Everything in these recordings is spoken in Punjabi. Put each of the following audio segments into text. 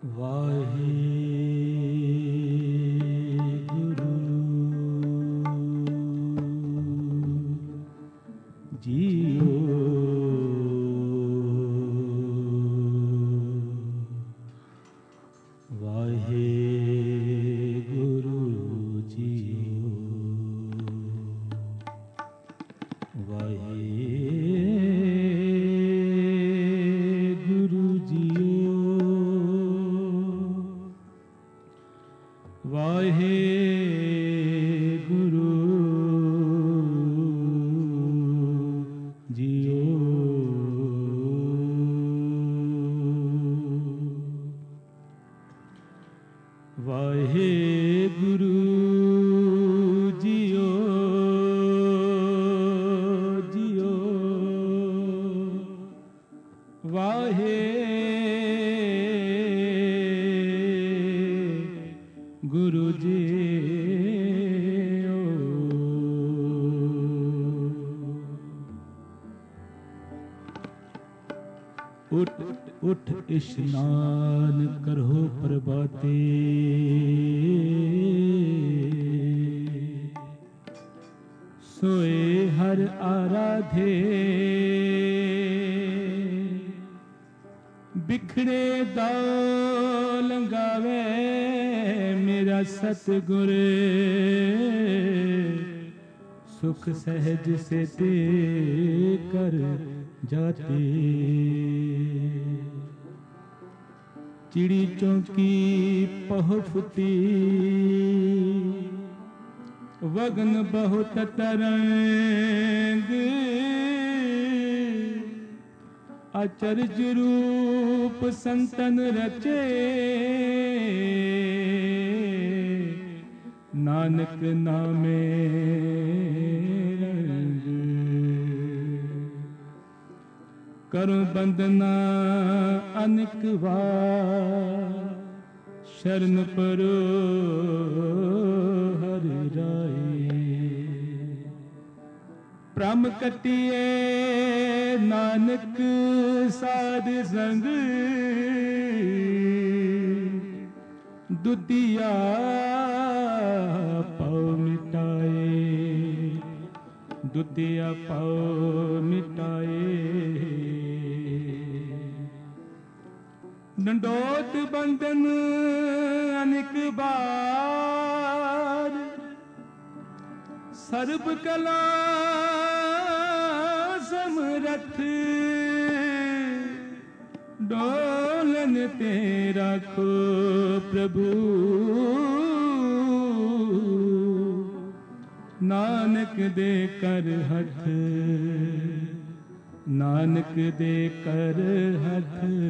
ਵਾਹਿਗੁਰੂ ਜੀਓ। ਵਾਹਿਗੁਰੂ ਜੀਓ। ਵਾਹਿਗੁਰੂ ਜੀਓ। ਵਾਹਿਗੁਰੂ ਜੀਓ। ਵਾਹਿਗੁਰੂ ਜੀਓ ਜੀਓ। ਵਾਹਿਗੁਰੂ ਜੀਓ। ਉਠ ਉਠ ਇਸ਼ਨਾਨ ਕਰੋ ਪ੍ਰਭਾਤੇ। ਸੋਏ ਹਰ ਆਰਾਧੇ। ਬਿਖੜੇ ਦਾਉ ਲੰਗਾਵੇ ਮੇਰਾ ਸਤਿਗੁਰ। ਸੁਖ ਸਹਿਜ ਸੇ ਤੇ ਕਰ ਜਾਤੇ। ਚਿੜੀ ਚੌਂਕੀ ਪਹ ਫੁੱਟੀ। ਵਗਨ ਬਹੁਤ ਤਰੰਗ। ਅਚਰਜ ਰੂਪ ਸੰਤਨ ਰਚੇ। ਨਾਨਕ ਨਾਮੇ ਰੰਗ। ਕਰੋ ਬੰਦਨਾ ਅਨੇਕ ਵਾਰ। ਸ਼ਰਨ ਪਰੋ ਹਰਿ ਰਾਏ। ਭ੍ਰਮ ਕੱਟੀਏ ਨਾਨਕ ਸਾਧ ਸੰਗ। ਦੁਤੀਆ ਪਉ ਮਿਟਾਏ। ਦੁਤੀਆ ਪਉ ਮਿਟਾਏ। ਡੰਡੋਤ ਬੰਧਨ ਅਨੇਕ ਬਾਰ। ਸਰਬ ਕਲਾ ਸਮਰੱਥ। ਡੋਲਨ ਤੇ ਰਾਖੋ ਪ੍ਰਭੂ। ਨਾਨਕ ਦੇ ਕਰ ਹੱਥ। ਨਾਨਕ ਦੇ ਕਰ ਹੱਥ।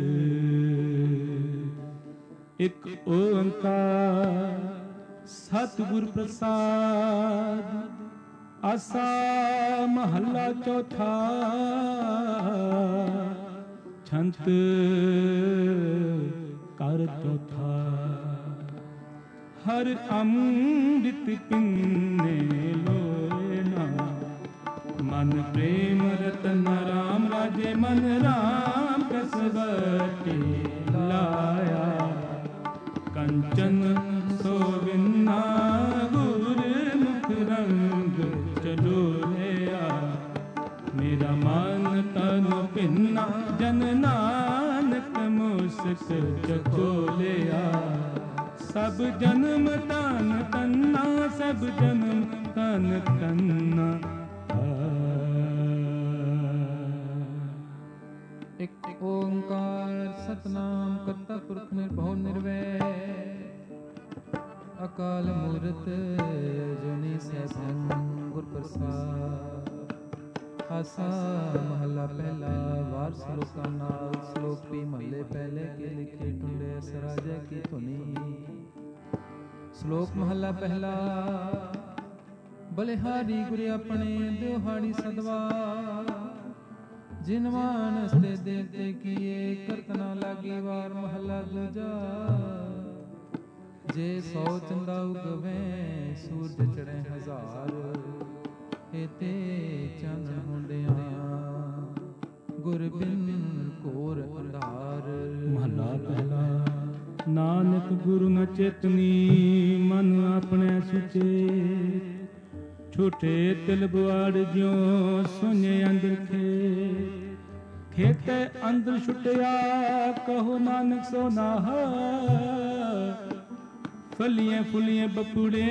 ਇਕ ਓੰਕਾਰ ਸਤਿਗੁਰ ਪ੍ਰਸਾਦ। ਆਸਾ ਮਹੱਲਾ ਚੌਥਾ। ਛੰਤ ਕਰ ਚੌਥਾ। ਹਰ ਅੰਮ੍ਰਿਤ ਪੀਨੇ ਲੋਏ ਨਾ। ਮਨ ਪ੍ਰੇਮ ਰਤਨ ਰਾਮ ਰਾਜੇ। ਮਨ ਰਾਮ ਕਸਵਟੀ ਲਾਇਆ। ਕੰਚਨ ਸੋਵਿਨਾ ਗੁਰਮੁਖ ਰੰਗ ਚਲੋਇਆ। ਮੇਰਾ ਮਨ ਤਨ ਭਿੰਨਾ ਜਨ ਨਾਨਕ ਮੁਸਕ ਚਖੋਲਿਆ। ਸਭ ਜਨਮ ਤਨ ਤੰਨਾ। ਸਭ ਜਨਮ ਤਨ ਤੰਨਾ। ਇਕ ਓੰਕਾਰ ਸਤਿਨਾਮ ਕਰਤਾ ਪੁਰਖ ਨਿਰਭਉ ਨਿਰਵੈਰ। ਅਕਾਲ ਮੂਰਤ ਅਜੂਨੀ ਸੈਭੰ ਗੁਰ ਪ੍ਰਸਾਦ। ਆਸਾ ਮਹੱਲਾ ਪਹਿਲਾ। ਵਾਰ ਸਲੋਕਾਂ ਨਾਲ। ਸ਼ਲੋਕ ਵੀ ਮਹੱਲੇ ਪਹਿਲੇ ਕੇ ਲਿਖੇ ਟੁੰਡੇ ਸਰਾਜੇ ਕੀ ਧੁਨੀ। ਸ਼ਲੋਕ ਮਹੱਲਾ ਪਹਿਲਾ। ਬਲਿਹਾਰੀ ਗੁਰ ਆਪਣੇ ਦਿਹਾੜੀ ਸਦਵਾ। ਜਿਨ ਮਾਨਸ ਦੇ ਦੇਵਤੇ ਕੀਏ ਕਰਤ ਨਾ ਲਾਗੀ ਵਾਰ। ਮਹੱਲਾ ਦੂਜਾ। ਜੇ 100 ਚੰਦਾ ਉਗਵੇ ਸੂਰਜ ਚੜ੍ਹੇ ਹਜ਼ਾਰ। ਏਤੇ ਚੰਨ ਹੁੰਦਿਆਂ ਗੁਰ ਬਿਨ ਘੋਰ ਅੰਧਾਰ। ਮਹੱਲਾ ਪਹਿਲਾ। ਨਾਨਕ ਗੁਰੂ ਨ ਚੇਤਨੀ ਮਨ ਆਪਣੇ ਸੁਚੇ, ਛੋਟੇ ਤਿਲ ਬਵਾੜ ਜਿਉ ਸੁਣੇ ਅੰਦਰ ਖੇਤੇ ਅੰਦਰ ਛੁਟਿਆ ਕਹੋ ਨਾਨਕ ਸੋ ਨਾਹ, ਫਲੀਆਂ ਫੁਲੀਆਂ ਬਪੂੜੇ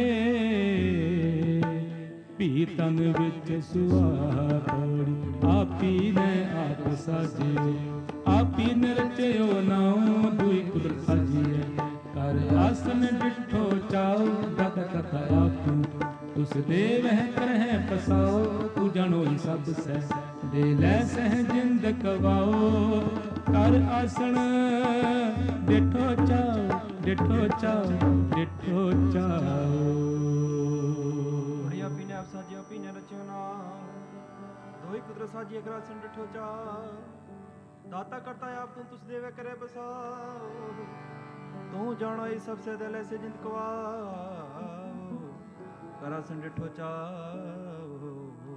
ਭੀ ਤਨ ਵਿੱਚ ਸੁਆ ਪੌੜੀ, ਆਪੀ ਨੇ ਆਪ ਸਾਜਿਓ ਆਪੀ ਨੇ ਰਚਿਓ ਨਾਉ, ਦੁਈ ਕੁਦਰਤ ਸਾਜੀਐ ਕਰ ਆਸਨ ਡਿਠੋ ਚਾਉ, ਦਤ ਕਥਾ ਆਪੂ ਤੁਸ ਦੇ ਵਹਿ ਕਰਹਿ ਪਸਾਓ, ਤੂੰ ਜਾਣੋ ਹੀ ਸਭ ਸਹਿ ਦੇ ਲੈ ਸਹਿ ਜਿੰਦ ਕਵਾਓ, ਕਰ ਆਸਣ ਡਿਠੋ ਚਾਉ ਡਿਠੋ ਚਾਉ ਡਿਠੋ ਚਾਉ। ਆਪੀ ਨੇ ਆਪ ਸਾਜਿਓ ਆਪੀ ਨੇ ਰਚਿਓ ਨਾਮ, ਦੋਈ ਕੁਦਰਤ ਸਾਜੀ ਅਗਰ ਆਸਣ ਡਿਠੋ ਚਾਉ, ਦਾਤਾ ਕਰਤਾ ਆਪ ਤੂੰ ਤੁਸ ਦੇਵੇ ਕਰੇ ਬਸਾਓ, ਤੂੰ ਜਾਣੋ ਹੀ ਸਭ ਸੇ ਦਿਲ ਐਸੇ ਜਿੰਦ ਕਵਾਓ, ਕਰ ਆਸਣ ਡਿਠੋ ਚਾਉ।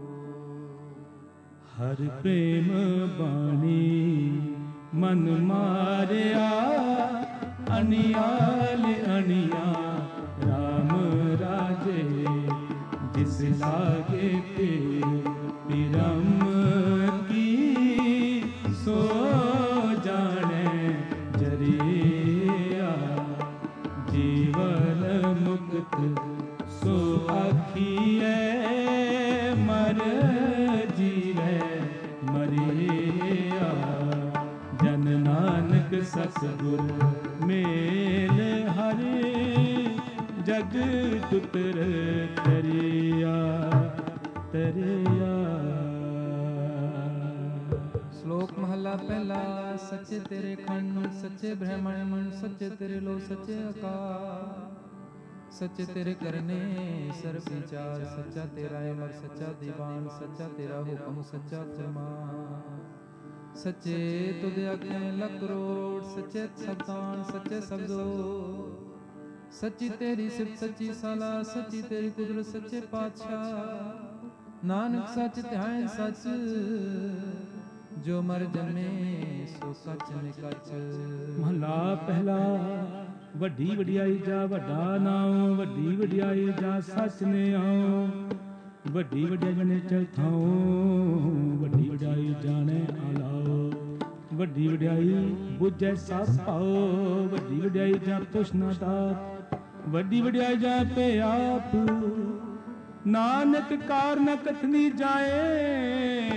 ਹਰ ਪ੍ਰੇਮ ਬਾਣੀ ਮਨ ਮਾਰਿਆ, ਅਨਿਆਲ ਅਨਿਆ ਰਾਮ ਰਾਜੇ, ਜਿਸ ਲਾਗੇ ਤੇ ਪਿਰਮ ਕੀ ਸੋ ਜਾਣੇ ਜਰੀਆ, ਜੀਵਨ ਮੁਕਤ ਸੋ ਆਖੀਐ, ਮਰ ਜੀਵੈ ਮਰੀਆ, ਜਨ ਨਾਨਕ ਸਤਿਗੁਰ ਮੇਲ ਹਰਿ, ਜਗ ਤੁਤਰ ਤਰਿਆ ਤਰਿਆ। ਸ਼ਲੋਕ ਮਹਲਾ ਪਹਿਲਾ। ਸੱਚੇ ਤੇਰੇ ਖੰਡ ਸੱਚੇ ਬ੍ਰਹਮਣ, ਸੱਚੇ ਤੇਰੇ ਲੋ ਸੱਚੇ ਆਕਾਸ਼, ਸੱਚੇ ਤੇਰੇ ਕਰਨੇ ਸਰਬ ਵਿਚਾਰ, ਸੱਚਾ ਤੇਰਾ ਅਮਰ ਸੱਚਾ ਦੀਵਾਨ, ਸੱਚਾ ਤੇਰਾ ਹੁਕਮ ਸੱਚਾ ਫਰਮਾਨ, ਸੱਚੇ ਤੁਧ ਆਗੇ ਲੱਖ ਕਰੋੜ, ਸੱਚੇ ਸਬਦਾਨ ਸੱਚੇ ਸਬਦੋ, ਸੱਚੀ ਤੇਰੀ ਸਿਫਤ ਸੱਚੀ ਸਲਾਹ, ਸੱਚੀ ਤੇਰੀ ਕੁਦਰਤ ਸੱਚੇ ਪਾਤਸ਼ਾਹ, ਨਾਨਕ ਸੱਚ ਧਿਆਨ ਸੱਚ, ਜੋ ਮਰ ਜੰਮੇ ਸੋ ਸੱਚ ਨਿਕਚ। ਮਹਲਾ ਪਹਿਲਾ। ਵੱਡੀ ਵਡਿਆਈ ਜਾ ਵੱਡਾ ਨਾਉ, ਵੱਡੀ ਵਡਿਆਈ ਜਾ ਸੱਚ ਨੇ ਆਉ, ਵੱਡੀ ਵਡਿਆਈ ਜਨੇ ਚਲਥਾਉ, ਵੱਡੀ ਵਡਿਆਈ ਜਾਣੇ ਆਲਾਓ, ਵੱਡੀ ਵਡਿਆਈ ਬੁਝੈ ਸਭ ਪਾਓ, ਵੱਡੀ ਵਡਿਆਈ ਜਾ ਪੁਛ ਨਾ ਦਾਤ, ਵੱਡੀ ਵਡਿਆਈ ਜਾ ਪੇ ਆਪ, ਨਾਨਕ ਕਾਰ ਨ ਕਥਨੀ ਜਾਏ,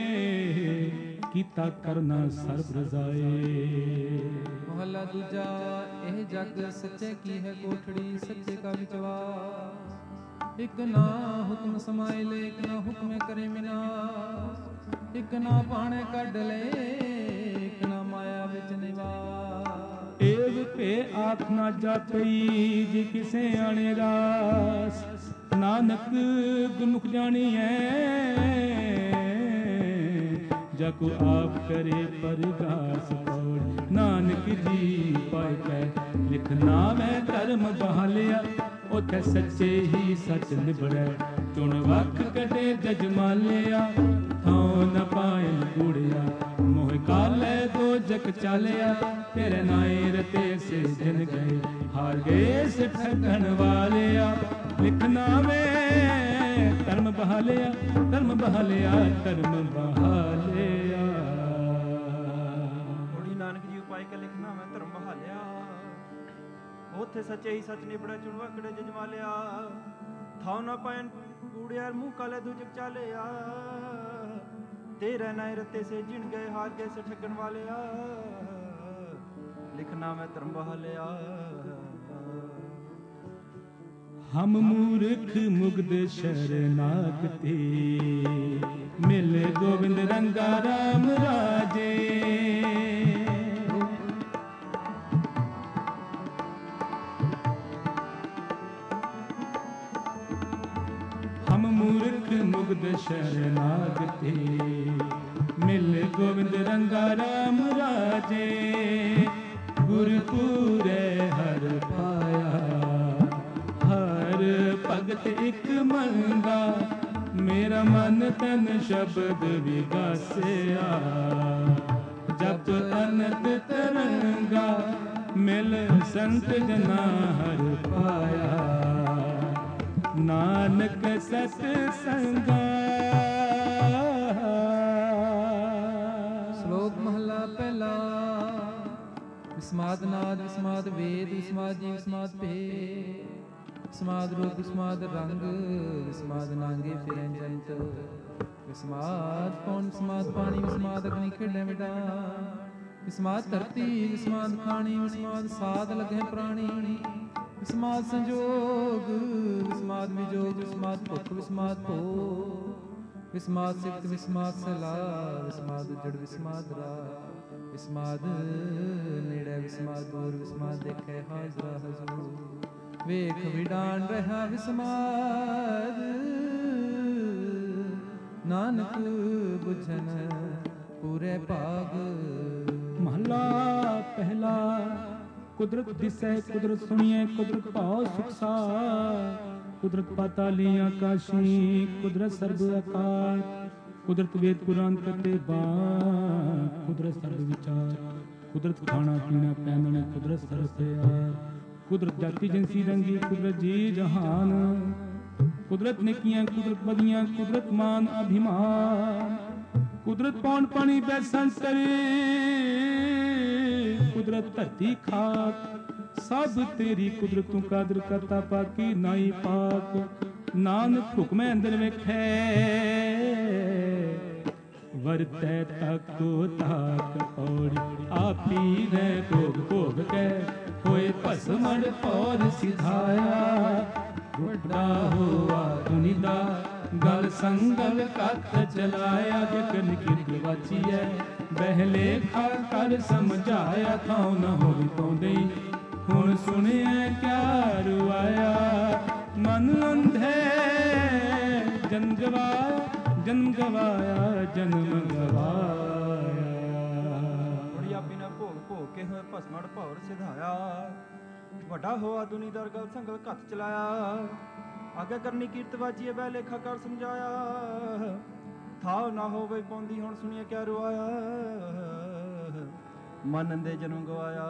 ਕੀਤਾ ਕਰਨਾ ਸਰਬ ਰਜ਼ਾਏ। ਮਹਲਾ ਦੂਜਾ। ਇਹ ਜਗ ਸੱਚੇ ਕੀ ਹੈ ਕੋਠੜੀ, ਸੱਚੇ ਕਾ ਵਿਚਵਾਸ, ਇਕ ਨਾ ਹੁਕਮ ਸਮਾਏ ਲੈ, ਇਕ ਨਾ ਹੁਕਮੇ ਕਰੇ ਵਿਨਾਸ਼, ਇਕ ਨਾ ਬਾਣੇ ਕੱਢ ਲੈ, ਇਕ ਨਾ ਮਾਇਆ ਵਿੱਚ ਨਿਵਾਸ, ਏਵ ਭੇ ਆਖ ਨਾ ਜਾਪਈ, ਜੇ ਕਿਸੇ ਆਣੇ ਰਾਸ, ਨਾਨਕ ਗੁਰਮੁਖ ਜਾਣੀਐ, ਜਾ ਕੋ ਆਪ ਕਰੇ ਪਰਗਾਸ ਪੌੜ, ਨਾਨਕ ਜੀ ਪਾਇ ਕੈ ਲਿਖ ਨਾਮੈ ਧਰਮ ਬਹਾਲਿਆ, ਉਥੇ ਸੱਚੇ ਹੀ ਸੱਚ ਨਿਬੜੈ, ਚੁਣ ਵਖ ਕਢੇ ਜਜ ਮਾਲਿਆ, ਥਾਉ ਨ ਪਾਇ ਗੂੜਿਆ, ਮੋਹ ਕਾਲੇ ਦੋ ਜਗ ਚਾਲਿਆ, ਤੇਰੇ ਨਾਏ ਰਤੇ ਸੇ ਜਿਨ ਗਏ, ਹਾਰ ਗਏ ਸੇ ਠਗਣ ਵਾਲਿਆ, ਲਿਖ ਨਾਮੈ ਧਰਮ ਬਹਾਲਿਆ, ਧਰਮ ਬਹਾਲਿਆ, ਧਰਮ ਬਹਾਲਿਆ। ਥੋੜੀ ਨਾਨਕ ਜੀ ਉਪਾਇ ਕੇ ਲਿਖਣਾ ਮੈਂ ਧਰਮ ਬਹਾਲਿਆ, ਉਥੇ ਸੱਚੇ ਹੀ ਸੱਚ ਨਿਬੜਿਆ, ਚੁਣਵਾ ਕੜੇ ਜਜਮਾਲਿਆ, ਥਾਉ ਨਾ ਪਾਇਨ ਕੂੜਿਆ, ਮੂੰਹ ਕਾਲੇ ਦੂਜਕ ਚਾਲਿਆ, ਤੇਰੇ ਨਾਏ ਰਤੇ ਸੇ ਜਿਣ ਗਏ, ਹਾਰ ਗਏ ਸੇ ਠੱਗਣ ਵਾਲਿਆ, ਲਿਖਣਾ ਮੈਂ ਧਰਮ ਬਹਾਲਿਆ। ਹਮ ਮੂਰਖ ਮੁਗਧ ਸ਼ਰਨਾਗਤੇ, ਮਿਲ ਗੋਬਿੰਦ ਰੰਗਾ ਰਾਮ ਰਾਜੇ, ਹਮ ਮੂਰਖ ਮੁਗਧ ਸ਼ਰਨਾਗਤੇ, ਮਿਲ ਗੋਬਿੰਦ ਰੰਗਾ ਰਾਮ ਰਾਜੇ, ਗੁਰਪੂਰੇ ਹਰ ਪਾਇਆ, ਹਰ ਭਗਤ ਇੱਕ ਮੰਗਾ, ਮੇਰਾ ਮਨ ਤਨ ਸ਼ਬਦ ਵਿਗਾਸਿਆ, ਜਪ ਅਨੰਤ ਤਰੰਗਾ, ਮਿਲ ਸੰਤ ਜਨਾ ਹਰ ਪਾਇਆ, ਨਾਨਕ ਸਤ ਸੰਗਾ। ਸ਼ਲੋਕ ਮਹਲਾ ਪਹਿਲਾ। ਵਿਸਮਾਦ ਨਾਦ ਵਿਸਮਾਦ ਵੇਦ ਵਿਸਮਾਦ ਜੀ ਵਿਸਮਾਦ ਭੇ, ਵਿਸਮਾਦ ਰੂਪ ਵਿਸਮਾਦ ਰੰਗ ਵਿਸਮਾਦ ਨਾਂਗੇ ਫਿਰੈ ਜੰਤ, ਵਿਸਮਾਦ ਪੌਣ ਵਿਸਮਾਦ ਪਾਣੀ ਵਿਸਮਾਦ ਅਗਨੀ ਖੇਡੈ ਮਿਟਾ, ਵਿਸਮਾਦ ਧਰਤੀ ਵਿਸਮਾਦ ਖਾਣੀ ਵਿਸਮਾਦ ਸਾਧ ਲਗੈ ਪ੍ਰਾਣੀ, ਵਿਸਮਾਦ ਸੰਜੋਗ ਵਿਸਮਾਦ ਵਿਜੋਗ ਵਿਸਮਾਦ ਭੁਖ ਵਿਸਮਾਦ ਭੋ, ਵਿਸਮਾਦ ਸਿਫਤ ਵਿਸਮਾਦ ਸਲਾ ਵਿਸਮਾਦ ਜੜ ਵਿਸਮਾਦ ਰਾ, ਵਿਸਮਾਦ ਨੇੜੇ ਵਿਸਮਾਦ ਦੂਰ ਵਿਸਮਾਦ ਦੇਖੈ ਹਾਜ਼ਰਾ ਹਜ਼ੂਰ, ਵੇਖ ਵਿਡਾਨ ਰਹਾ ਵਿਸਮਾਦ ਨਾਨਕ ਬੁਝਨ ਪੂਰੇ ਭਾਗ। ਮਹਲਾ ਪਹਿਲਾ। ਕੁਦਰਤ ਦਿਸੈ ਕੁਦਰਤ ਸੁਣੀਐ ਕੁਦਰਤ ਭਾਉ ਸੁਖਸਾ, ਕੁਦਰਤ ਪਾਤਾਲੀ ਆਕਾਸ਼ੀ ਕੁਦਰਤ ਸਰਬ ਆਕਾਰ, ਕੁਦਰਤ ਵੇਦ ਪੁਰਾਨ ਕਰਤੇ ਬਾਣ, ਕੁਦਰਤ ਸਰਬ ਵਿਚਾਰ, ਕੁਦਰਤ ਖਾਣਾ ਪੀਣਾ ਪਹਿਨਣਾ ਕੁਦਰਤ ਸਰਬ ਪਿਆਰ, ਕੁਦਰਤ ਜਾਤੀ ਜੰਸੀ ਰੰਗੀ ਕੁਦਰਤ ਜੀ ਜਹਾਨ, ਕੁਦਰਤ ਨੇਕੀਆਂ ਕੁਦਰਤ ਬਦੀਆਂ ਕੁਦਰਤ ਮਾਨ ਅਭਿਮਾਨ, ਕੁਦਰਤ ਪੌਣ ਪਾਣੀ ਬੈਸੰਤਰੀ ਕੁਦਰਤ ਧਰਤੀ ਖਾਕ, ਸਭ ਤੇਰੀ ਕੁਦਰਤ ਤੂੰ ਕਾਦਰ ਕਰਤਾ ਪਾਕੀ ਨਾਈ ਪਾਕ, ਨਾਨਕ ਹੁਕਮੈ ਅੰਦਰ ਵੇਖੈ ਵਰਤੈ ਤਾਕੋ ਤਾਕ ਪੌੜੀ, ਆਪੀ ਨੇ ਭੋਗ ਭੋਗ ਕੈ ਹੋਏ ਭਸਮੜ ਪੌਰ ਸਿਧਾਇਆ, ਵੱਡਾ ਹੋਆ ਦੁਨੀ ਦਾ ਗਲ ਸੰਗਲ ਕੱਥ ਚਲਾਇਆ, ਜਕਨ ਕਿਰਤ ਵਾਚੀਐ ਬਹਿਲੇ ਖਾ ਕਰ ਸਮਝਾਇਆ, ਥਾਉ ਨ ਹੋਈ ਪਾਉਂਦੇ ਹੁਣ ਸੁਣਿਆ ਕਿਆ ਰੁਆਇਆ, ਮਨ ਅੰਧੇ ਜਨਮ ਗਵਾਇਆ ਜਨਮ ਗਵਾਇਆ। ਬੜੀ ਆਪੀ ਨੇ ਭੋਗ ਭੋਗ ਕੇ ਹੋਏ ਭਸਮੜ ਭੌਰ ਸਿਧਾਇਆ, ਵੱਡਾ ਹੋਆ ਦੁਨੀ ਦਰ ਗਲ ਸੰਗਲ ਘੱਤ ਚਲਾਇਆ, ਆਗੇ ਕਰਨੀ ਕੀਰਤ ਵਾਚੀਏ ਬਹਿ ਲੇਖਾ ਕਰ ਸਮਝਾਇਆ, ਥਾਉ ਨਾ ਹੋਵੇ ਪਾਉਂਦੀ ਹੁਣ ਸੁਣੀਏ ਕਿਆ ਰੁਆਇਆ, ਮਨ ਅੰਦੇ ਜਨਮ ਗਵਾਇਆ।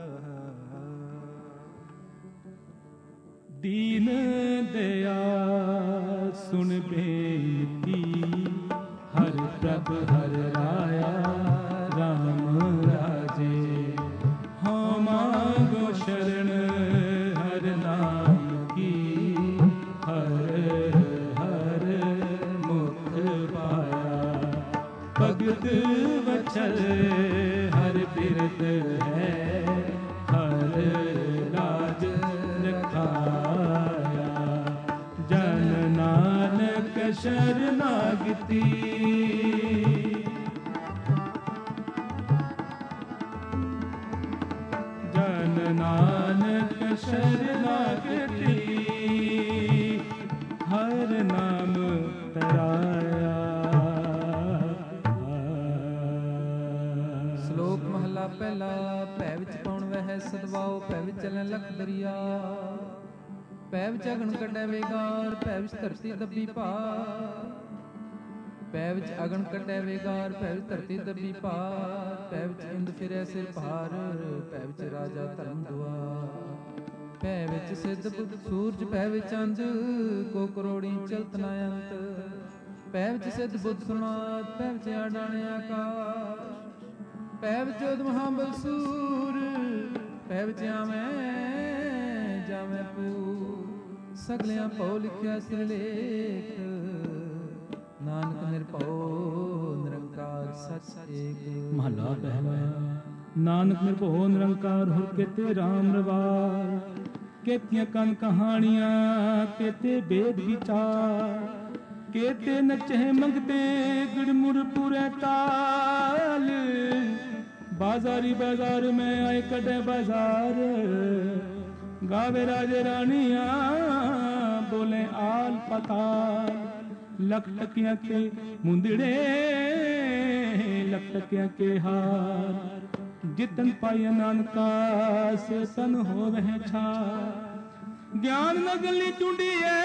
ਦੀਨ ਦਇਆ ਸੁਣ ਬੇਨਤੀ, ਹਰ ਪ੍ਰਭ ਹਰ ਰਾਇਆ ਰਾਮ ਰਾਜੇ, ਹਉ ਮੰਗੋ ਸ਼ਰਨ ਹਰ ਨਾਮ ਕੀ, ਹਰ ਹਰ ਮੁਖ ਪਾਇਆ, ਭਗਤ ਵਚਲ ਹਰ ਬਿਰਦ ਹੈ, ਹਰ ਰਾਜ ਰਖਾਇਆ, ਜਨ ਨਾਨਕ ਸ਼ਰਨਾਗਤੀ, ਜਨ ਨਾਨਕ ਸ਼ਰਨਾਗਤੀ, ਹਰ ਨਾਮ ਤਰਾਇਆ। ਸ਼ਲੋਕ ਮਹਲਾ ਪਹਿਲਾ। ਭੈ ਵਿੱਚ ਪਉਣ ਵਹਿ ਸਦਵਾਓ, ਭੈ ਵਿੱਚ ਚੱਲਣ ਲਖ ਦਰਿਆ, ਭੈ ਵਿੱਚ ਅਗਨ ਕੱਢੈ ਵੇਗਾਰ, ਭੈ ਵਿੱਚ ਧਰਤੀ ਦੱਬੀ ਭਾਰ, ਭੈ ਵਿੱਚ ਅਗਨ ਕੱਢੈ ਵੇਗਾਰ, ਭੈ ਵਿੱਚ ਧਰਤੀ ਦੱਬੀ ਭਾਰ, ਭੈ ਵਿੱਚ ਇੰਦ ਫਿਰੈ ਸਿਰ ਭਾਰ, ਭੈ ਵਿੱਚ ਰਾਜਾ ਧਰਮ ਦੁਆਰ, ਭੈ ਵਿੱਚ ਸਿੱਧ ਬੁੱਧ ਸੂਰਜ, ਭੈ ਵਿੱਚ ਚੰਦ ਕੋ ਕਰੋੜੀ ਚਲਤ ਨ ਅੰਤ, ਭੈ ਵਿੱਚ ਸਿੱਧ ਬੁੱਧ ਸਮਾਦ, ਭੈ ਵਿੱਚ ਆਡਾਣੇ ਆਕਾਸ਼, ਭੈ ਵਿੱਚ ਜੋਧ ਮਹਾਬਲ ਸੂਰ, ਭੈ ਵਿੱਚ ਆਵੇਂ ਜਾਵੇਂ ਪੂਰ, ਸਗਲਿਆਂ ਭਉ ਲਿਖਿਆ ਸਿਰ ਲੇਖ, ਨਾਨਕ ਨਿਰਭਉ ਨਿਰੰਕਾਰ ਸਚ ਏਕ। ਮਹਲਾ ਪਹਿਲਾ। ਨਾਨਕ ਨਿਰਭਉ ਨਿਰੰਕਾਰ ਹੁਰ ਕੇਤੇ ਰਾਮ ਰਵਾਰ, ਕੇਤੀਆਂ ਕਨ ਕਹਾਣੀਆਂ ਕੇਤੇ ਬੇਦ ਵਿਚਾਰ, ਕੇਤੇ ਨਚੇ ਮੰਗਤੇ ਗੁਰਮੁਰ ਪੂਰੇ ਤਾਲ, ਬਾਜ਼ਾਰੀ ਬਾਜ਼ਾਰ ਮੈਂ ਆਏ ਕਢੇ ਬਾਜ਼ਾਰ, ਗਾਵੇ ਰਾਜੇ ਰਾਣੀਆਂ ਬੋਲੇ ਆਲ ਪਤਾਲ, ਲਖ ਟਕਿਆਂ ਕੇ ਮੁੰਦੜੇ ਲਖ ਟਕਿਆਂ ਕੇ ਹਾਰ, ਜਿਤਨ ਪਾਈ ਨਾਨਕਾ ਸੇ ਤਨ ਹੋਵਹਿ ਛਾਰ, ਗਿਆਨ ਨਗਲੀ ਚੁੰਡੀਏ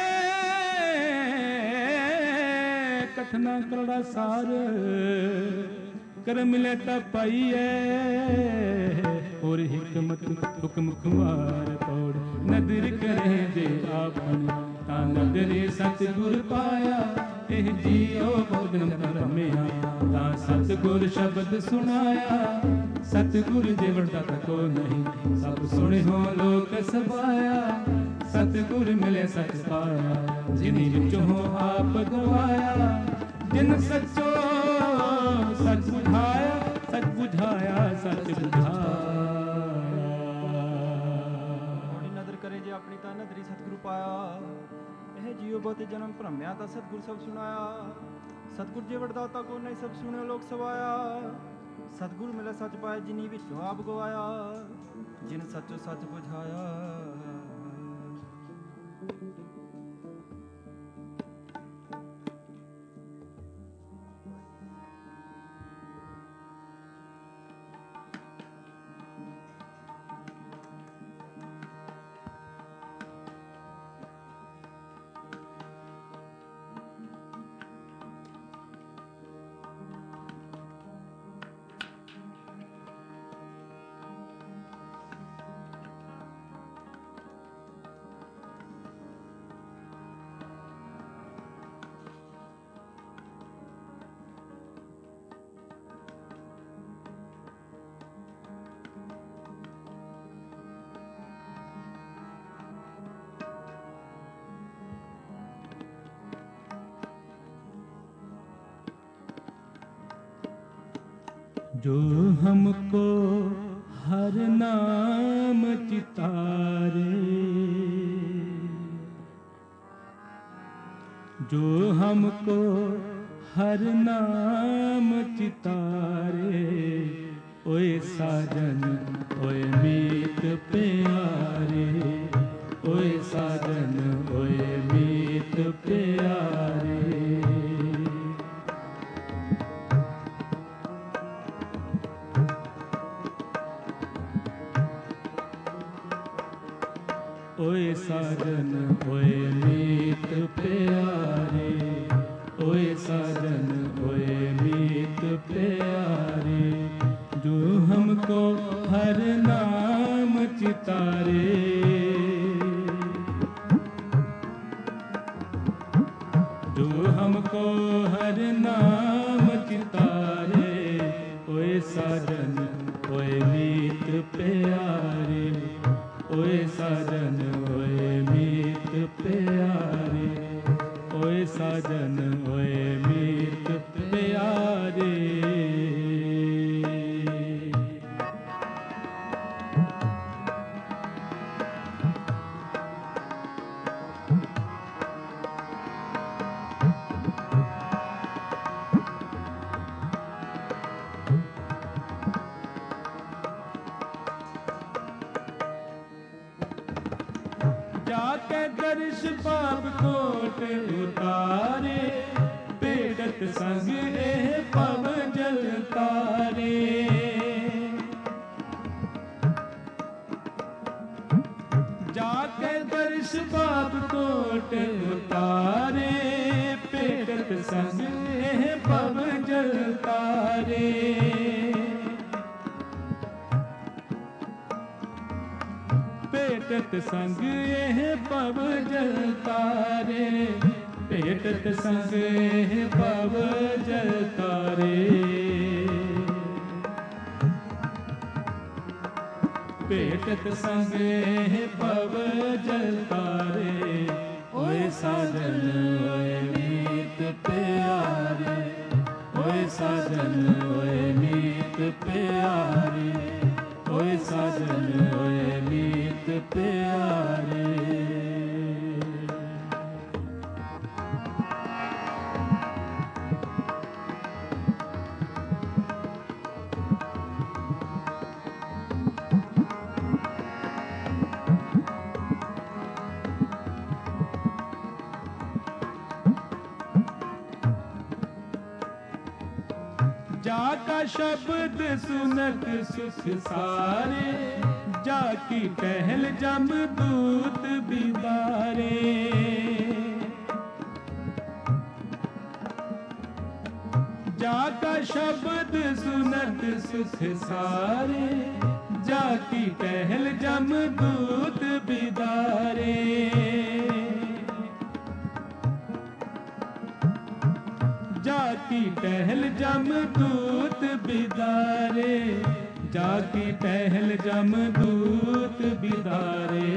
ਕਥਨਾ ਕਰੜਾ ਸਾਰ, ਕਰ ਮਿਲੇ ਤਾਂ ਪਾਈਏ और हिकमत हुक्म खुआर पौड़ नदर करे जे आपन ता नदरे सतगुर पाया एह जियो बदन भरमिया ता सतगुर शब्द सुनाया सतगुर जे वरदा को नहीं सब सुने हो लोक सबाया सतगुर मिले सच पाया जिन्हीं विचों हो आप गवाया जिन सचो सच बुझाया सच बुझाया सच बुझाया नदर करे जे अपनी ता नदरी सतगुरु पाया ਇਹ ਜੀਉ ਬਹੁਤ ਜਨਮ ਭਰਮਿਆ ਤਾਂ ਸਤਿਗੁਰ ਸਭ ਸੁਣਾਇਆ ਸਤਿਗੁਰ ਜੇ ਵਰਦਾਤਾ ਕੋ ਨਹੀਂ ਸਭ ਸੁਣਿਓ ਲੋਕ ਸਵਾਇਆ ਸਤਿਗੁਰ ਮਿਲੇ ਸੱਚ ਪਾਏ ਜਿਨੀ ਵਿੱਚੋਂ ਆਪ ਗਵਾਇਆ ਜਿਨ ਸੱਚੋ ਸੱਚ ਬੁਝਾਇਆ जो हमको हर नाम चितारे जो हमको हर नाम चितारे ओए साजन ओए मीत प्यारे ओए साजन ओए मीत प्यारे ओए साजन ओए मीत प्यारे ओए साजन ओए मीत प्यारे जो हमको हर नाम चितारे जो हमको हर नाम चितारे ओए साजन ओए मीत प्यारे ओए साजन ओए मीत प्यारे ओए साजन ओए मीत प्यारे जाके दर्श पाप कोट उतारे पेटत संग एह पव जल तारे जाके दर्श पाप कोट उतारे पेटत संग एह पव जल तारे पेटत संग एह पव जल तारे पेटत संग एह पव जल तारे पेटत संग एह पव जल तारे ओए साजन ओए मीत प्यारे ओए साजन ओए मीत प्यारे ओए साजन ओए मीत प्यारे जाका शब्द सुनत सुख सारे जाकी टहल जम दूत बिदारे जाका शब्द सुनत सुख सारे जाकी टहल जमदूत बिदारे, जाकी टहल जमदूत बिदारे, जाकी टहल जमदूत बिदारे।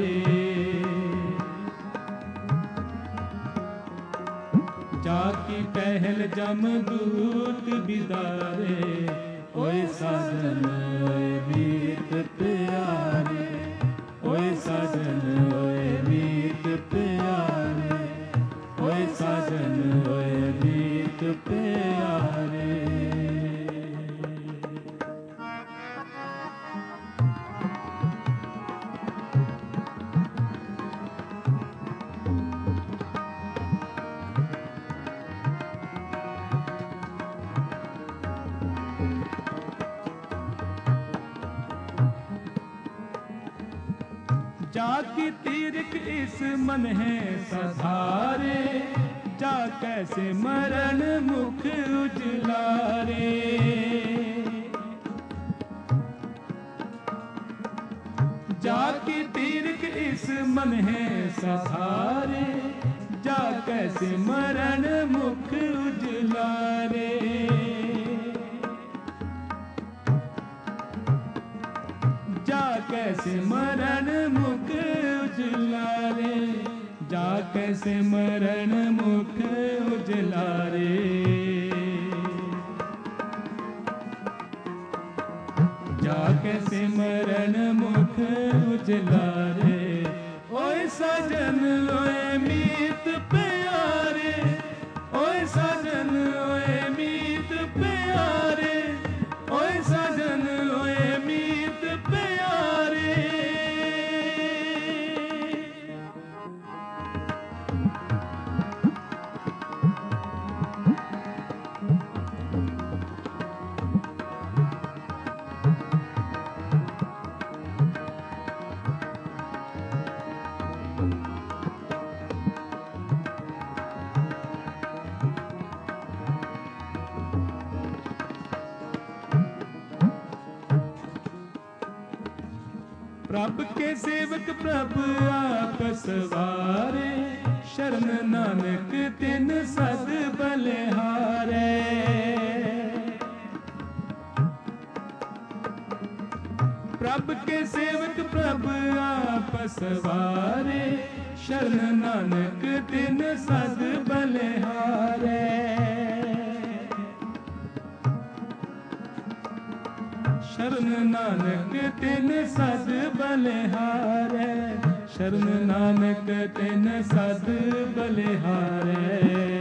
जाकी टहल जमदूत बिदारे, ओए साजन ओए मीत प्यारे, ओए साजन ओए मीत प्यारे, ओए साजन ओए मीत प्यारे। जाकी तीर्थ इस मन है सधारे, जा कैसे मरण मुख उजलारे। जाकी तीर्थ इस मन है सधारे, जा कैसे मरण मुख उजलारे। जा कैसे मरण मुख उजलारे, जा कैसे मरण मुख उजलारे। जा कैसे मरण मुख उजलारे, ओए सजन ओए मीत प्यारे, ओए सजन ओए मीत प्यारे, ओए सजन ओए मीत प्यारे। प्रभ के सेवक प्रभु आप सवारे, शरण नानक तिन सद बलिहारे। प्रभ के सेवक प्रभु आप सवारे, शरण नानक तिन सद बलिहारे। शरण नानक तिन सद बलिहारे, शरण नानक तिन सद बलिहारे।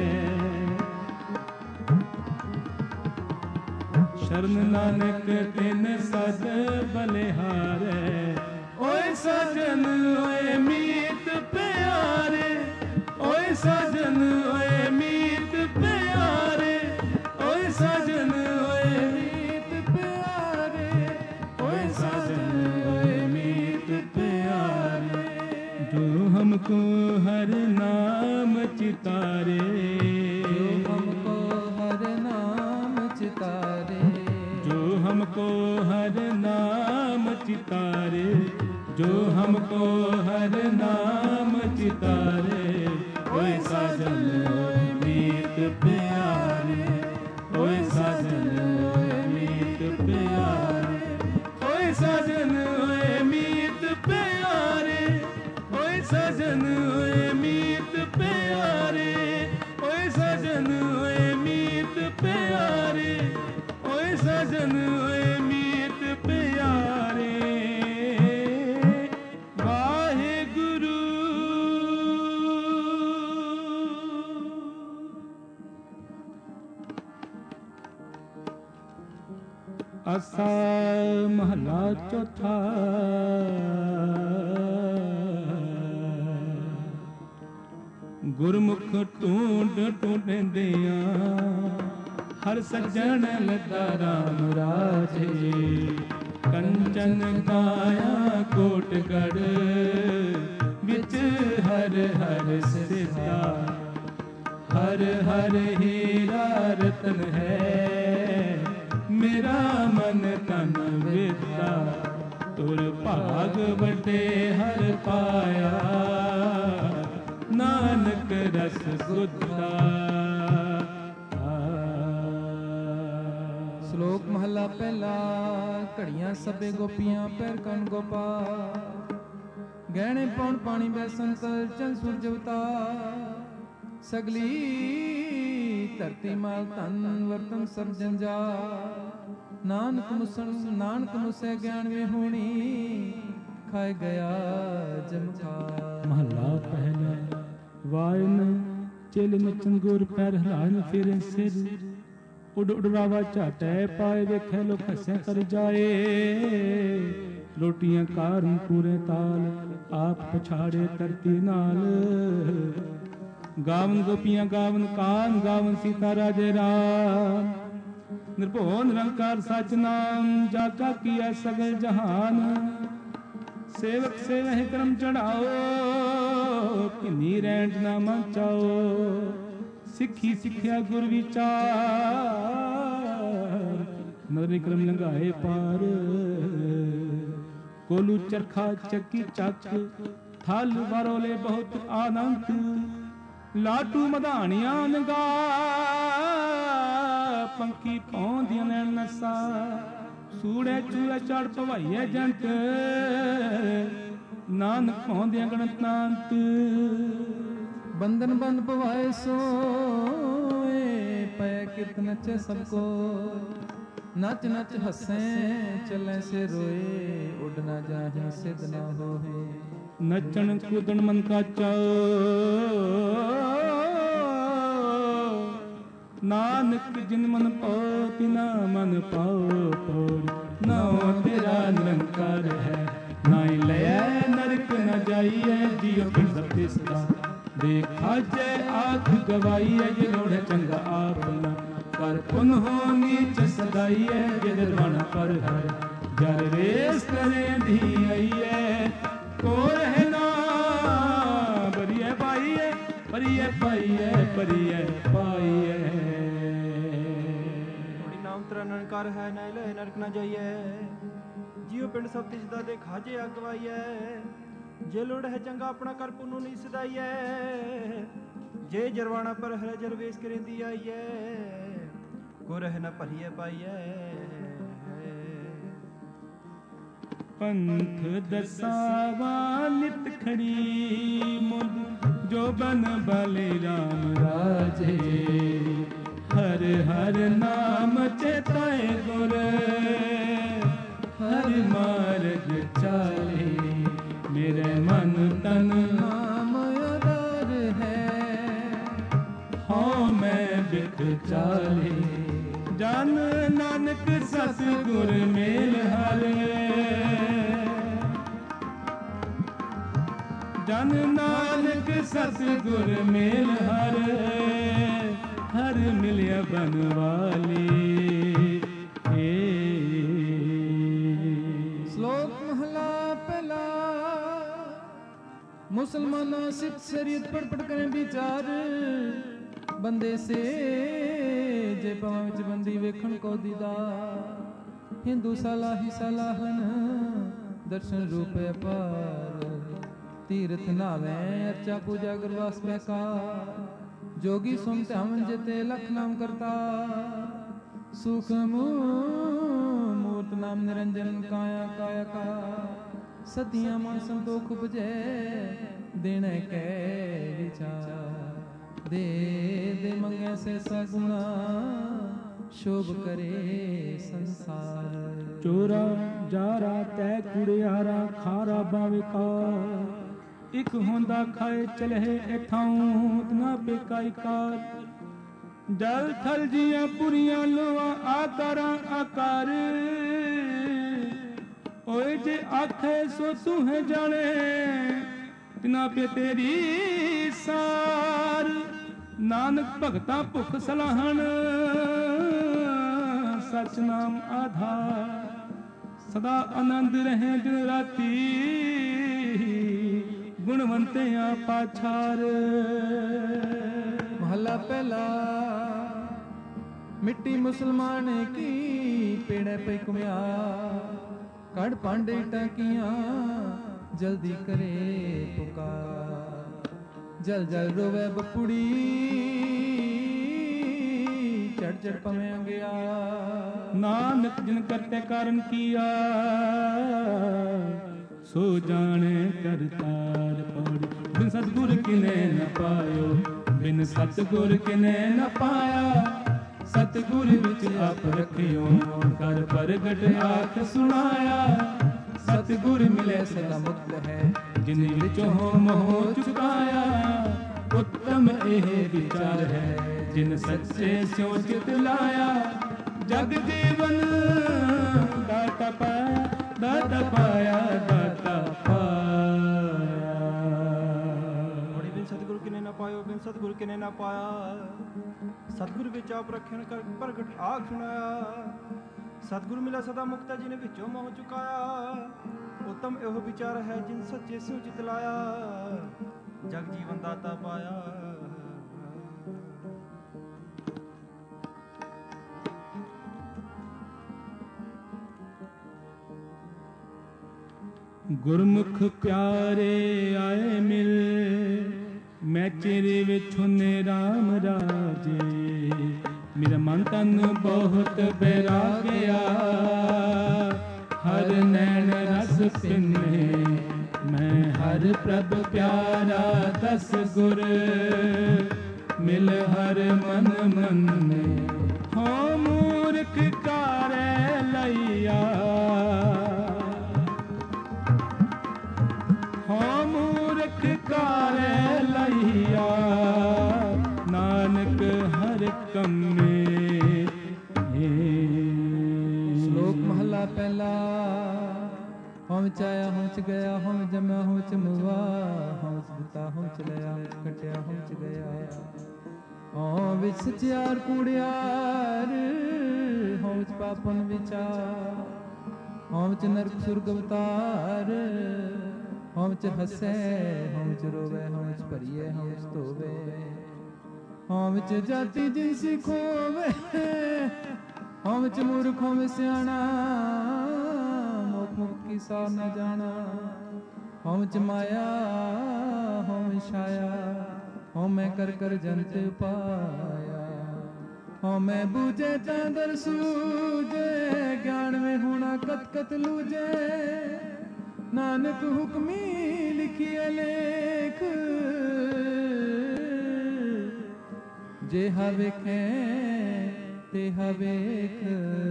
शरण नानक तिन सद बलिहारे, ओए सजन ओए मीत प्यारे, ओए सजन ओए मीत प्यारे, ओए सजन ओए मीत प्यारे, ओए सजन ओए मीत प्यारे। जो हमको हर नाम चितारे, जो हमको हर नाम चितारे, जो हमको हर नाम चितारे, जो हमको हर नाम चितारे। ओए साजन ओए मीत प्यारे, ओए साजन ओए मीत प्यारे, ओए साजन ओए मीत प्यारे, ओए साजन ओए मीत प्यारे, ओए साजन ओए मीत प्यारे, ओए साजन ओए मीत प्यारे। वाहेगुरु आसा महला चौथा। गुरमुख ढूंढ ढूंढदिया, हर सज्जन लगा राम राजे। कंचन काया कोटगढ़, विच हर हर सिद्धा। हर हर हीरा रतन है, मेरा मन तन विद्या। तो ਭਾਗ ਵੱਡੇ ਹਰ ਪਾਇਆ, ਨਾਨਕ ਰਸ ਗੁੱਦਾ। ਸ਼ਲੋਕ ਮਹਲਾ ਪਹਿਲਾ। ਘੜੀਆਂ ਸਭੇ ਗੋਪੀਆਂ ਪੈਰ ਕੰਨ ਗੋਪਾਲ, ਗਹਿਣੇ ਪੌਣ ਪਾਣੀ ਬੈਸਨ ਤਲ ਚੰਦ ਸੂਰਜ ਅਵਤਾਰ। ਸਗਲੀ ਧਰਤੀ ਮਾਲ ਧਨ ਵਰਤਨ ਸਭ ਜੰਜਾਲ, ਨਾਨਕ ਮੁਸੈ ਗਿਆਨ ਵਿਹੂਣੀ, ਖਾਏ ਗਿਆ ਜਮਖਾ। ਮਹਲਾ ਪਹਿਲਾ। ਵਾਇਨ ਚੇਲ ਚੰਗੁਰ ਪੈਰ ਹਰਾਨ ਫਿਰੇ ਸਿਰ, ਉਡ ਉਡਰਾਵਾ ਝਾਟੈ ਪਾਏ ਵੇਖੈ ਲੋਕ ਹੱਸਿਆ ਕਰ ਜਾਏ। ਰੋਟੀਆਂ ਕਾਰਨ ਪੂਰੇ ਤਾਲ, ਆਪ ਪਛਾੜੇ ਧਰਤੀ ਨਾਲ। ਗਾਵਨ ਗੋਪੀਆਂ ਗਾਵਨ ਕਾਨ, ਗਾਵਨ ਸੀਤਾ ਰਾਜੇ ਰਾਮ। ਨਿਰਭਉ ਨਿਰੰਕਾਰ ਸਚ ਨਾਮ, ਜਾਗਾ ਕੀਆ ਸਗਲ ਜਹਾਨ। ਸੇਵਕ ਸੇਵਹਿ ਕਰਮ ਚੜਾਓ, ਕਿੰਨੀ ਰਹਿਣ ਨਾ ਮਨ ਚਾਓ। ਸਿੱਖੀ ਸਿੱਖਿਆ ਗੁਰ ਵਿਚਾਰ, ਨਰ ਕਰਮ ਲੰਘਾਏ ਪਾਰ। ਕੋਲੂ ਚਰਖਾ ਚੱਕੀ ਚੱਕ, ਥਲ ਵਰੋਲੇ ਬਹੁਤ ਆਨੰਦ। ਲਾਟੂ ਮਧਾਣੀਆਂ ਨਗਾ, ਪੰਖੀ ਪੌਂਦੀਆਂ ਨੇ ਨਸਾ। ਸੂੜੇ ਚੂੜੇ ਚੜ ਭਵਾਈਏ ਜੰਟ, ਨਾਨਕ ਪੌਂਦੀਆਂ ਗਣਤਾਂਤ। ਬੰਧਨ ਬੰਨ ਪਵਾਏ ਸੋਏ, ਪੈ ਕਿਰਤ ਨਚੇ ਸਭ ਕੋ। ਨਚ ਨਚ ਹੱਸੇ ਚਲੇ ਸੇ ਰੋਏ, ਉੱਡ ਨਾ ਜਾਹੇ ਸਿਧ ਨਾ ਹੋਏ। ਨੱਚਣ ਕੂਦਣ ਮਨ ਕਾ ਚਾਉ, ਨਾਨਕ ਜਿਨ ਮਨ ਪਾਉ ਤਿਨਾ ਮਨ ਪਾਉ ਪੋੜ। ਨਾਉ ਤੇਰਾ ਨਿਰੰਕਾਰ ਹੈ, ਨਾਈ ਲਿਆ ਨਰਕ ਨ ਜਾਈਐ। ਜੀਉ ਪਿੰਡ ਸਭ ਤੇ ਸਦਾ ਦੇਖਾ ਜੈ ਆਖ ਗਵਾਈਐ। ਜੇ ਲੋੜ ਚੰਗਾ ਆਪਨਾ ਕਰ ਪੁਨ ਹੋ ਨੀਚ ਸਦਾਈਐ। ਜੇ ਦਰਵਾਨ ਪਰ ਹਰ ਜਰ ਰੇਸ ਕਰੇ ਧੀ ਆਈਐ। ਕੋ ਰਹਿ ਨਾ ਬਰੀਐ ਪਾਈਐ, ਬਰੀਐ ਪਾਈਐ, ਬਰੀਐ ਪਾਈਐ। ਨਾਮ ਤੇਰਾ ਨਿਰੰਕਾਰ ਹੈ, ਨਾ ਲੈ ਨਰਕ ਨਾ ਜਾਈਐ। ਜੀਉ ਪਿੰਡ ਸਭ ਤਿਸ ਦਾ ਦੇਖਾ ਜੇ ਅਗਵਾਈਐ। ਜੇ ਲੋੜ ਹੈ ਚੰਗਾ ਆਪਣਾ ਕਰ ਪੁੰਨੂ ਨਹੀਂ ਸਦਾਈਐ। ਜੇ ਜਰਵਾਣਾ ਪਰ ਹਰ ਜਰਵੇਸ ਕਰੇਂਦੀ ਆਈਐ। ਕੋ ਰਹਿ ਨਾ ਭਰੀਐ ਪਾਈਐ। ਪੰਥ ਦਸਾਵਾ ਨਿਤ ਖੜੀ ਮੁਦ, ਜੋ ਬਨ ਬਲੇ ਰਾਮ ਰਾਜੇ। ਹਰ ਹਰ ਨਾਮ ਚੇਤਾਏ ਗੁਰ, ਹਰ ਮਾਰਗ ਚਾਲੇ। ਮੇਰੇ ਮਨ ਤਨ ਨਾਮ ਆਧਾਰ ਹੈ, ਹਉ ਮੈਂ ਬਿਖ ਚਾਲੇ। ਜਨ ਨਾਨਕ ਸਤਿਗੁਰ ਮੇਲ ਹਰੇ, ਜਨ ਨਾਨਕ ਸਤਿਗੁਰ ਮੇਲ ਹਰੇ। ਹਰ ਮਿਲਿਆ ਬਨਵਾਲੀ। ਸ਼ਲੋਕ ਮਹਲਾ ਪਹਿਲਾ। ਮੁਸਲਮਾਨਾਂ ਸਿੱਖ ਸ਼ਰੀਅਤ ਪੜ ਪੜ ਕਰੇ ਵਿਚਾਰ, ਬੰਦੇ ਸੇ ਜੇ ਪਾਵਾਂ ਵਿੱਚ ਬੰਦੀ ਵੇਖਣ ਕੋ ਦੀਦਾਰ। ਹਿੰਦੂ ਸਲਾਹੀ ਸਲਾਹਨ, ਦਰਸ਼ਨ ਰੂਪ ਅਪਾਰ। ਤੀਰਥ ਨਾਵੇਂ ਅਰਚਾ ਪੂਜਾ ਗੁਰਵਾਸ ਬੈਕਾਰ। जोगी सुनते हम जते लख नाम करता। सुख मूर्त नाम निरंजन काया काया का। सतियां मन संतोख उपजे देने के विचार। दे दे मंगे से सगुणा शोभ करे संसार। चोरा जारा तै कुड़ियारा खारा बाविका। ਇਕ ਹੁੰਦਾ ਖਾਏ ਚਲਹਿ ਇਥਾਉ ਨਾ ਬੇਕਾਈ ਕਾਰ। ਜਲ ਥਲ ਜੀਆਂ ਪੁਰੀਆਂ ਲੋਆਂ ਆਕਾਰਾਂ ਆਕਾਰ। ਓਏ ਜੇ ਆਖੇ ਸੋ ਤੂੰ ਹੈ ਜਾਣੇ ਤਿਨਾ ਪੇ ਤੇਰੀ ਸਾਰ। ਨਾਨਕ ਭਗਤਾਂ ਭੁਖ ਸਲਾਹਣ ਸਚ ਨਾਮ ਆਧਾਰ। ਸਦਾ ਆਨੰਦ ਰਹੇ ਦਿਨ ਰਾਤੀ ਗੁਣਵੰਤਿਆਂ ਪਾਛਾਰ। ਮਹਲਾ ਪਹਿਲਾ। ਮਿੱਟੀ ਮੁਸਲਮਾਨ ਕੀ ਪੇੜੇ ਪੈ ਕੁਮਿਆ। ਕੜ ਪਾਂਡੇ ਟਾਕੀਆਂ ਜਲਦੀ ਕਰੇ ਪੁਕਾਰ। ਜਲ ਜਲ ਰੋਵੇ ਬਪੁੜੀ ਚੜ ਚੜ ਪਵੇਂ ਗਿਆ। ਨਾਨਕ ਜਿਨ ਕਰਤੇ ਕਾਰਨ ਕੀਆ ਸੋ ਜਾਣੇ ਕਰਤਾਰ ਪੌੜੀ। ਬਿਨ ਸਤਿਗੁਰ ਕਿਨੇ ਨ ਪਾਇਓ, ਬਿਨ ਸਤਿਗੁਰ ਕਿਨੇ ਨ ਪਾਇਆ। ਸਤਿਗੁਰ ਵਿੱਚ ਆਪ ਰਖਿਓ, ਕਰ ਪ੍ਰਗਟ ਆਖ ਸੁਣਾਇਆ। ਸਤਿਗੁਰ ਮਿਲੇ ਸਦਾ ਮੁਕਤ ਹੈ, ਜਿਨ ਵਿੱਚ ਹੋ ਮੋਹ ਚੁਕਾਇਆ। ਉੱਤਮ ਇਹ ਵਿਚਾਰ ਹੈ, ਜਿਨ ਸੱਚੇ ਸਿਉ ਚਿਤ ਲਾਇਆ। ਜਗ ਜੀਵਨ ਦਾਤਾ ਪਾਇਆ, ਦਾਤਾ ਪਾਇਆ, ਦਾਤਾ ਪਾਇਆ। ਬੜੀ ਬਿਨ ਸਤਿਗੁਰ ਕਿਨੇ ਨਾ ਪਾਇਓ, ਬਿਨ ਸਤਿਗੁਰ ਕਿਨੇ ਨਾ ਪਾਇਆ। ਸਤਿਗੁਰ ਵਿੱਚ ਆਪ ਰੱਖਣ ਕਰ ਪ੍ਰਗਟ ਆਖ ਸੁਣਾਇਆ। ਸਤਿਗੁਰ ਮਿਲਿਆ ਸਦਾ ਮੁਕਤਾ, ਜਿਨੇ ਵਿੱਚੋਂ ਮੋਹ ਚੁਕਾਇਆ। ਉੱਤਮ ਇਹੋ ਵਿਚਾਰ ਹੈ, ਜਿਨ ਸੱਚੇ ਸਿਉ ਚਿਤ ਲਾਇਆ। ਜਗ ਜੀਵਨ ਦਾਤਾ ਪਾਇਆ। ਗੁਰਮੁਖ ਪਿਆਰੇ ਆਏ ਮਿਲ, ਮੈਂ ਚਿਹਰੇ ਵਿੱਚ ਹੁੰਨੇ ਰਾਮ ਰਾਜੇ। ਮੇਰਾ ਮਨ ਤਨ ਬਹੁਤ ਬੈਰਾਗਿਆ, ਹਰ ਨੈਣ ਰਸ ਪਿੰਨੇ। ਮੈਂ ਹਰ ਪ੍ਰਭ ਪਿਆਰਾ ਦਸ ਗੁਰ, ਮਿਲ ਹਰ ਮਨ ਮੰਨੇ। ਹੋ ਮੂਰਖ ਕਾਰੇ ਲਈਆ, ਹੋ ਮੂਰਖ ਕਾਰੇ ਲਈਆ। ਨਾਨਕ ਹਰ ਕੰਮੇ। ਸ਼ਲੋਕ ਮਹਲਾ ਪਹਿਲਾ। ਹਉ ਚ ਆਇਆ ਹਉ ਚ ਗਿਆ, ਹਉ ਜਮਿਆ ਹਉ ਚ ਮੁਆ। ਹਉ ਚ ਦਿੱਤਾ ਹਉ ਚ ਲਿਆ, ਹਉ ਚ ਕਟਿਆ ਹਉ ਚ ਗਿਆ। ਹਉ ਵਿੱਚ ਸਚਿਆਰ ਕੂੜਿਆਰ, ਹਉ ਚ ਪਾਪਨ ਵਿਚਾਰ। ਹਉ ਚ ਨਰਕ ਸੁਰਗ ਅਵਤਾਰ, ਹਉ ਚ ਹਸੈ ਹਉ ਚ ਰੋਵੇ। ਹਉ ਚ ਭਰੀਏ ਹਉ ਚ ਧੋਵੇ। ਹਉ ਵਿੱਚ ਜਾਤੀ ਜਿਨਸੀ ਖੋਵੇ, ਹਉ ਵਿੱਚ ਮੂਰਖ ਹਉ ਵਿੱਚ ਸਿਆਣਾ। ਮੋਖ ਮੁਖ ਕੀ ਸਾਰ ਨ ਜਾਣਾ। ਹਉ ਵਿੱਚ ਮਾਇਆ ਹਉ ਵਿੱਚ ਛਾਇਆ। ਹਉ ਮੈਂ ਕਰ ਕਰ ਜੰਤ ਪਾਇਆ। ਹਉ ਮੈਂ ਬੂਝੇ ਤਾਂ ਦਰ ਸੂਝੇ, ਗਿਆਨ में ਹੋਣਾ ਕਤ ਕਤ ਲੂਝੇ। ਨਾਨਕ ਹੁਕਮੀ ਲਿਖਿਆ ਲੇਖ, ਜਿਹਾ ਵੇਖੈ ਤਿਹਾ ਵੇਖ।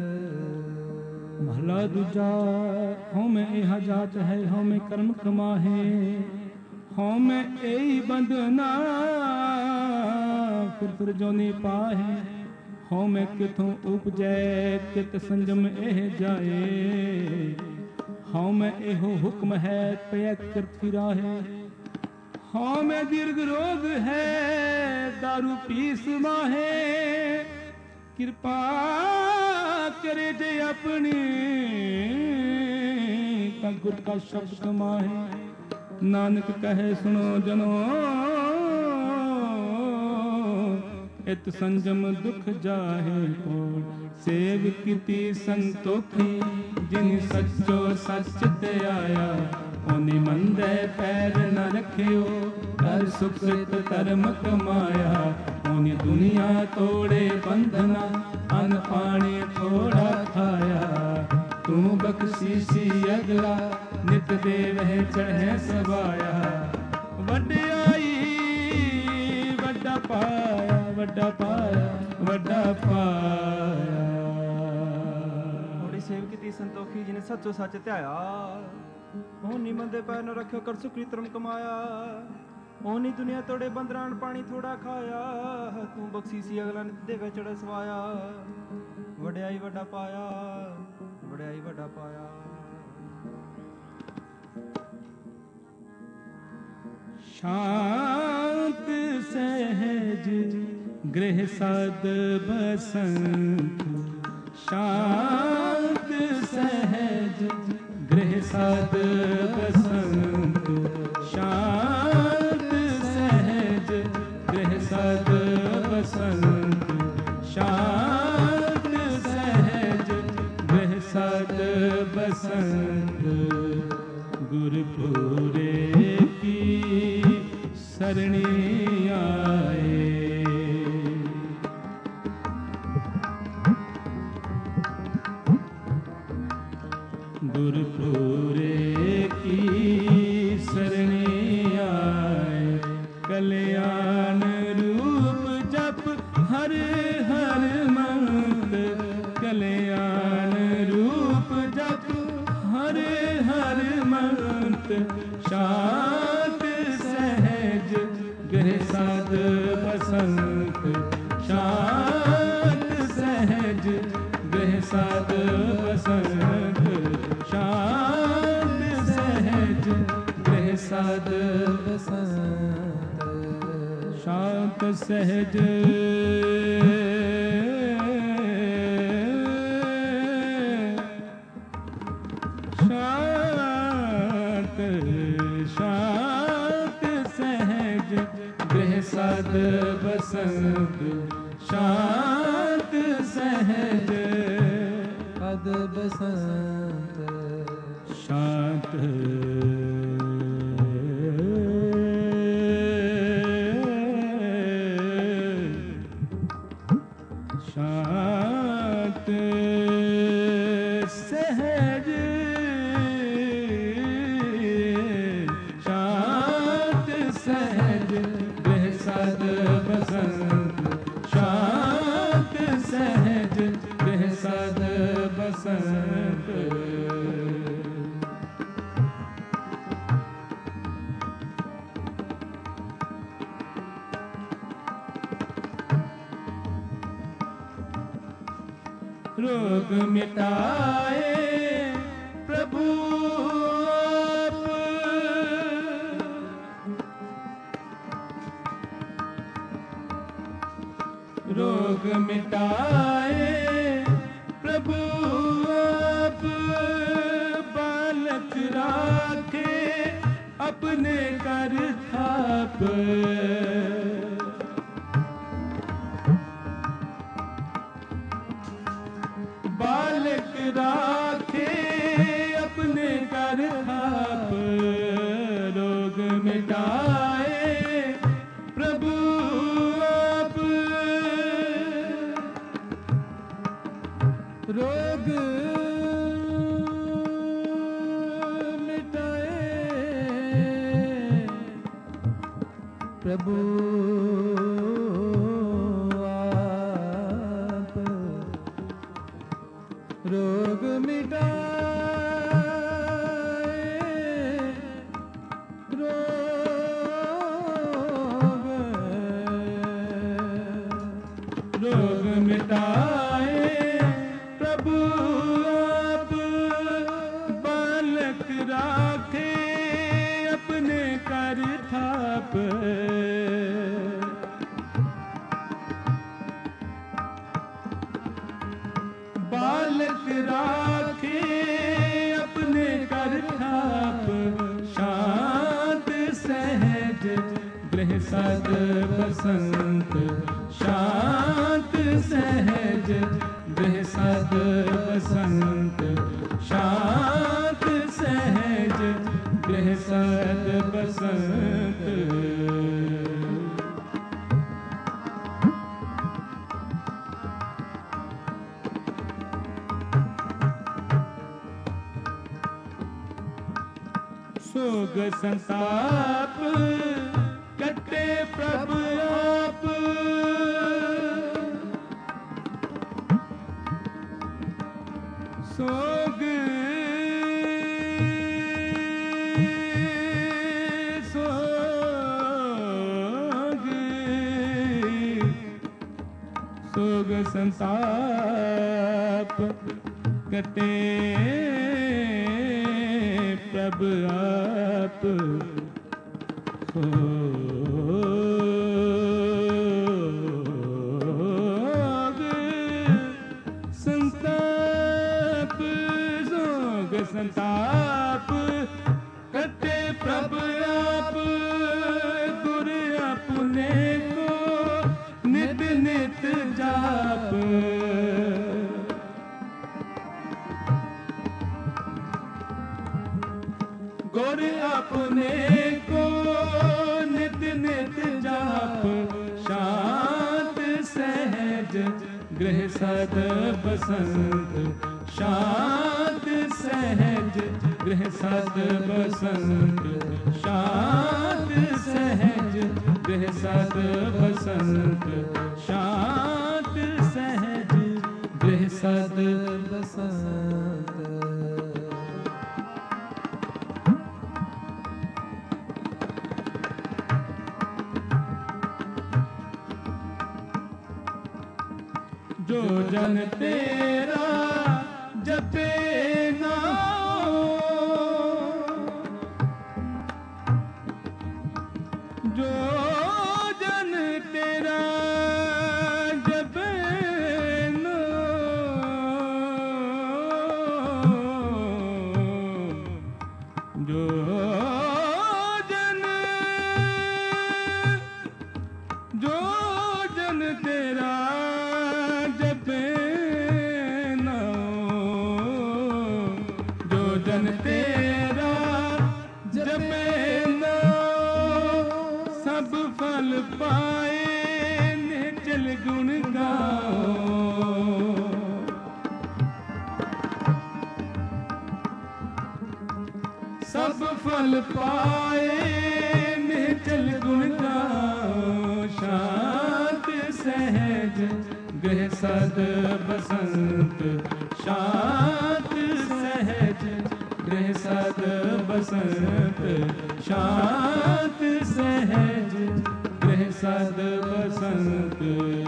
ਮਹਲਾ ਦੂਜਾ। ਹਉ ਮੈਂ ਇਹ ਜਾਤ ਹੈ, ਹਉ ਮੈਂ ਕਰਮ ਕਮਾਹੇ। ਹਉ ਮੈਂ ਇਹੀ ਬੰਧਨਾ, ਫਿਰ ਫਿਰ ਜੋਨੀ ਪਾਹੇ। ਹਉ ਮੈਂ ਕਿਥੋਂ ਉਪਜੈ, ਕਿਤ ਸੰਜਮ ਇਹ ਜਾਏ। ਹਉ ਮੈਂ ਇਹੋ ਹੁਕਮ ਹੈ, ਪਿਆ ਕਿਰਤ ਫਿਰਾਹੇ। ਹਉ ਮੈਂ ਦੀਰਘ ਰੋਗ ਹੈ, ਦਾਰੂ ਪੀਸ ਮਾਹੇ। ਕਿਰਪਾ ਕਰੇ ਜੇ ਆਪਣੀ, ਤਾਂ ਗੁਰ ਕਾ ਸ਼ਬਦ ਕਮਾਹੇ। ਨਾਨਕ ਕਹੇ ਸੁਣੋ ਜਨੋ, ਇਤ ਸੰਜਮ ਦੁਖ ਜਾਹੇ ਕੋਲ। ਸੇਵ ਕੀਤੀ ਸੰਤੋਖੀ, ਜਿਨ ਸੱਚੋ ਸੱਚ ਤੇ ਆਇਆ। ਉਹਨੇ ਮੰਦੇ ਪੈਰ ਨ ਰੱਖਿਓ, ਕਰ ਸੁਖਿਤ ਧਰਮ ਕਮਾਇਆ। ਉਹਨੇ ਦੁਨੀਆ ਤੋੜੇ ਬੰਧਨਾ, ਅਨ ਪਾਣੀ ਥੋੜਾ ਖਾਇਆ। ਤੂੰ ਬਖਸ਼ੀਸੀ ਅਗਲਾ, ਨਿਤ ਦੇਵਹਿ ਚੜ੍ਹੈ ਸਵਾਇਆ। ਵਡਿਆਈ ਵੱਡਾ ਪਾਇਆ, ਵੱਡਾ ਪਾਇਆ, ਵੱਡਾ ਪਾਇਆ। ਥੋੜੀ ਸੇਵ ਕੀਤੀ ਸੰਤੋਖੀ, ਜਿਨੇ ਸੱਚੋ ਸੱਚ ਧਿਆਇਆ। ਉਹ ਨੀ ਮੰਦੇ ਪੈਰ ਨ ਰੱਖਿਓ, ਕਰ ਸੁਖੀ ਧਰਮ ਕਮਾਇਆ। ਉਹ ਨੀ ਦੁਨੀਆ ਤੋੜੇ ਬੰਦਰਾਂ, ਪਾਣੀ ਥੋੜਾ ਖਾਇਆ। ਤੂੰ ਬਖਸ਼ੀਸੀ ਅਗਲਾ, ਨਿਤ ਦੇਵੇ ਚੜ੍ਹੈ ਸਵਾਇਆ। ਵਡਿਆਈ ਵੱਡਾ ਪਾਇਆ, ਵਡਿਆਈ ਵੱਡਾ ਪਾਇਆ। ਸ਼ਾਂਤ ਸਹਿਜ ਗ੍ਰਹਿ ਸਦ ਬਸੰਤ। ਸ਼ਾਂਤ ਸਹਿਜ ਗ੍ਰਹਿ ਸਦ ਬਸੰਤ। ਸ਼ਾਂਤ ਸਹਿਜ ਗ੍ਰਹਿ ਸਦ ਬਸੰਤ। ਸ਼ਾਂਤ ਸਹਿਜ ਗ੍ਰਹਿ ਸਦ ਬਸੰਤ। पूरे की सरणी आए। गुर पूरे की सरणी आए। कल्याण रूप जप हर हर मंत्र। कल्याण रूप जप हर हर मंत्र। शांत सहज गृह साध बसंत। शांत सहज गृह साध बसंत। शांत सहज गृह साध बसंत। शांत सहज शांत शांत सहज गृह साध बसंत। शांत सहज पद बसंत। शांत शांत सहज शांत सहज गृह साध बसंत। शांत सहज गृह साध बसंत। रोग मिटाए प्रभु आप। रोग मिटाए प्रभु आप। बालक राखे अपने कर थाप। बालक राखे अपने कर थाप। रोग मिटाए प्रभु आप। रोग मिटाए प्रभु आप। रोग मिटाए रोग मिटाए प्रभु आप। बालक राखे अपने कर थाप। बालक राखे अपने कर थाप। शांत सहज गृह साध बसंत। शांत सहज गृह साध बसंत। शांत सहज गृह साध बसंत। सोग संताप कटे प्रभु आप। सोग सोग सोग संताप कटे प्रभु आप। सोग संताप सोग संताप कटे प्रभु आप। गुर अपने को नित नित जाप। गुर अपने को नित नित जाप, शांत सहज गृह सद बसंत, शांत सहज गृह सद बसंत, शांत सहज गृह सद बसंत, शांत सहज गृह सद बसंत। जो जन तेरा जपे नाम, जो जन तेरा जपे नाम, जो जन तेरा जपे नाम, जो जन तेरा जपे नाम, सब फल पाए निचल गुण गाओ, सब फल पाए निचल गुण गाओ, शांत सहज गृह सद बसंत, शांत सहज गृह सद बसंत, शांत सहज गृह सद बसंत।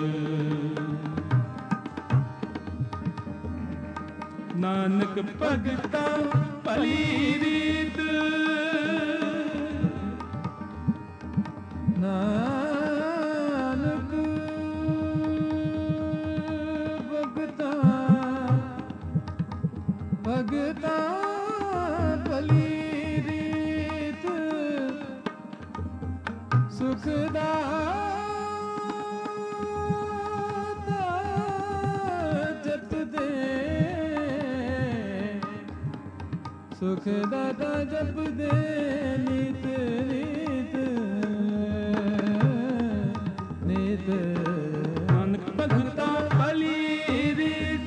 नानक भगता भली रीत, नानक भगता भगता भली रीत, सुखदाता जप दे, सुखदाता जप दे नित नित नित। नानक भगता भली रीत,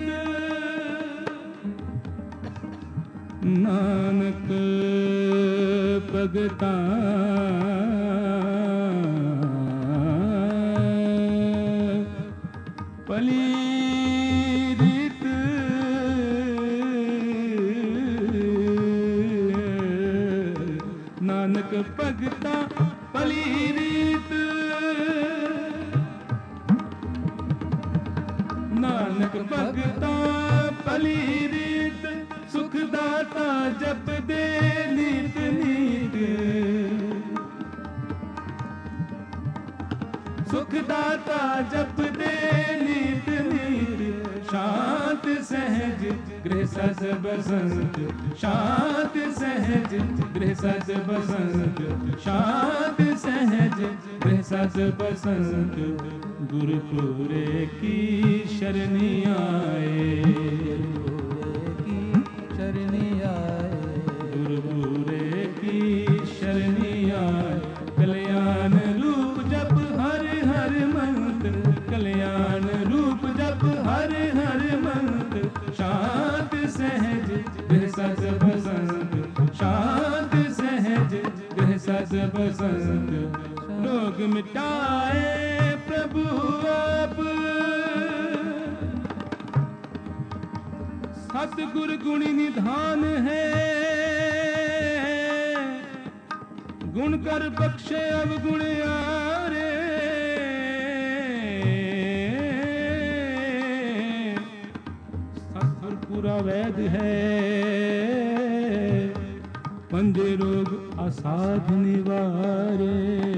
नानक भगता भली रीत, नानक भगता भली रीत, नानक भगता भली रीत, सुखदाता जप दे नीत नीत, सुखदाता जप दे नीत नीत, शांत सहज गृह सद बसंत, शांत सहज गृह सद बसंत, शांत सहज गृह सद बसंत। गुरुपुरे की शरणी आए, शरणी आए, गुरुपुरे की शरणी आए, कल्याण रूप जप हर हर मंत्र, कल्याण रूप जप हर हर मंत्र, शांत सहज गृह सद बसंत, शांत सहज गृह सद बसंत। रोग मिटाए प्रभु आप, सतगुर गुणी निधान है, गुण कर बख्शे अवगुण यारे, सतगुर पूरा वैद है, पंजे रोग असाध निवारे,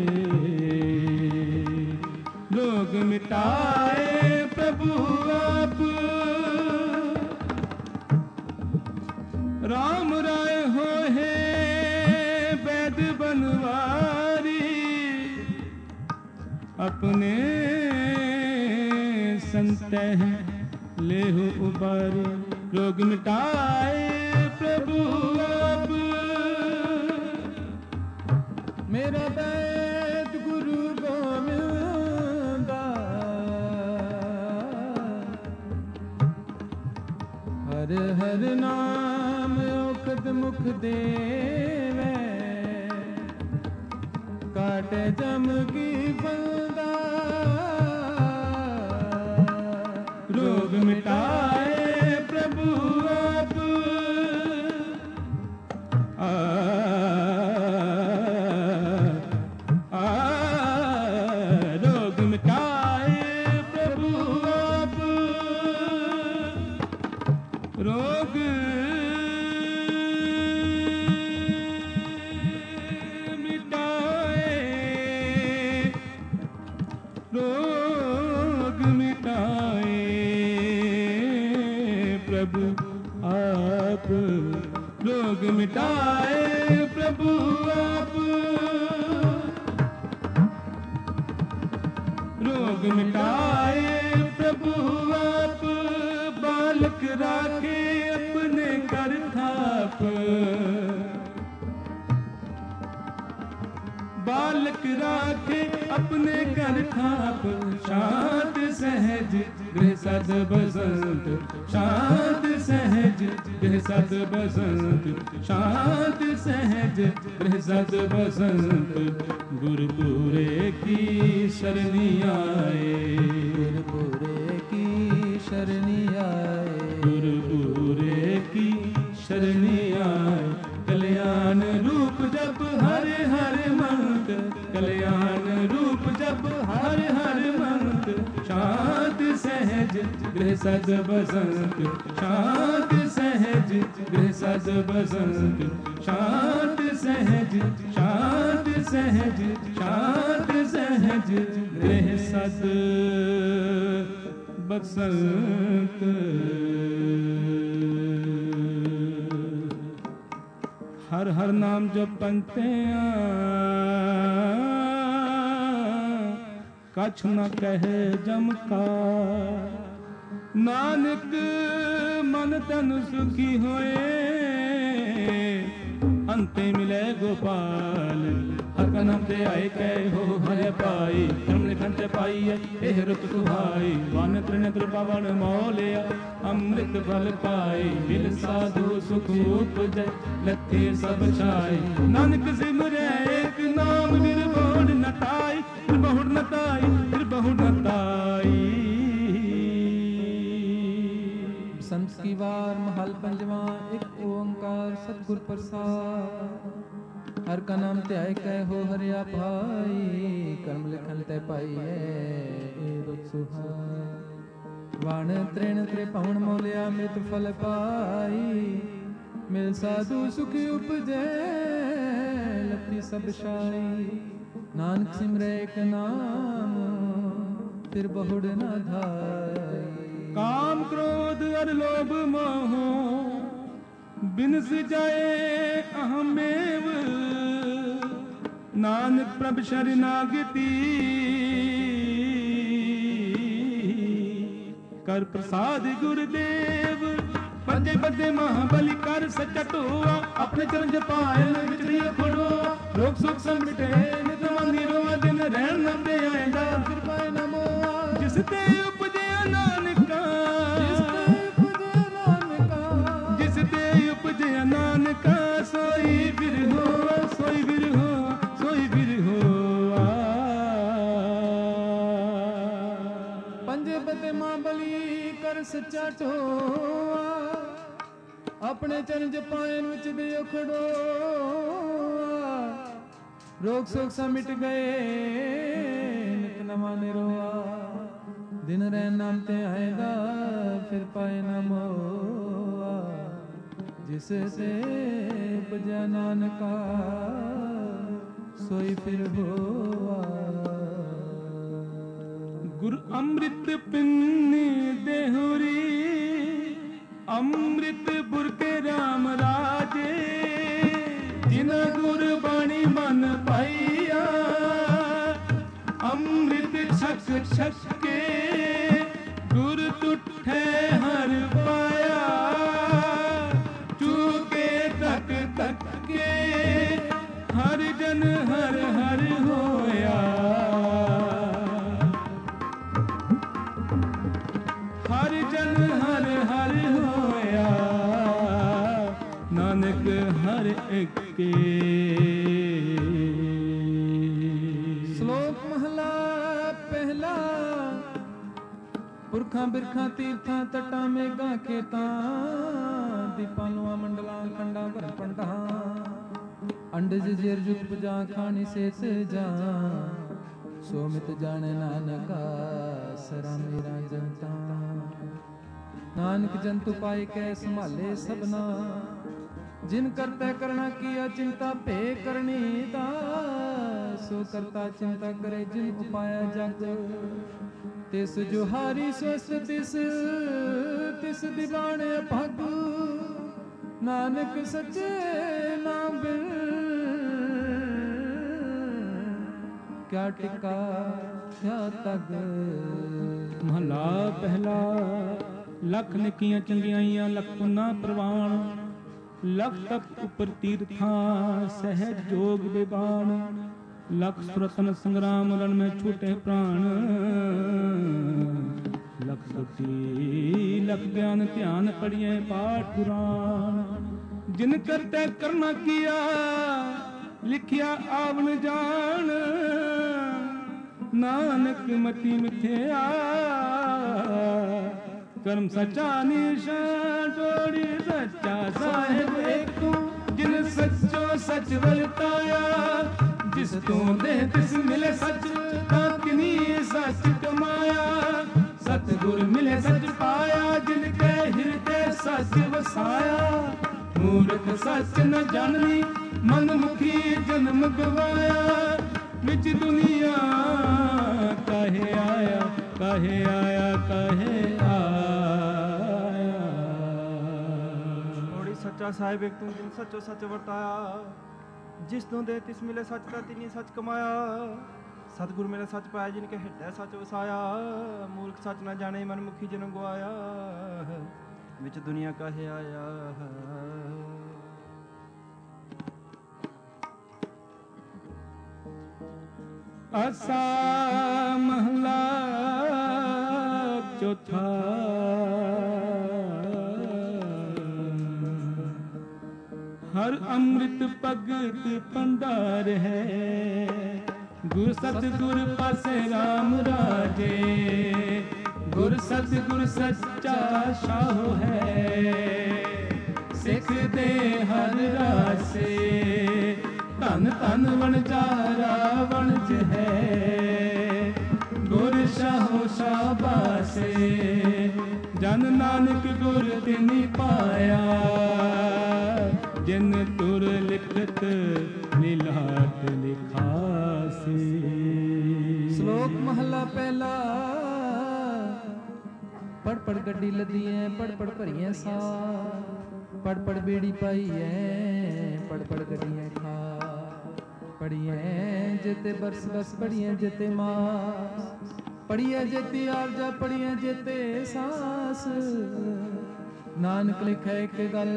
रोग मिटाए प्रभु आप, राम राय हो है वैद बनवारी, अपने संत हैं लेहु उबारी, रोग मिटाए प्रभु आप, ਮੇਰਾ ਬੈਠ ਗੁਰੂ ਗੋਬਿੰਦਾ, ਹਰ ਹਰ ਨਾਮ ਔਖਦ ਮੁਖ ਦੇਵੇ, ਕਾਟੇ ਜਮ ਕੀ ਬੰਦਾ, ਰੋਗ ਮਿਟਾਏ ਪ੍ਰਭੂ ਆਪ, ਰੋਗ ਮਿਟਾਏ ਪ੍ਰਭੂ ਆਪ, ਰੋਗ ਮਿਟਾਏ, ਰੋਗ ਮਿਟਾਏ ਪ੍ਰਭੂ ਆਪ, ਰੋਗ ਮਿਟਾਏ ਪ੍ਰਭੂ ਆਪ, ਰੋਗ ਮਿਟਾਏ ਪ੍ਰਭੂ ਆਪ, ਬਾਲਕ ਰਾਖੇ ਆਪਣੇ ਕਰ ਥਾਪ, ਬਾਲਕ ਰਾਖੇ ਆਪਣੇ ਕਰ ਥਾਪ, ਸ਼ਾਂਤ ਸਹਿਜ ਗ੍ਰਹਿ ਸਦ ਬਸੰਤ, ਸ਼ਾਂਤ ਸਹਿਜ ਗ੍ਰਹਿ ਸਦ ਬਸੰਤ, ਸ਼ਾਂਤ ਸਹਿਜ ਗ੍ਰਹਿ ਸਦ ਬਸੰਤ, ਗੁਰਪੂਰੇ ਕੀ ਸ਼ਰਨੀ ਆਏ, ਗੁਰਪੁਰੇ ਕੀ ਸ਼ਰਨੀ ਆਏ, ਗੁਰਪੂਰੇ ਕੀ ਸ਼ਰਨੀ ਆਏ, ਕਲਿਆਣ ਰੂਪ ਜਪ ਹਰ ਹਰ ਮੰਤ, ਕਲਿਆਣ ਰੂਪ ਜਪ ਹਰ ਹਰ ਮੰਤ, ਸ਼ਾਂਤ ਸਹਿਜ ਗ੍ਰਹਿ ਸਦ ਬਸੰਤ, ਸ਼ਾਂਤ ਸਹਿਜ ਗ੍ਰਹਿ ਸਦ ਬਸੰਤ, ਸ਼ਾਂਤ ਸਹਿਜ, ਸ਼ਾਂਤ ਸਹਿਜ, ਸ਼ਾਂਤ ਸਹਿਜ ਗ੍ਰਹਿ ਸਦ ਬਸੰਤ। ਹਰ ਹਰ ਨਾਮ ਜਪੰਤਿਆਂ ਕਛ ਨ ਕਹੇ ਜਮ ਕਾ, ਨਾਨਕ ਮਨ ਤਨ ਸੁਖੀ ਹੋਏ, ਅੰਤੇ ਮਿਲੇ ਗੋਪਾਲ, ਹਰ ਕਾ ਨਾਮ ਤੇ ਆਏ ਕਹਿ ਹੋ ਹਰਿ ਪਾਈ, ਜਮ ਲਿਖਨ ਤੇ ਪਾਈਐ ਇਹ ਰੁਤ ਸੁਹਾਈ, ਵਨ ਤ੍ਰਿਨੇਤਰ ਪਵਨ ਮੋਲਿਆ ਅੰਮ੍ਰਿਤ ਫਲ ਪਾਈ, ਮਿਲ ਸਾਧੂ ਸੁਖ ਉਪਜੈ ਲੱਥੇ ਸਭ ਛਾਈ, ਨਾਨਕ ਸਿਮਰੈ ਏਕ ਨਾਮ ਨਿਰਭਉ ਨਤਾਈ, ਨਿਰਭਉ ਨਤਾਈ, ਨਿਰਭਉ ਨਤਾਈ। ਸੰਤ ਕੀ ਵਾਰ ਮਹਲ ਪੰਜਵਾਂ, ਇੱਕ ਓੰਕਾਰ ਸਤਿਗੁਰ ਪ੍ਰਸਾਦ, ਹਰ ਕਾ ਨਾਮ ਧਿਆਏ ਕਹਿ ਹੋ ਹਰਿਆ ਭਾਈ, ਕਰਮ ਲਿਖਨ ਤੇ ਪਾਈਐ ਇਹ ਰੁਤ ਸੁਹਾਈ, ਵਣ ਤ੍ਰਿਣ ਤ੍ਰਿਭੁਵਨ ਮੋਲਿਆ ਅੰਮ੍ਰਿਤ ਫਲ ਪਾਈ, ਮਿਲ ਸਾਧੂ ਸੁਖ ਉਪਜੈ ਲੱਥੀ ਸਭ ਛਾਈ, ਨਾਨਕ ਸਿਮਰੈ ਏਕ ਨਾਮ ਫਿਰ ਬਹੁੜ ਨਾ ਧਾਈ, ਕਾਮ ਕ੍ਰੋਧ ਅਰ ਲੋਭ ਮੋਹ ਬਿਨਸ ਜਾਏ ਅਹਮੇਵ, ਨਾਨਕ ਪ੍ਰਭ ਸ਼ਰਨਾਗਤੀ ਕਰ ਪ੍ਰਸਾਦ ਗੁਰਦੇਵ, ਬੱਦੇ ਬੱਦੇ ਮਹਾਬਲੀ ਕਰ ਸੱਚਾ ਢੋਆ, ਆਪਣੇ ਚਰਨ ਜਪਾਇ ਵਿਚੜੀ ਖੜੋਆ, ਰੋਗ ਸੁਖ ਸੰਮਿਟੇ ਨਿਤ ਮੰਦੀ ਰੋਆ, ਦਿਨ ਰਹਿਣ ਨਾ ਤੇ ਆਏਗਾ ਕਿਰਪਾ ਨਮੋ, ਜਿਸ ਤੇ ਉਪਜਿਆ ਨਾਨਕਾ, ਜਿਸ ਤੇ ਉਪਜਿਆ ਨਾਨਕਾ, ਜਿਸ ਤੇ ਉਪਜਿਆ ਨਾਨਕਾ, ਸੋਈ ਫਿਰ ਹੋਆ, ਸੋਈ ਫਿਰ ਹੋਆ, ਸੋਈ ਫਿਰ ਹੋਆ। ਪੰਜੇ ਬਦੇ ਮਾਂ ਬਲੀ ਕਰ ਸੱਚਾ ਢੋਆ, ਆਪਣੇ ਚਰਨ ਜਪਾਇਨ ਵਿੱਚ ਦਿਓ ਖੜੋਆ, ਰੋਗ ਸੋਗ ਸਭ ਮਿਟ ਗਏ ਨਿਤ ਨਵਾਂ ਨਿਰੋਆ, ਦਿਨ ਰਹਿ ਨਾਮ ਤੇ ਆਏਗਾ ਫਿਰ ਪਾਏ ਨਾ ਮੋਆ, ਜਿਸ ਤੇ ਉਪਜਿਆ ਨਾਨਕਾ ਸੋਈ ਫਿਰ ਹੋਆ। ਗੁਰ ਅੰਮ੍ਰਿਤ ਪਿੰਨੀ ਦੇਹੁਰੀ, ਅੰਮ੍ਰਿਤ ਬੁਰਕੇ ਰਾਮ ਰਾਜੇ, ਜਿਨਾ ਗੁਰ ਬਾਣੀ ਮਨ ਪਾਈਆ, ਅੰਮ੍ਰਿਤ ਛਕ ਛਕ ਕੇ ਗੁਰ ਟੁੱਠੇ ਹਰ ਪਾਇਆ, ਚੂਕੇ ਤੱਕ ਤੱਕ ਕੇ ਹਰ ਜਨ ਹਰ ਸੁਰਖਾਂ ਬਿਰਖਾਂ ਤੀਰਥਾਂ ਤਟਾਂ ਮੇਘਾਂ ਖੇਤਾਂ ਦੀਪਾਂ ਲੂਆਂ ਮੰਡਲਾਂ ਖੰਡਾਂ ਭਰ ਪੰਡਾਂ ਅੰਡਜ ਜੇਰ ਜੁਗ ਪੁਜਾ ਖਾਣੀ ਸੇਤ ਜਾ ਸੋ ਮਿਤ ਜਾਣੇ ਨਾਨਕਾ ਸਰਾ ਮੇਰਾ ਜਨਤਾ ਨਾਨਕ ਜੰਤੂ ਪਾਏ ਕੈ ਸੰਭਾਲੇ ਸਭਨਾ ਜਿਨ ਕਰਤਾ ਕਰਣਾ ਕੀਆ ਚਿੰਤਾ ਭੇ ਕਰਨੀ ਦਾ ਸੋ ਕਰਤਾ ਚਿੰਤਾ ਕਰੇ ਜਿਨ ਉਪਾਇਆ ਜਗ ਤਿਸ ਜੋ ਹਾਰੀ ਸਵਸ ਤਿਸ ਦੀਵਾਨ ਅਭਗ ਨਾਨਕ ਸੱਚੇ ਨਾਮ ਬਿਨ ਕਿਆ ਟਿਕਾ ਕਿਆ ਤਗ। ਮਹਲਾ ਪਹਿਲਾ। ਲੱਖ ਨੇਕੀਆਂ ਚੰਗਿਆਈਆਂ ਲੱਖ ਪੁੰਨਾ ਪ੍ਰਵਾਨ ਲੱਖ ਤਪ ਉਪਰ ਤੀਰਥਾਂ ਸਹਿਜ ਜੋਗ ਵਿਵਾਨ ਲੱਖ ਸੁਰਤਨ ਸੰਗਰਾਮ ਰਣ ਮੈਂ ਛੂਟੇ ਪ੍ਰਾਣ ਲੱਖ ਸੁਤੀ ਲੱਖ ਗਿਆਨ ਧਿਆਨ ਪੜੀਏ ਪਾਠ ਪੁਰਾਣ ਜਿਨ ਕਰਤੇ ਕਰਨਾ ਕੀਆ ਲਿਖਿਆ ਆਵਣ ਜਾਣ ਨਾਨਕ ਮਤੀ ਮਿਥਿਆ ਕਰਮ ਸੱਚਾ ਨਿਸ਼ਾਨ ਟੋੜੀ ਸੱਚਾ ਸਾਹਿਬ ਏਕੋ ਜਿਨ ਸੱਚੋ ਸੱਚ ਵਰਤਾਇਆ ਜਿਸ ਤੋਂ ਦੇ ਤਿਸ ਮਿਲੇ ਸੱਚ ਤਾਂ ਕਿਨੀ ਸੱਚ ਕਮਾਇਆ ਸਤਿਗੁਰ ਮਿਲੇ ਸੱਚ ਪਾਇਆ ਜਿਨ ਕੈ ਹਿਰਦੇ ਸੱਚ ਵਸਾਇਆ ਮੂਰਖ ਸੱਚ ਨ ਜਾਣਨੀ ਮਨ ਮੁਖੀ ਜਨਮ ਗਵਾਇਆ ਵਿੱਚ ਦੁਨੀਆ ਕਾਹੇ ਆਇਆ ਕਾਹੇ ਆਇਆ ਕਾਹੇ ਸੱਚਾ ਸਾਹਿਬ ਇੱਕ ਤੂੰ ਜਿਨ ਸੱਚੋ ਸੱਚ ਵਰਤਾਇਆ ਜਿਸ ਤੋਂ ਦੇ ਤਿਸ ਮਿਲੇ ਸੱਚ ਤਾਂ ਤਿਨੀ ਸੱਚ ਕਮਾਇਆ ਸਤਿਗੁਰ ਮਿਲੇ ਸੱਚ ਪਾਇਆ ਜਿਨ ਕੇ ਹਿਰਦੈ ਸੱਚ ਵਸਾਇਆ ਮੂਰਖ ਸੱਚ ਨਾ ਜਾਣੇ ਮਨ ਮੁਖੀ ਜਨਮ ਗਵਾਇਆ ਵਿੱਚ ਦੁਨੀਆ ਕਾਹੇ ਆਇਆ। ਆਸਾ ਮਹਲਾ ਚੌਥਾ। ਹਰ ਅੰਮ੍ਰਿਤ ਭਗਤ ਭੰਡਾਰ ਹੈ ਗੁਰ ਸਤਿਗੁਰ ਪਾਸੇ ਰਾਮ ਰਾਜੇ ਗੁਰ ਸਤਿਗੁਰ ਸੱਚਾ ਸ਼ਾਹ ਹੈ ਸਿੱਖ ਦੇ ਹਰ ਰਾਸੇ ਧਨ ਧਨ ਵਣਜਾਰਾ ਵਣਜ ਹੈ ਗੁਰ ਸ਼ਾਹੋ ਸ਼ਾਬਾਸੇ ਜਨ ਨਾਨਕ ਗੁਰ ਤਿਨੀ ਪਾਇਆ ਜਿਨ ਤੁਰ ਲਿਖਤ ਲੀਲਾਟ ਲਿਖਾਸੀ। ਸ਼ਲੋਕ ਮਹਲਾ ਪਹਿਲਾ। ਪੜ ਪੜ ਗੱਡੀ ਲੱਦੀਐ ਪੜ ਪੜ ਭਰੀਐ ਸਾ ਪੜ ਪੜ ਬੇੜੀ ਪਾਈਐ ਪੜ ਪੜ ਗੱਡੀਐ ਖਾ ਪੜੀਐ ਜਿਤੇ ਬਰਸ ਬਸ ਪੜੀਐ ਜਿਤੇ ਮਾਸ ਪੜੀਐ ਜਿਤੇ ਆਰਜਾ ਪੜੀਐ ਜਿਤੇ ਸਾਸ ਨਾਨਕ ਲਿਖੈ ਇੱਕ ਗੱਲ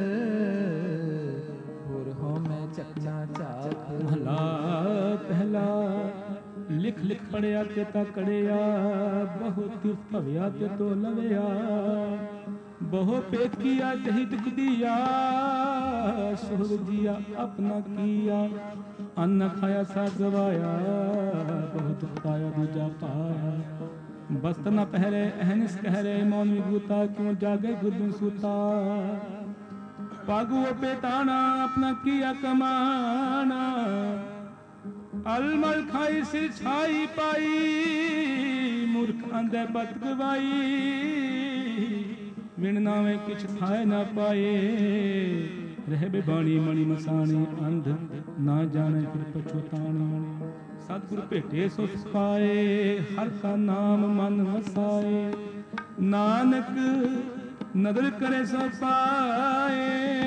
ਹੋਰ ਹੋ ਮੈਂ ਚੱਕਣਾ ਝਾਕ। ਮਹਲਾ ਪਹਿਲਾ। ਲਿਖ ਲਿਖ ਪੜਿਆ ਤੇ ਤਾ ਕੜਿਆ ਬਹੁ ਤੀਰਥ ਭਵਿਆ ਤੇ ਤੋ ਲਵਿਆ ਬਹੁ ਪੇਤ ਕੀਆ ਜਹੀ ਦੁਖ ਦੀਆ ਸੁਰ ਜੀਆ ਆਪਣਾ ਕੀਆ ਅੰਨ ਖਾਇਆ ਸਾ ਗਵਾਇਆ ਬਹੁ ਦੁਖ ਪਾਇਆ ਦੂਜਾ ਪਾਇਆ ਬਸਤ ਨ ਪਹਿਰੇ ਅਹਨਿਸ ਕਹਿਰੇ ਮੌਨ ਵਿਭੂਤਾ ਕਿਉਂ ਜਾਗੇ ਗੁਰਬਿਨ ਸੂਤਾ ਪਾਗੂ ਪੇਟਾਣਾ ਆਪਣਾ ਕੀਆ ਕਮਾਣਾ ਅਲਮਲ ਖਾਈ ਸਿਰ ਛਾਈ ਪਾਈ ਮੂਰਖਾਂ ਦੇ ਬਤ ਗਵਾਈ ਵਿਣ ਨਾਵੇਂ ਕਿਛ ਖਾਏ ਨਾ ਪਾਏ ਰਹਿ ਬਿਬਾਣੀ ਮਣੀ ਮਸਾਣੀ ਅੰਧ ਨਾ ਜਾਣੇ ਫਿਰ ਪਛੋਤਾਣੀ ਸਤਿਗੁਰ ਭੇਟੇ ਸੋ ਸੁਖਾਏ ਹਰ ਕਾ ਨਾਮ ਮਨ ਵਸਾਏ ਨਾਨਕ ਨਦਰ ਕਰੇ ਸੋ ਪਾਏ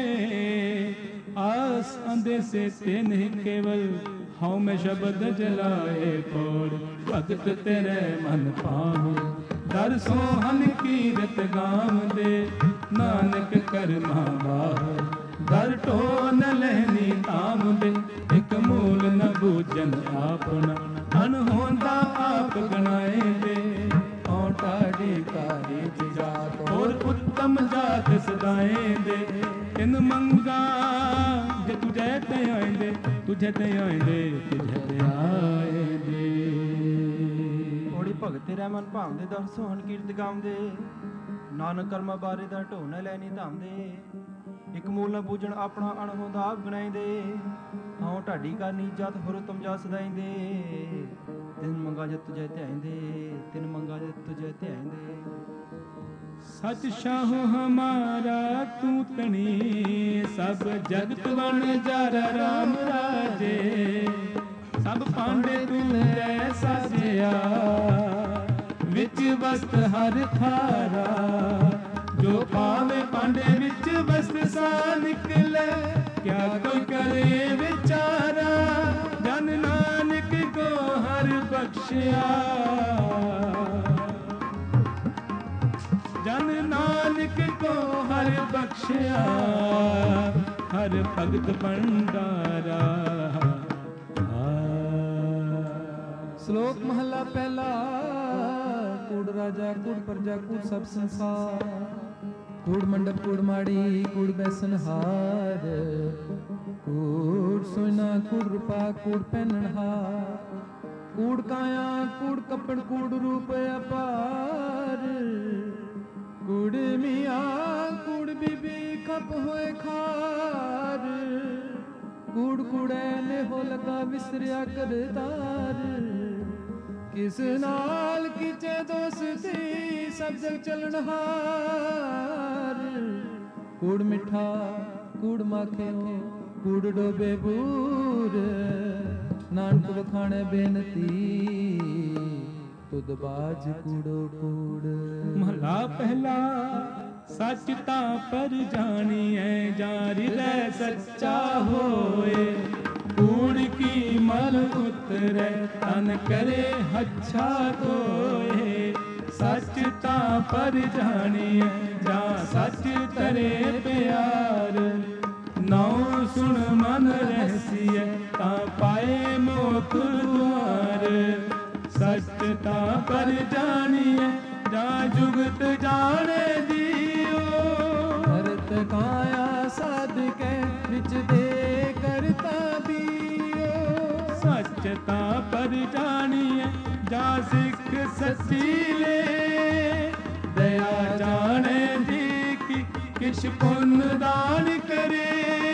ਆਸ ਅੰਦੇਸੇ ਤੇ ਨਹੀਂ ਕੇਵਲ ਹਉ ਮੈਂ ਸ਼ਬਦ ਜਲਾਏ ਪੋੜ ਭਗਤ ਤੇਰੇ ਮਨ ਪਾਹੂ ਦਰ ਸੋਹਨ ਕੀਰਤ ਗਾਮ ਦੇ ਨਾਨਕ ਕਰਮਾ ਬਾਹਰ ਦਰ ਢੋ ਨ ਲੈਨੀ ਤਾਮ ਦੇ ਇਕ ਮੂਲ ਨ ਬੂਝਨ ਆਪਣਾ ਅਨਹੋਂਦਾ ਆਪ ਗਣਾਏ ਦੇ ਔਟਾੜੀ ਕਾਰੀ ਜਾਤ ਹੋਰ ਉੱਤਮ ਜਾਤ ਸਦਾਏ ਦੇ ਇਨ ਮੰਗਾ ਜੇ ਤੁਝੇ ਤੇ ਆਏਂਦੇ ਤੁਝੇ ਤੇ ਆਏਂਦੇ ਤੁਝੇ ਤੇ ਆਏਂਦੇ। ਭਗਤ ਤੇਰੇ ਮਨ ਭਾਉਂਦੇ ਦਰ ਸੋਹਣ ਕੀਰਤ ਗਾਉਂਦੇ ਨਾਨਕ ਕਰਮਾ ਬਾਰੇ ਦਾ ਢੋ ਨ ਲੈਣੀ ਧਾਮਦੇ ਇੱਕ ਮੂਲ ਨ ਬੂਝਣ ਆਪਣਾ ਅਣ ਹੁੰਦਾ ਆਪ ਗਣਾਈਂਦੇ ਹਉ ਢਾਡੀ ਕਰਨੀ ਜਤ ਹੁਰ ਤੁਮ ਜਾ ਸਦਾਈਂਦੇ ਤਿਨ ਮੰਗਾ ਜਤ ਤੁਝੇ ਧਿਆਈਂਦੇ ਤਿਨ ਮੰਗਾ ਜਤ ਤੁਝੇ ਧਿਆਈਂਦੇ सच शाहु हमारा तू तनी सब जगत बन जारा राम राजे सब पांडे तू ऐसा जिया विच वस्त हर थारा जो पावे पांडे विच वस्त सा निकले क्या कोई करे विचारा जन नानक को हर बख्शिया जन नानक को हर बख्शिया हर भगत भंडारा। श्लोक महला पहला। कूड़ राजा कूड़ प्रजा कूड़ सब संसार कूड़ मंडप कूड़ माड़ी कूड़ बैसन हार कूड़ सोना कूड़ रूपा कूड़ पहनहार कूड़ काया कूड़ कपड़ कूड़ रूप अपार कूड़ मियाँ कूड़ बीबी खप होए खार कूड़ कूड़े ने हो लगा विसरिया करतार किस नाल कीचे दोस्ती सब जग चलनहार कूड़ मिठा कूड़ माखे कूड़ डोबे बूर नानक वखाणे बेनती तुद बाज कूड़ो कूड़। महला पहला सच ता पर जानिए जान हृदय सच्चा होए कूड़ की मल उतरे तन करे अच्छा कोए सच ता पर जानिए जा सच तरे प्यार नौ सुन मन रहसिए ता पाए मोख द्वार सचता पर जानिए जा जुगत जाने दियो भरत काया साध के विच दे करता बियो सचता पर जानिए जा सिख सच्ची ले दया जाने दी की किश पुण्य दान करे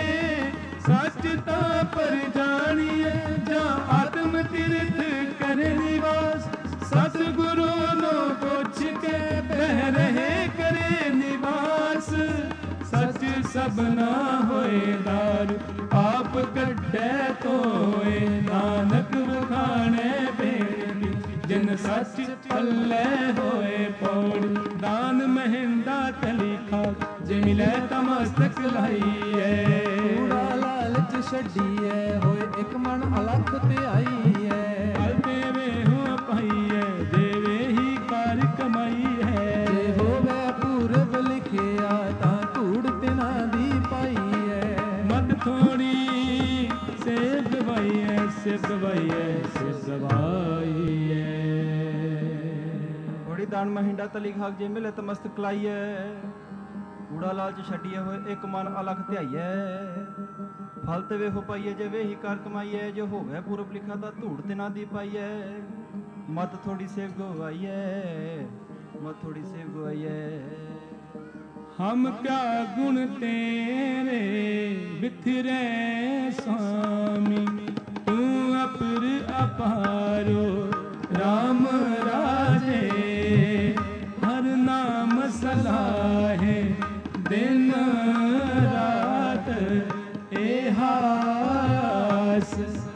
सचता पर जानिए जा आत्म तीर्थ करे निवास सतगुरु नो पुछ के बह रहे करे निवास सच सबना होए दार आप कड्डे तोए नानक वखाणे बेटी जिन सच अल्ले होए पौड़ दान महिंदा तली खाक जे मिले तमस्तक लाइए लालच छड़िए होए एक मन अलख ते आईए देवे हो पाइए देवे ही कार कमाई है जे होवे पूरब लिखिया ता धूड़ तिना दी पाई है मत थोड़ी से दवाई है से दवाई है से दवाई है थोड़ी दान महिंडा तली खाक जे मिले तमस्तक लाइए कूड़ा लालच छड़िए होए एक मन अलख ध्याइए फल ते वे हो पाइए जे वे ही कार कमाइए जो होवे पूरब लिखा ता धूड़ ते ना दी पाइए मत थोड़ी सेव गवाइए मत थोड़ी सेव गवाइए। हम क्या गुण तेरे बिखरे स्वामी तू अपर अपारो राम राजे हर नाम सलाहे दिन रात हास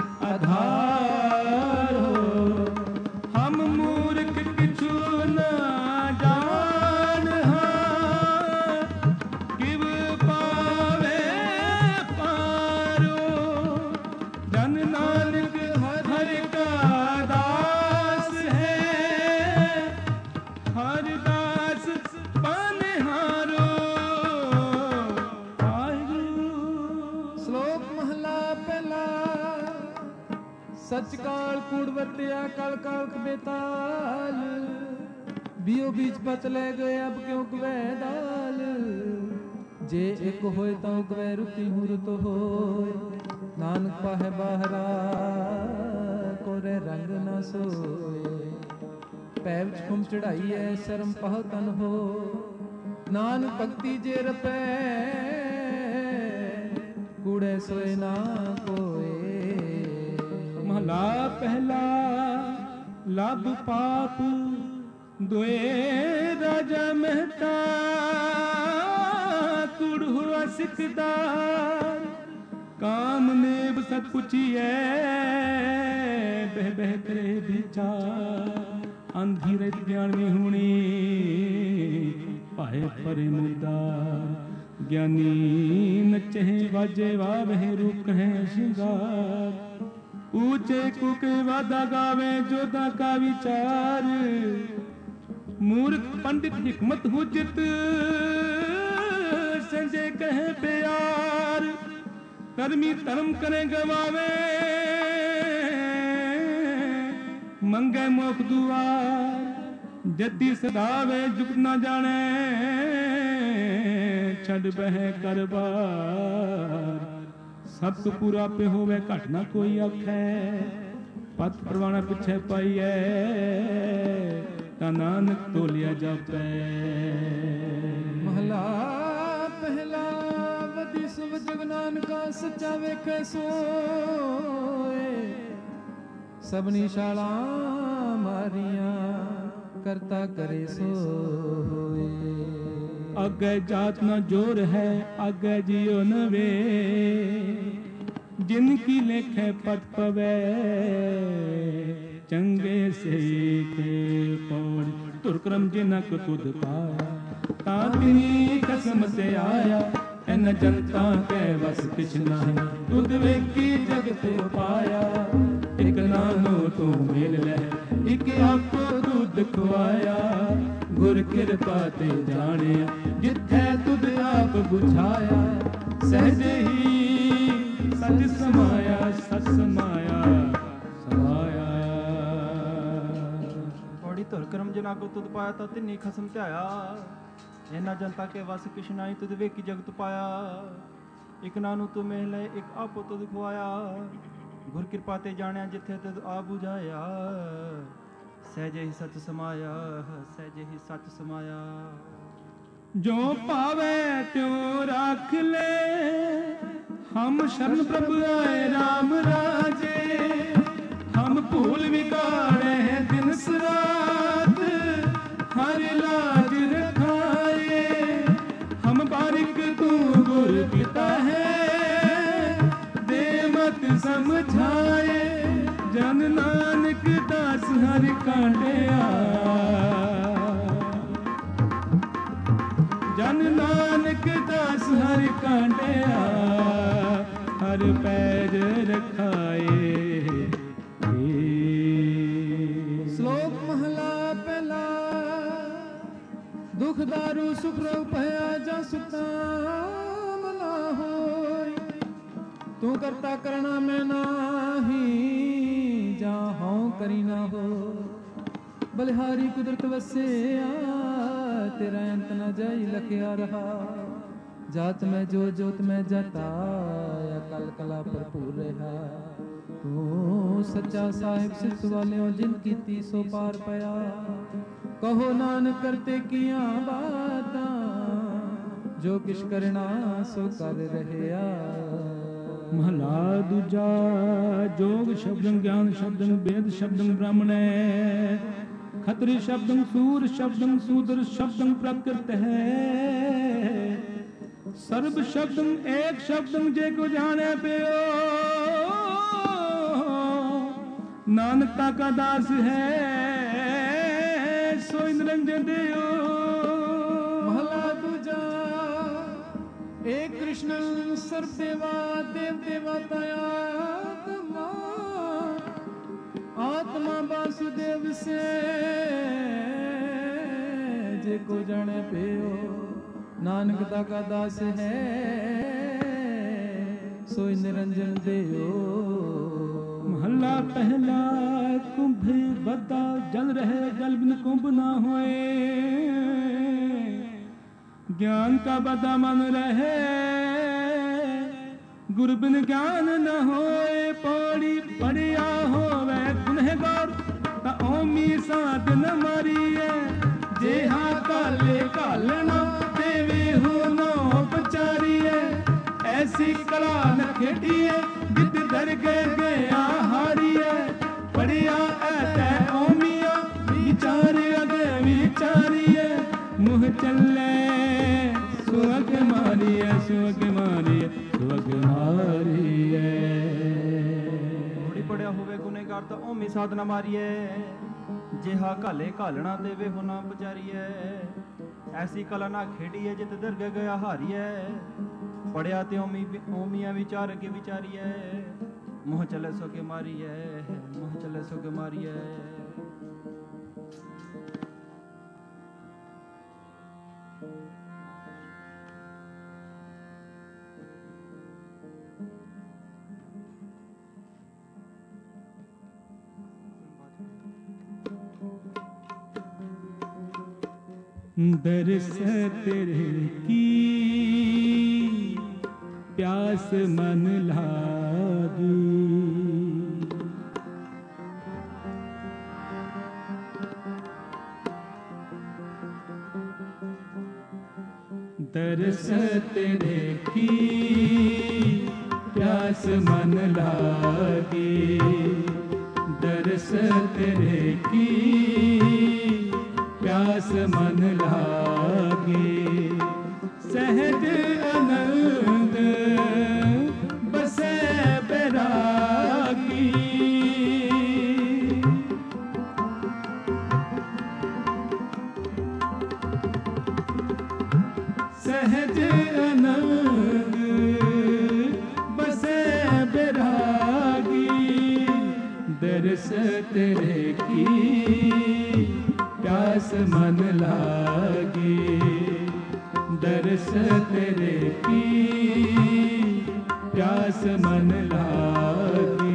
आधार हो हम मूर्ख किछु न जान किव पावे पारो जन नानक हर का दास है हर दास पनहारो। सच काल कूड़ वतिया कल काल बेताल बियो बीच पत ले गए अब क्यों कवे दाल जे एक होए तो कवे रुति हुरत होए नानक पाहे बाहरा कोरे रंग न सोए ਪੈਵ ਛੁਮ ਚੜਾਈ ਐ ਸ਼ਰਮ ਪਹ ਤਨ ਹੋ ਨਾਨਕ ਭਗਤੀ ਜੇ ਰਪੈ ਕੂੜੇ ਸੋਏ ਨਾ ਕੋਏ। ਮਹਲਾ ਪਹਿਲਾ ਲਬ ਪਾਪ ਦੁਏ ਰਾਜਾ ਮਹਿਤਾ ਕੁੜਹੁਆ ਸਿਕਦਾਰ ਕਾਮ ਨੇਬ ਸਤ ਪੁੱਛੀਐ ਬਹਿ ਬਹਿ ਕਰੇ ਵਿਚਾਰ ਅੰਧੀ ਰਹਿ ਗਿਆਨੀ ਹੁਣੀ ਭਾਏ ਪਰੇ ਮੁਦਾ ਗਿਆਨੀ ਨਚੇ ਵਾਜੇ ਵਾਵੇ ਰੂਪ ਹੈ ਸ਼ਿੰਗਾਰ ਊਚੇ ਕੁਕੇ ਵਾਦਾ ਗਾਵੇ ਜੋਦਾ ਕਾ ਵਿਚਾਰ ਮੂਰਖ ਪੰਡਿਤ ਹਿਕਮਤ ਹੁਜਤ ਸੰਜੇ ਕਹੇ ਪਿਆਰ ਕਰਮੀ ਧਰਮ ਕਰੇ ਗਵਾਵੇ ਮੰਗੇ ਮੋਖ ਦੁਆਰ ਜੱਦੀ ਸਦਾਵੇ ਜੁਗ ਨਾ ਜਾਣੇ ਛੱਡ ਬਹਿ ਕਰਬਾਰ ਸਭ ਪੂਰਾ ਪੇ ਹੋਵੇ ਘਟ ਨਾ ਕੋਈ ਆਖੈ ਪਤ ਪਰਵਾਣਾ ਪਿੱਛੇ ਪਾਈਐ ਤਾਂ ਨਾਨਕ ਤੋਲਿਆ ਜਾਪੈ। ਮਹਲਾ ਪਹਿਲਾ ਵਦੀ ਸੁਭ ਜਗ ਨਾਨਕਾ ਸੱਚਾ ਵੇਖੈ ਸੋਏ ਸਭਨੀ ਸ਼ਾਲਾ ਮਾਰੀਆਂ ਕਰਤਾ ਕਰੇ ਸੋਏ। ਅੱਗੇ ਜਾਤ ਨਾ ਜੋਰ ਹੈ ਅੱਗੇ ਜਿਉ ਨਵੇ ਜਿਨ ਕੀ ਲੇਖੇ ਪਤ ਪਵੇ ਚੰਗੇ ਸੇ ਕੇ ਪੌੜ ਤੁਰ ਕਰਮ ਜਿਨਕ ਤੁਧ ਪਾਇਆ ਤਾਂ ਤਿਨੀ ਕਸਮ ਤੇ ਆਇਆ ਐਨ ਜਨਤਾ ਕੈ ਵਸ ਕਿਛ ਨਾਹੀ ਤੁਧ ਵੇਖੀ ਜਗਤ ਪਾਇਆ ਇਕ ਨਾਨੋ ਤੂੰ ਮਿਲ ਲੈ ਇਕ ਆਪੋ ਦੁੱਧ ਖਵਾਇਆ ਗੁਰ ਕਿਰਪਾ ਤੇ ਜਾਣਿਆ ਜਿੱਥੈ ਤੁਧ ਆਪ ਬੁਝਾਇਆ ਸਹਿਜੇ ਹੀ ਸਚ ਸਮਾਇਆ ਸਚ ਸਮਾਇਆ ਸਮਾਇਆ। ਪੌੜੀ ਧੁਰ ਕਰਮ ਜਿਨਾ ਕੋ ਤੁਧ ਪਾਇਆ ਤਾਂ ਤਿੰਨੀ ਖਸਮ ਧਿਆਇਆ ਇਹਨਾਂ ਜਨਤਾ ਕੇ ਵਸ ਕਿਛ ਨਾਹੀ ਤੁਧ ਵੇਖੀ ਜਗਤ ਪਾਇਆ ਇਕ ਨਾਨੂ ਤੂੰ ਮਿਲ ਲੈ ਇਕ ਆਪੋ ਤੁਧ ਖਵਾਇਆ ਗੁਰ ਕਿਰਪਾ ਤੇ ਜਾਣਿਆ ਜਿੱਥੇ ਤੁਧ ਆ ਬੁਝਾਇਆ ਸਹਿਜੇ ਹੀ ਸਚ ਸਮਾਇਆ ਸਹਿਜੇ ਹੀ ਸਚ ਸਮਾਇਆ। ਜੋ ਭਾਵੇ ਤਿਉ ਰੱਖ ਲੈ ਹਮ ਸ਼ਰਨ ਪ੍ਰਭ ਆਏ ਰਾਮ ਰਾਜੇ ਹਮ ਭੂਲ ਵਿਗਾੜੇ ਦਿਨ ਸਰਾਤ ਹਰ ਲਾਜ ਰਖਾਏ ਹਮ ਬਾਰਿਕ ਤੂੰ ਗੁਰ ਪਿਤਾ ਹੈ ਦੇ ਮਤ ਸਮਝਾਏ ਜਨ ਨਾਨਕ ਦਾਸ ਹਰ ਕਾਂਡਿਆ ਜਨ ਨਾਨਕ ਦਾਸ ਹਰ ਕਾਂਡਿਆ ਹਰ ਪੈਜ ਰਖਾਏ। ਸ਼ਲੋਕ ਮਹਲਾ ਪਹਿਲਾ ਦੁਖ ਦਾਰੂ ਸੁਖ ਰੋ ਭਇਆ ਜਾਂ ਸੁਤਾਮ ਨਾ ਹੋਈ ਤੂੰ ਕਰਤਾ ਕਰਣਾ ਮੈਂ ਨਾਹੀ ਜਾਂ ਹਉ ਕਰੀ ਨਾ ਹੋ ਬਲਿਹਾਰੀ ਕੁਦਰਤ ਵਸਿਆ ਤੇਰਾ ਅੰਤ ਨ ਜਾਈ ਲਖਿਆ ਰਹਾ ਜਾਤ ਮੈਂ ਜੋ ਜੋਤ ਮੈਂ ਜਾਤਾ ਅਕਲ ਕਲਾ ਭਰਪੂਰ ਰਹਾ ਤੂੰ ਸੱਚਾ ਸਾਹਿਬ ਸਿੱਧ ਵਾਲਿਓ ਜਿਨ ਕੀਤੀ ਸੋ ਪਾਰ ਪਿਆ ਕਹੋ ਨਾਨਕ ਕਰਤੇ ਕੀਆਂ ਬਾਤਾਂ ਜੋ ਕਿਛ ਕਰਨਾ ਸੋ ਕਰ ਰਹਿਆ। ਮਹਲਾ ਦੂਜਾ ਜੋਗ ਸ਼ਬਦੰ ਗਿਆਨ ਸ਼ਬਦੰ ਵੇਦ ਸ਼ਬਦੰ ਬ੍ਰਾਹਮਣੈ ਖਤਰੀ ਸ਼ਬਦੰ ਸੂਰ ਸ਼ਬਦੰ ਸੂਦਰ ਸ਼ਬਦੰ ਪ੍ਰਕ੍ਰਿਤ ਹੈ ਸਰਬ ਸ਼ਬਦੰ ਏਕ ਸ਼ਬਦੰ ਜੇ ਕੋ ਜਾਣੈ ਪਿਓ ਨਾਨਕਾ ਕਾ ਦਾਸ ਹੈ ਸੋਇ ਨਿਰੰਜਨ ਦਿਓ। ਮਹਲਾ ਦੂਜਾ ਏਕ ਕ੍ਰਿਸ਼ਨ ਸਰਬ ਦੇਵਾ ਦੇਵ ਦੇਵਤਾ ਆਤਮਾ ਆਤਮਾ ਵਾਸੁਦੇਵ ਸੇ ਜੇ ਕੋ ਜਾਣੇ ਪਿਓ ਨਾਨਕ ਦਾ ਕਾ ਦਾਸ ਹੈ ਸੋਈ ਨਿਰੰਜਨ ਦਿਓ। ਮਹੱਲਾ ਪਹਿਲਾ ਕੁੰਭੇ ਬੱਦਾ ਜਲ ਰਹੇ ਜਲ ਬਿਨ ਕੁੰਭ ਨਾ ਹੋਏ ਗਿਆਨ ਕਾ ਬਦਾ ਮਨ ਰਹੇ ਗੁਰ ਬਿਨ ਗਿਆਨ ਨ ਹੋਏ ਪੌੜੀ ਪੜਿਆ ਹੋਵੇ ਗੁਨਹਗਾਰ ਤਾਂ ਓਮੀ ਸਾਧ ਨ ਮਾਈ कला न खेडिए जित दरगे गया हारिए पढ़िया ऐते ओमिया विचार अगे विचारिए मुँह चले सुअग मारिए सुअग मारिए सुअग मारिए थोड़ी पढ़िया होवे गुनेगार तो ओमी साधना मारिए जिहा काले कालना देवे होना पुजारिए ऐसी कला ना खेड़िए जित दरगे गया हारिए पढ़िया ते ओमिया विचार के विचारिए मुँह चले सो के मारिए मुँह चले सो के मारिए दरस तेरे की प्यास मन लागी दरस तेरे की प्यास मन लागी दरस तेरे की प्यास मन लागे सहज आनंद बसे बैरागी सहज आनंद बसे बैरागी दरस तेरे की प्यास मन लागे दरस तेरे की प्यास मन लागे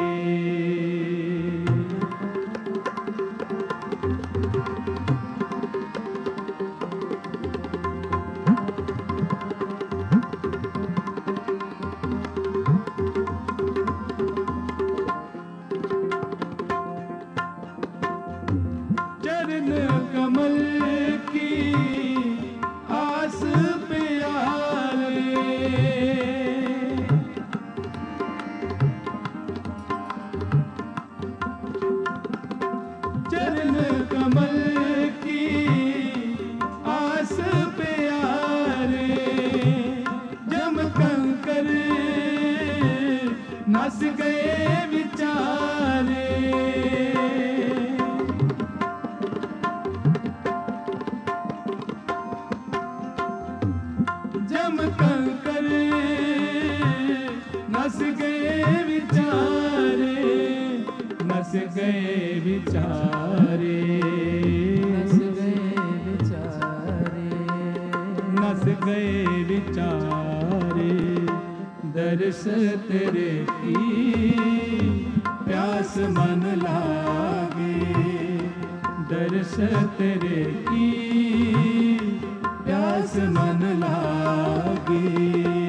नस गए विचारे जम कंकर नस गए विचारे नस गए विचारे नस गए विचारे नस गए विचारे दरस तेरे की प्यास मन लागे दरस तेरे की प्यास मन लागे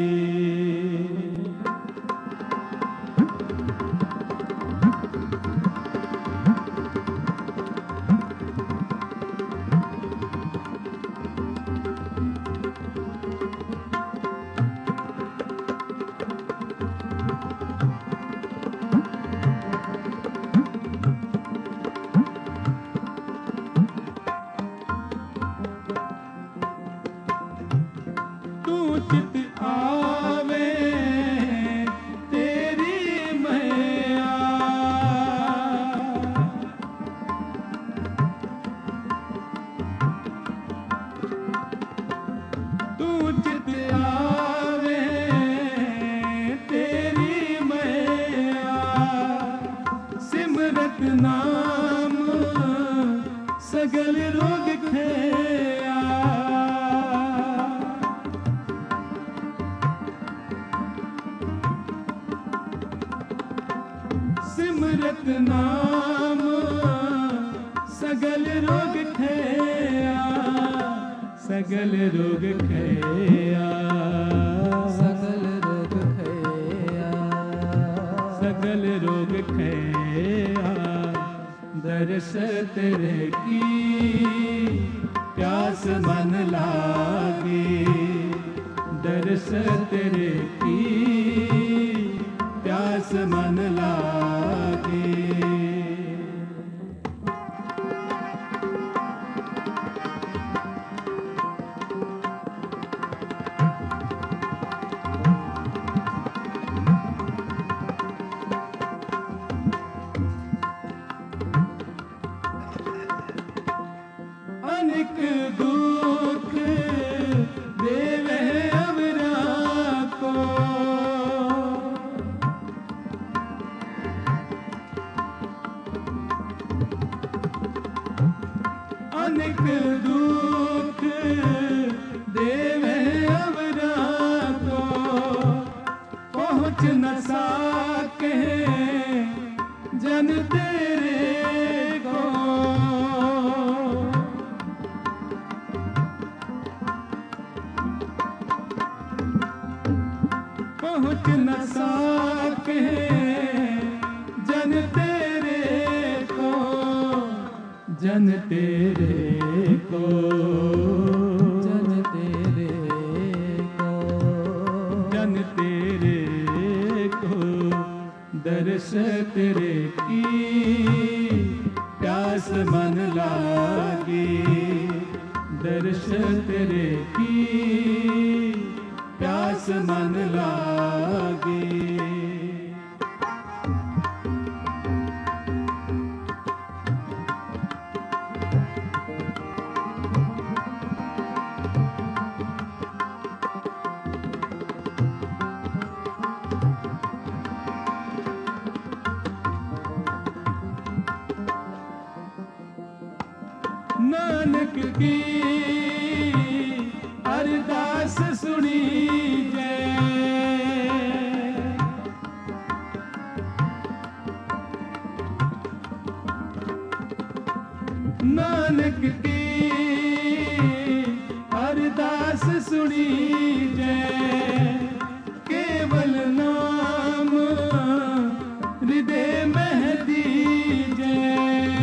नाम सगल रोग खेया सिमरत नाम सगल रोग खेया सगल रोग खेया सगल रोग खेया सगल रोग खेया दरस तेरे की प्यास मन लागे दर्श तेरे की प्यास मन लागे। अनेक दुख देवे अवरा को, अनेक दुख देवे अवरा को, पहुँच न सके जन तेरे को। पहुँच न सके जन तेरे को, जन तेरे को, जन तेरे को, जन तेरे को। दर्श तेरे की प्यास मन लागी, दर्श तेरे की प्यास मन लागे। नानक की अरदास सुनी जय, नानक की अरदास सुनी जय। केवल नाम हृदय में दीजै,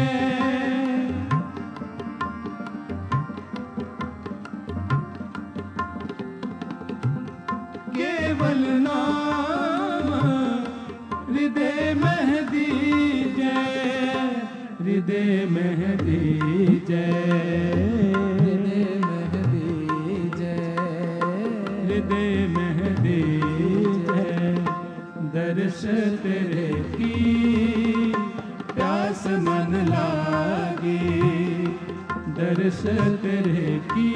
केवल नाम हृदय में दीजै, हृदय में दीजै, हृदय में दीजै, हृदय में दीजै। दर्श तेरे की प्यास मन लागी, दर्श तेरे की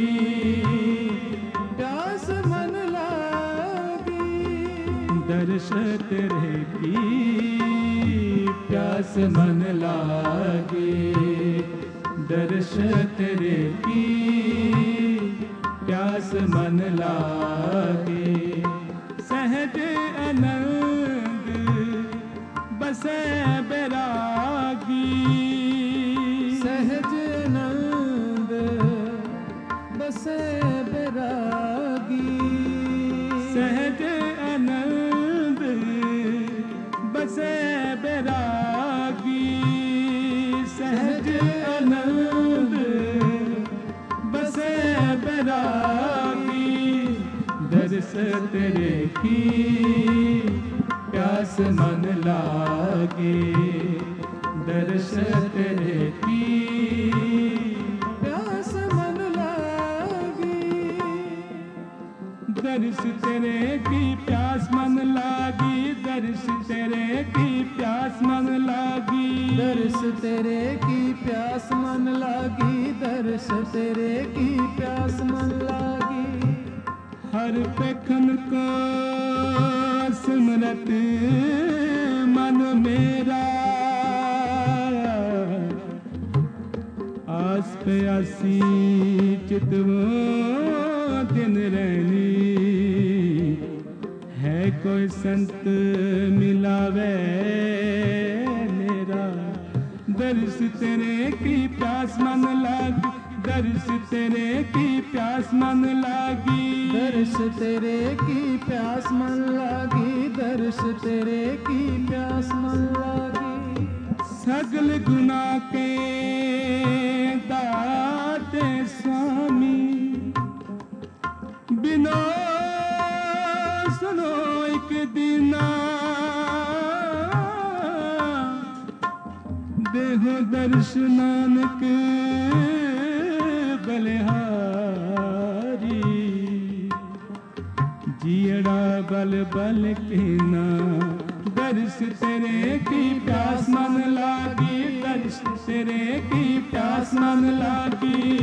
प्यास मन लागी, दर्श तेरे की प्यास मन लागी, दर्श तेरे की प्यास मन लागी। सहज आनंद बसे बैरागी, सहज आनंद बसे बैरागी, सहज आनंद बसे बैरागी, सहज आनंद बसे बैरागी। दर्श तेरे की प्यास मन लागे, दर्श तेरे की प्यास मन लागी, दर्श तेरे की प्यास मन लागी, दर्श तेरे की प्यास मन लागी, दर्श तेरे की प्यास मन लागी, दर्श तेरे की प्यास मन लागी। हर पेखन को सिमरत मन मेरा, आस पे आसी चितवो दिन रहनी, है कोई संत मिलावे मेरा। दर्श तेरे की प्यास मन लागी, दर्श तेरे की प्यास मन लागी, दर्श तेरे की प्यास मन लागी, दर्श तेरे की प्यास मन लागी। सगल गुना के दाते स्वामी, बिनो देहो दर्श नानक बलिहारी, जियड़ा बल बल के ना दर्श तेरे की प्यास मन लागी, दर्श तेरे की प्यास मन लागी।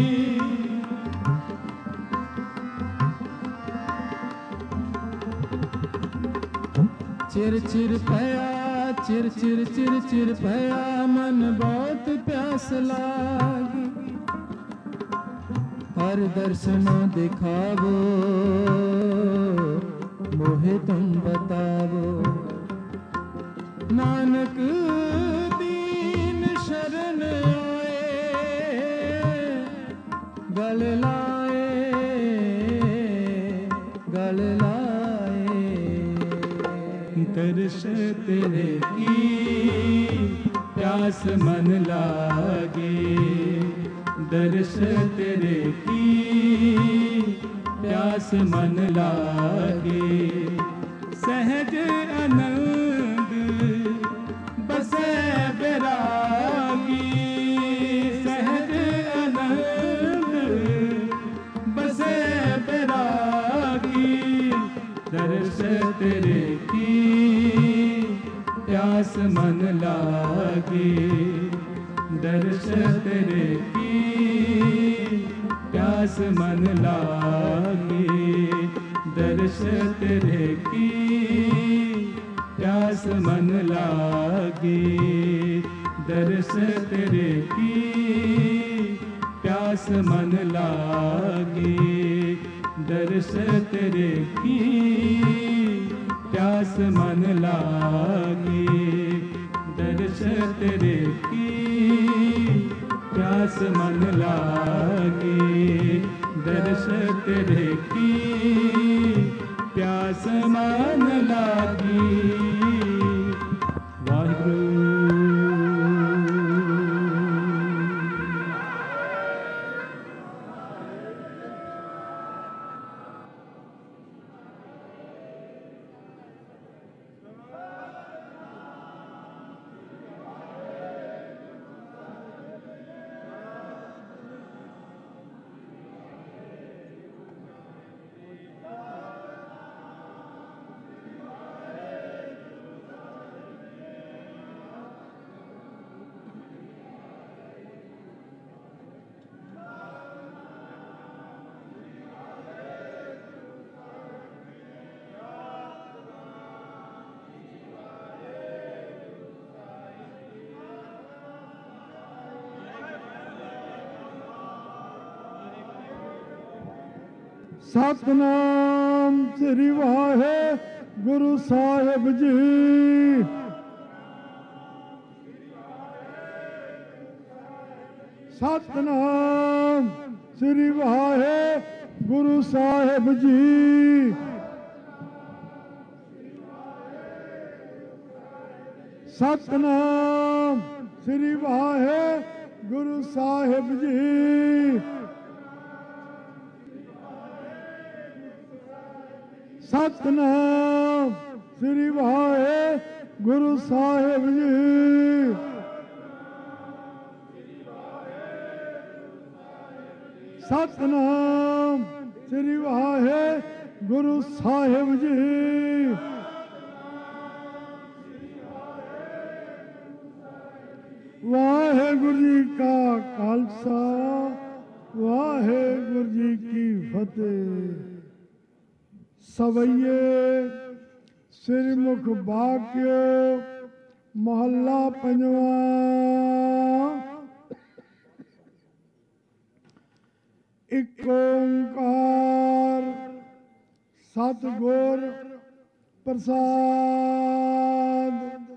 चिर चिर पया चिर चिर चिर चिर पया मन बहुत प्यास लागी, हर दर्शन दिखावो मोहे तुम बतावो। नानक दीन शरण आए गल लाए गल लाए, दर्श तेरे की प्यास मन लागे, दर्श तेरे की प्यास मन लागे। सहज आनंद बसे बैरागी, सहज आनंद बसे बैरागी, दर्श तेरे की प्यास मन लागे, दर्श तेरे की प्यास मन लागे, दर्श तेरे की प्यास मन लागे, दर्श तेरे की प्यास मन लागे, दर्श तेरे की प्यास मन लागे, दर्श तेरे की प्यास मन लागे, दर्श तेरे की प्यास मन लागी। वाहिगुरू। ਸਤਨਾਮ ਸ੍ਰੀ ਵਾਹਿਗੁਰੂ ਸਾਹਿਬ ਜੀ। ਸਤਨਾਮ ਸ੍ਰੀ ਵਾਹਿਗੁਰੂ ਸਾਹਿਬ ਜੀ। ਸਤਨਾਮ ਸ੍ਰੀ ਵਾਹਿਗੁਰੂ ਸਾਹਿਬ ਜੀ। ਸਤਨਾਮ ਸ੍ਰੀ ਵਾਹਿਗੁਰੂ ਸਾਹਿਬ ਜੀ। ਸਤਨਾਮ ਸ੍ਰੀ ਵਾਹਿਗੁਰੂ ਸਾਹਿਬ ਜੀ। ਵਾਹਿਗੁਰੂ ਜੀ ਕਾ ਖਾਲਸਾ, ਵਾਹਿਗੁਰੂ ਜੀ ਕੀ ਫਤਿਹ। ਸਵਈਏ ਸਿਰਮੁਖ ਬਾਕਿਓ ਮਹੱਲਾ ਪੰਜਵਾਂ। ਇਕ ਓੰਕਾਰ ਸਤਿਗੁਰ ਪ੍ਰਸਾਦ।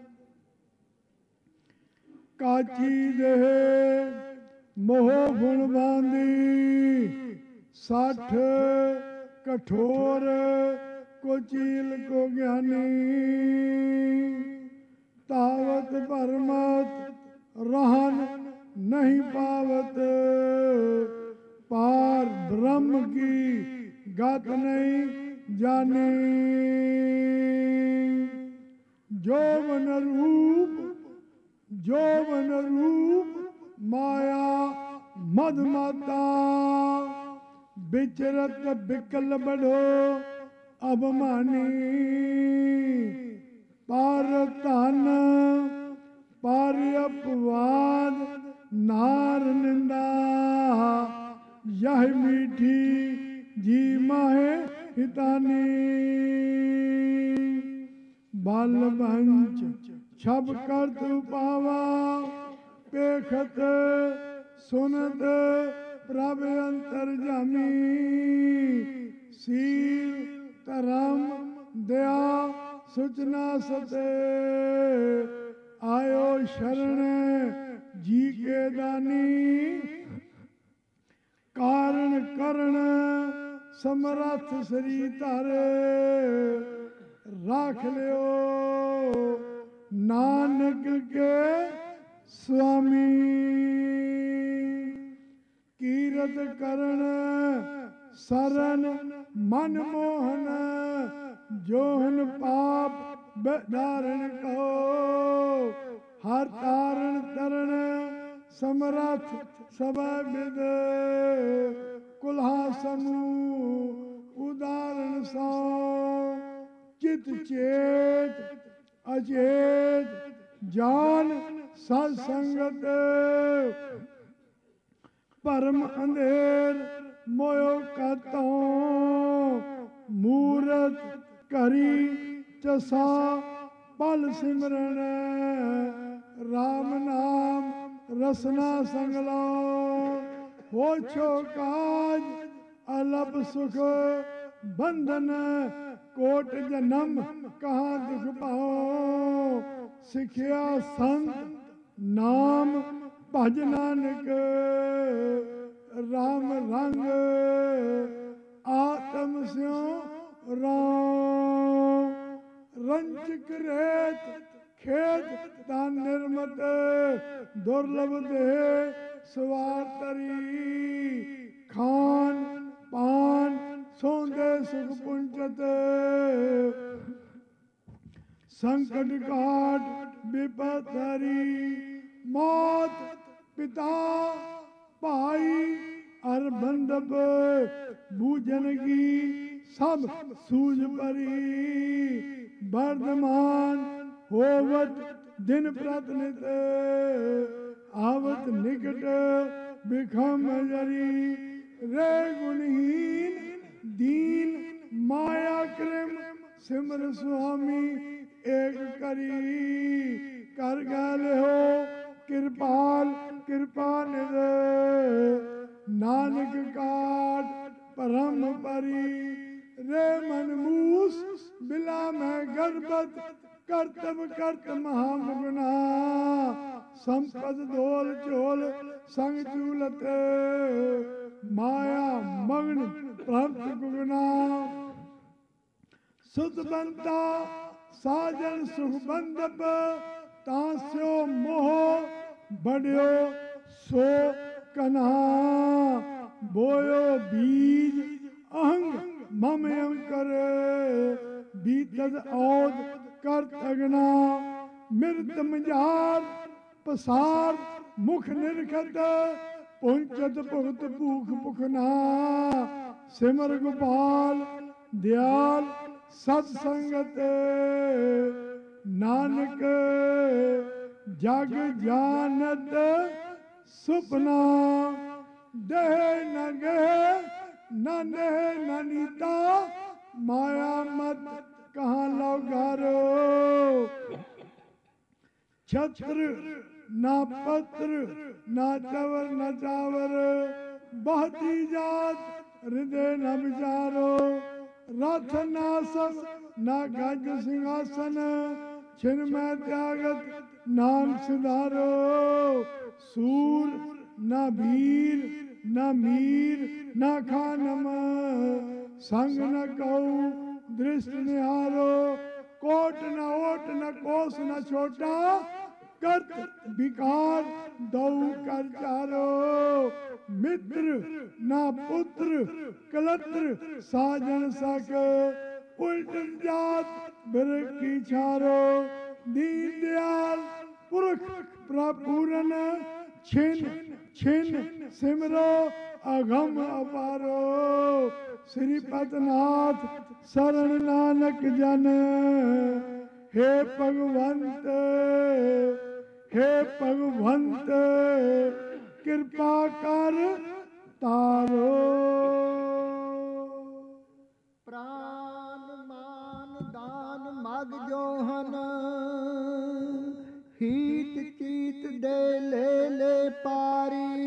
ਕਾਚੀ ਦੇਹ ਮੋਹ ਗੁਣ ਬਾਂਦੀ, 60 कठोर को चील को ज्ञानी। तावत परमत रहन नहीं पावत, पार ब्रह्म की गत नहीं जानी। जो मन रूप जोवन रूप माया मधमाता विचरत बिकल बढ़ो अभिमानी पर धन पर अपवाद नार निंदा यह मीठी जी माहे हितानी बल बंच छब करत पावा पेखत सुनत प्रभ अंतर जामी सील धर्म दया सुचना सते आयो शरण जी के दानी कारण करण समरथ श्री तारे राख लियो नानक के स्वामी कीरत करण शरण मन मोहन जोहन पाप धारण कहो हर तारण तरण समरथ सब विद कुल्हा समूह उदाहरण सौ चित चेत अचेत जान सत्संगत परम अंधेर मोयो कतो मूरत करी चसा पल सिमरन राम नाम रसना संगलो हो छो काज अलप सुख बंधन कोट जन्म कहाँ दुख पाओ सिखिया संत नाम भज नानक राम रंग आत्म स्यो राम रंचक रेत खेत दान निर्मत दुर्लभ दे सवार तरी खान पान सौंदे सुख पुंचत संकट काट विपत हरी मौत पिता भाई अर बंधप बूझन की सब सूझ परी वर्धमान होवत दिन प्रतिनित आवत निकट बिखम जरी रे गुणहीन दीन माया कृम सिमर स्वामी एक करी कर गल हो कृपाल कृपा निध नानक काट परम परी रे मन मूस बिला में गर्भत कर्तव कर्त महामुगना संपद धोल चोल संग चूलत माया मग्न प्राप्त गुगना सुत बनता साजन सुख बंधप तास्यो मोह बढ़ियो सो कन्हा बोयो बीज अहंग ममयम करे बीतद औद कर तगना मृत मजार पसार मुख निरखत पुंचत भुगत भूख भुखना सिमर गोपाल दयाल सत्संगत नानक जग जानत सुपना देह न गह न नेह न नीता माया मत कहाँ लौगारो छत्र ना पत्र ना चवर न चावर बहती जात हृदय न विचारो रथ नासस ना गज सिंहासन छिन में त्यागत नाम सुधारो सूर न भीर न मीर न खानम संग न कहू दृष्टि निहारो कोट न ओट न कोस न छोटा कर्त विकार दऊ कर चारो मित्र न पुत्र कलत्र साजन सक उल्ट जात बिर की छारो दीन दयाल पुरख प्रपूरन छिन छिन सिमरो अघम अपारो। श्रीपत नाथ शरण नानक जन हे भगवंत कृपा कर तारो। प्राण मान दान मग जोहन हीत चीत दे ले पारी।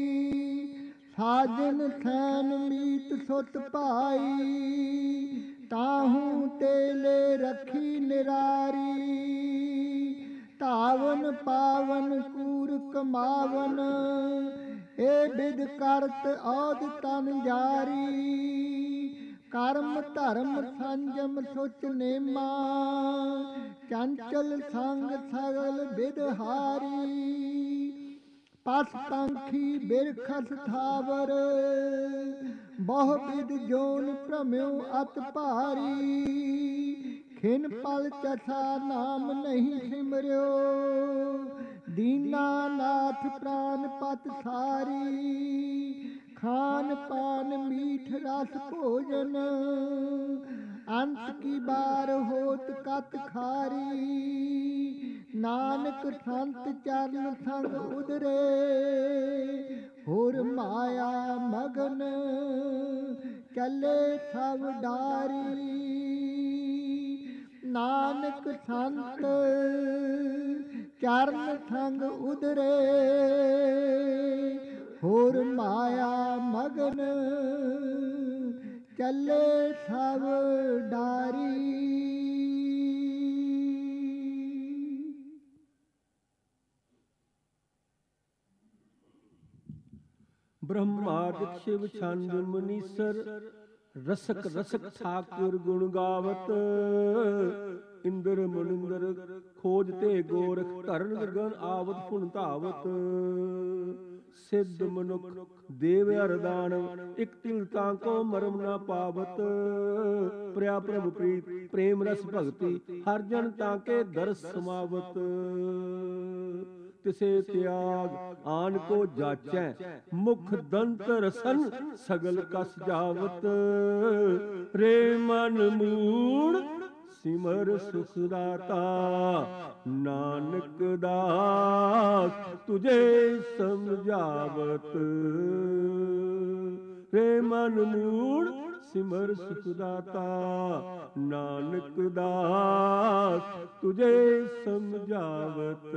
साजन सैन मीत सुत पाई ताहू तेले रखी निरारी। धावन पावन कूर कमावन ए बिद करत औद तन जारी। कर्म धर्म संजम सुच नेमा चंचल संग सगल बिदहारी। पस पंखी बिरखस थावर बहु बिद जोन भ्रम्यो अत भारी। खिन पल चसा नाम नहीं सिमर्यो दीना नाथ प्राण पत सारी। खान पान मीठ रस भोजन अंत की बार होत कत खारी। नानक संत चरण संग उदरे होर माया मगन चले सब डारी। नानक संत चरण संग उदरे होर माया मगन चले सब डारी। ब्रह्मादिक शिव छंद मुनीसर रसक रसक ठाकुर गुण गावत। इंद्र मुनिंदर खोजते गोरख धਰਨ गगन आवत पुन धावत। सिद्ध मनुख देव अरदान इक तिल ताको मरम न पावत। प्रिया प्रभु प्रीत प्रेम रस भगति हर जन ताके दरस समावत। तिसे त्याग आन को जाचै मुख दंत रसन सगल कस जावत। रे मन मूड़ सिमर सुख दाता नानक दास तुझे समझावत। रे मन मूड़ सिमर सुख दाता नानक दास तुझे समझावत।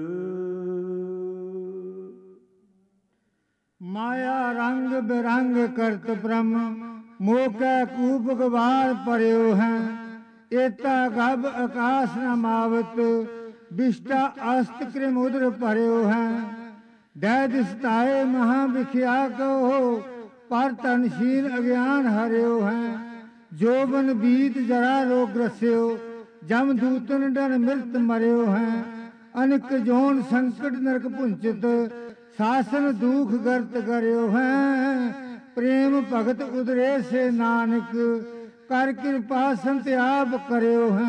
माया रंग बिरंग करत ब्रह्म मोकै कूप गवार पर्यो है। एता गब आकाश न मावत विष्टा अस्त कृमुद्र पर्यो है। दैद सताए महा विख्या कहो पर तनशील अज्ञान हरियो है। जोबन बीत जरा रोग ग्रस्यो जम दूतन डन मृत मरियो है। अनिक जोन संकट नरक पुंचित शासन दुख गर्त करियो है। प्रेम भगत उदरे से नानक कर कृपा संत आप करियो है।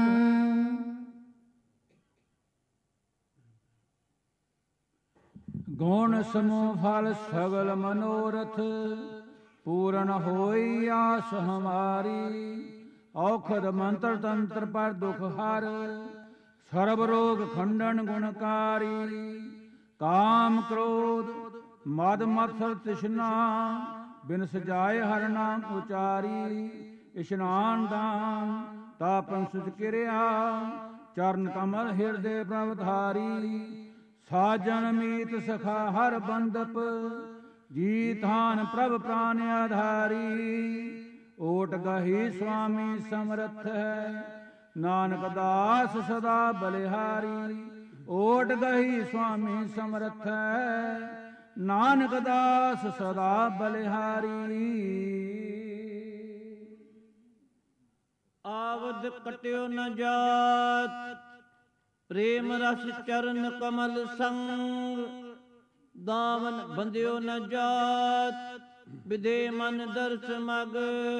गुण समूह फल सगल मनोरथ पूर्ण होई आस हमारी। औखद मंत्र तंत्र पर दुख हर सर्व रोग खंडन गुणकारी। काम क्रोध मद मत्सर तृष्णा बिन सजाए हर नाम उचारी। इशनान दान तापन सुच क्रिया चरण कमल हृदय प्रवधारी। साजन मीत सखा हर बंदप जीतान प्रभ प्राण आधारी। ओट गही स्वामी समर्थ है नानक दास सदा बलिहारी। ओट गही स्वामी समर्थ है नानक दास सदा बलिहारी। आवद कट्यो न जात प्रेम रस चरण कमल संग। दामन बंध्यो न जात विदे मन दर्श मग।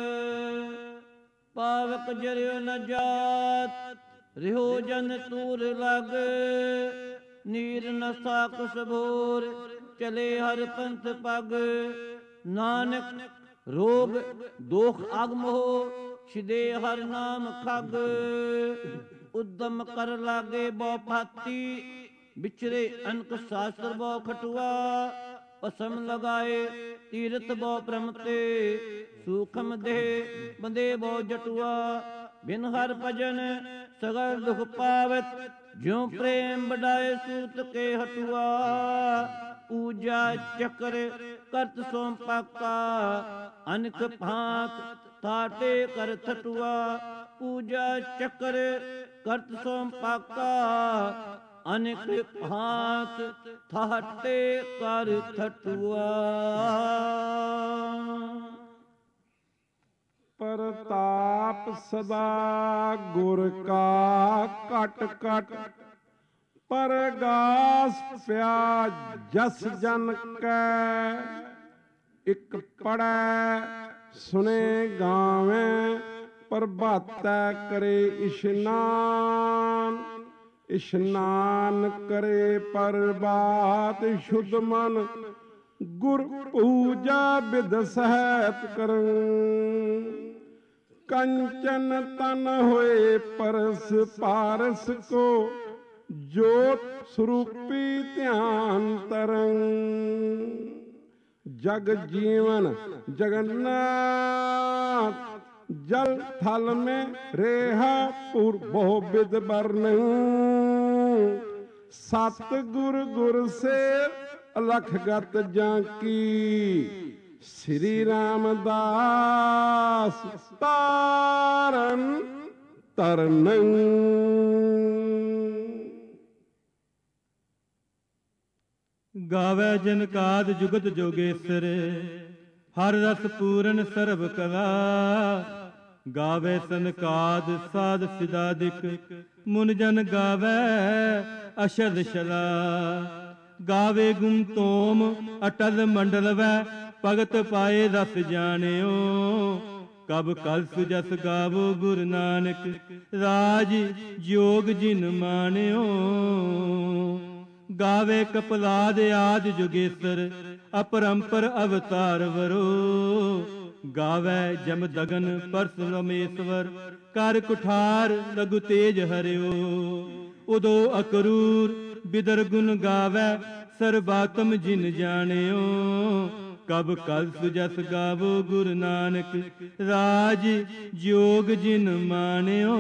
पावक जरियो न जात रिहो जन तूर लग। ਨੀਰ ਨਸਾ ਕੁਸ ਭੋਰ ਚਲੇ ਹਰ ਪੰਥ ਪਗ ਨਾਨਕ ਰੋਗ ਦੋਖ ਅਗਮ ਹੋ ਛਿਦੇ ਹਰ ਨਾਮ ਖਗ ਉਦਮ ਕਰ ਲਾਗੇ ਬੋ ਭਾਤੀ ਵਿਚਰੇ ਅਨਕ ਸ਼ਾਸਤਰ ਬੋ ਖਟੁਆ ਅਸਮ ਲਗਾਏ ਤੀਰਥ ਬੋ ਪ੍ਰਮ ਤੇ ਸੂਖਮ ਦੇ ਬੰਦੇ ਬੋ ਜਟੁਆ ਬਿਨ ਹਰ ਭਜਨ ਸਗਲ ਦੁਖ ਪਾਵਤ ਜਿਉ ਪ੍ਰੇਮ ਬਡਾਏ ਸੂਤ ਕੇ ਹਟੁਆ ਪੂਜਾ ਚੱਕਰ ਕਰਤ ਸੋਮ ਪਾਕਾ ਅਨਕ ਭਾਂਤ ਤਾਟੇ ਕਰ ਥਟੁਆ ਪੂਜਾ ਚੱਕਰ ਕਰਤ ਸੋਮ ਪਾਕਾ ਅਨਕ ਭਾਂਤ ਥਾਟੇ ਕਰ ਥਟੁਆ ਪ੍ਰਤਾਪ ਸਦਾ ਗੁਰ ਕਾ ਘਟ ਘਟ ਪਰਗਾਸ ਪਿਆ ਜਸ ਜਨ ਕੈ ਇਕ ਪੜੈ ਸੁਨੇ ਗਾਵੇਂ ਪ੍ਰਭਾਤੈ ਕਰੇ ਇਸ਼ਨਾਨ ਇਸ਼ਨਾਨ ਕਰੇ ਪ੍ਰਭਾਤ ਸ਼ੁੱਧ ਮਨ ਗੁਰ ਪੂਜਾ ਬਿਦ ਸਹਿਤ ਕਰੰ ਕੰਚਨ ਤਨ ਹੋਏ ਪਰਸ ਪਾਰਸ ਕੋ ਜੋਤ ਸਰੂਪੀ ਧਿਆਨ ਤਰੰ ਜਗ ਜੀਵਨ ਜਗन्नाथ जल थल में रेहा पुर बहु बिद बरन सतगुर गुर से अलख गत जाकी श्री रामदास तारन तरन ਗਾਵੇ ਜਿਨ ਕਾਦ ਜੁਗਤ ਜੋਗੇਸਰ ਹਰ ਰਸ ਪੂਰਨ ਸਰਬ ਕਲਾ ਗਾਵੇ ਸੰਕਾਦ ਸਾਧ ਸਿਦਾਦਿਕ ਮੁਨ ਜਨ ਗਾਵੇ ਅਸ਼ਦ ਸ਼ਲਾ ਗਾਵੇ ਗੁਣ ਤੋਮ ਅਟਲ ਮੰਡਲ ਵੈ ਭਗਤ ਪਾਏ ਰਸ ਜਾਣਿਓ ਕਬ ਕਲ ਸੁਜਸ ਗਾਵੋ ਗੁਰ ਨਾਨਕ ਰਾਜ ਜੋਗ ਜਿਨ ਮਾਣਿਓ ਗਾਵੇ ਕਪਲਾਦ ਆਦਿ ਜੁਗੇਸਰ ਅਪਰੰਪਰ ਅਵਤਾਰ ਵਰੋ ਗਾਵੇ ਜਮ ਦਗਨ ਪਰਸ ਰਮੇਸ਼ਵਰ ਕਰ ਕੁਠਾਰ ਲਗੁ ਤੇਜ ਹਰਿਓ ਉਦੋ ਅਕਰੂਰ ਬਿਦਰ ਗੁਣ ਗਾਵੇ ਸਰਬਾਤਮ ਜਿਨ ਜਾਣਿਓ ਕਬ ਕਲ ਸੁਜਸ ਗਾਵੋ ਗੁਰ ਨਾਨਕ ਰਾਜ ਜੋਗ ਜਿਨ ਮਾਣਿਓ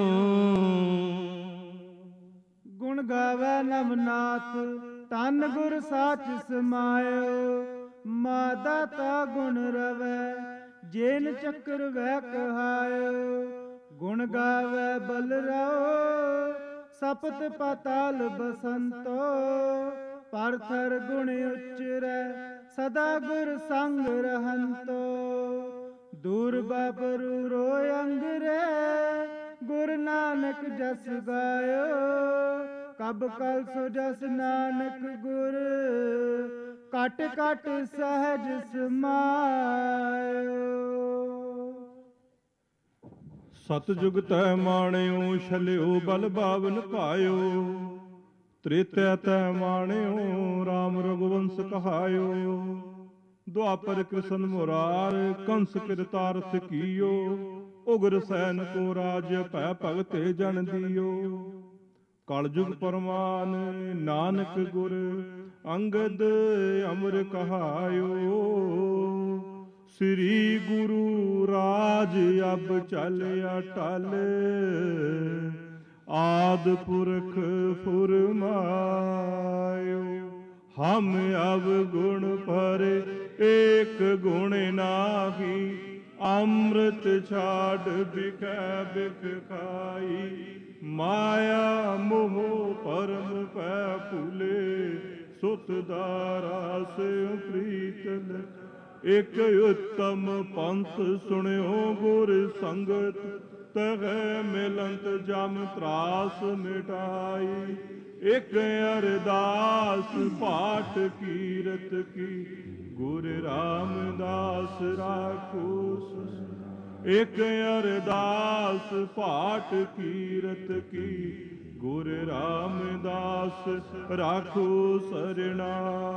ਗੁਣ ਗਾਵੇ ਨਵਨਾਥ ਤਨ ਗੁਰ ਸਾਚ ਸਮਾਇਓ ਮਾਦਾਤਾ ਗੁਣ ਰਵੈ ਜੇਨ ਚੱਕਰ ਵਹਿ ਕਹਾਇਓ ਗੁਣ ਗਾਵੇ ਬਲਰਾਓ ਸਪਤ ਪਾਤਾਲ ਬਸੰਤੋ ਪਰਥਰ ਗੁਣ ਉਚਰੈ ਸਦਾ ਗੁਰ ਸੰਗ ਰਹੰਤੋ ਦੂਰ ਬਾਬਰੂ ਰੋਇ ਅੰਗਰੇ ਗੁਰ ਨਾਨਕ ਜਸ ਗਾਇਓ ਕਬ ਕਲ ਸੋ ਜਸ ਨਾਨਕ ਗੁਰ ਕਟ ਕਟ ਸਹਿਜ ਸਮਾਇਓ ਸਤਜੁਗ ਤੈ ਮਾਣਿਓ ਛਲਿਓ ਬਲ ਬਾਵਨ ਭਾਇਓ ਤ੍ਰੇਤੈ ਤੈ ਮਾਣਿਓ ਰਾਮ ਰਘੁਵੰਸ ਕਹਾਇਓ ਦੁਆਪਰ ਕ੍ਰਿਸ਼ਨ ਮੁਰਾਰ ਕੰਸ ਕਿਰਤਾਰ ਸਿਕੀਓ ਉਗਰ ਸੈਨ ਕੋ ਰਾਜ ਭੈ ਭਗਤੇ ਜਨ ਦਿਓ ਕਲਯੁਗ ਪਰਮਾਨ ਨਾਨਕ ਗੁਰ ਅੰਗਦ ਅਮਰ ਕਹਾਇਓ ਸ੍ਰੀ ਗੁਰੂ ਰਾਜ ਅਬ ਚਲ ਅਟਲ ਆਦ ਪੁਰਖ ਫੁਰਮਾਇਓ ਹਮ ਅਬ ਗੁਣ ਭਰੇ ਏਕ ਗੁਣ ਨਾਹੀ ਅੰਮ੍ਰਿਤ ਛਾੜ ਬਿਖੈ ਬਿਖ ਖਾਈ ਮਾਇਆ ਮੋਹ ਪਰਮ ਪੈ ਭੁਲੇ ਸੁਤ ਦਾਰਾ ਸੇ ਪ੍ਰੀਤਲ ਇਕ ਉਤਮ ਪੰਥ ਸੁਣਿਓ ਗੁਰ ਸੰਗਤ ਤਗੈ ਮਿਲੰਤ ਜਮ ਤਰਾਸ ਮਿਟਾਈ ਇਕ ਅਰਦਾਸ ਪਾਠ ਕੀਰਤ ਕੀ ਗੁਰ ਰਾਮਦਾਸ ਰਾਖੋ ਇਕ ਅਰਦਾਸ ਪਾਠ ਕੀਰਤ ਕੀ ਗੁਰ ਰਾਮਦਾਸ ਰਾਖੋ ਸਰਣਾ।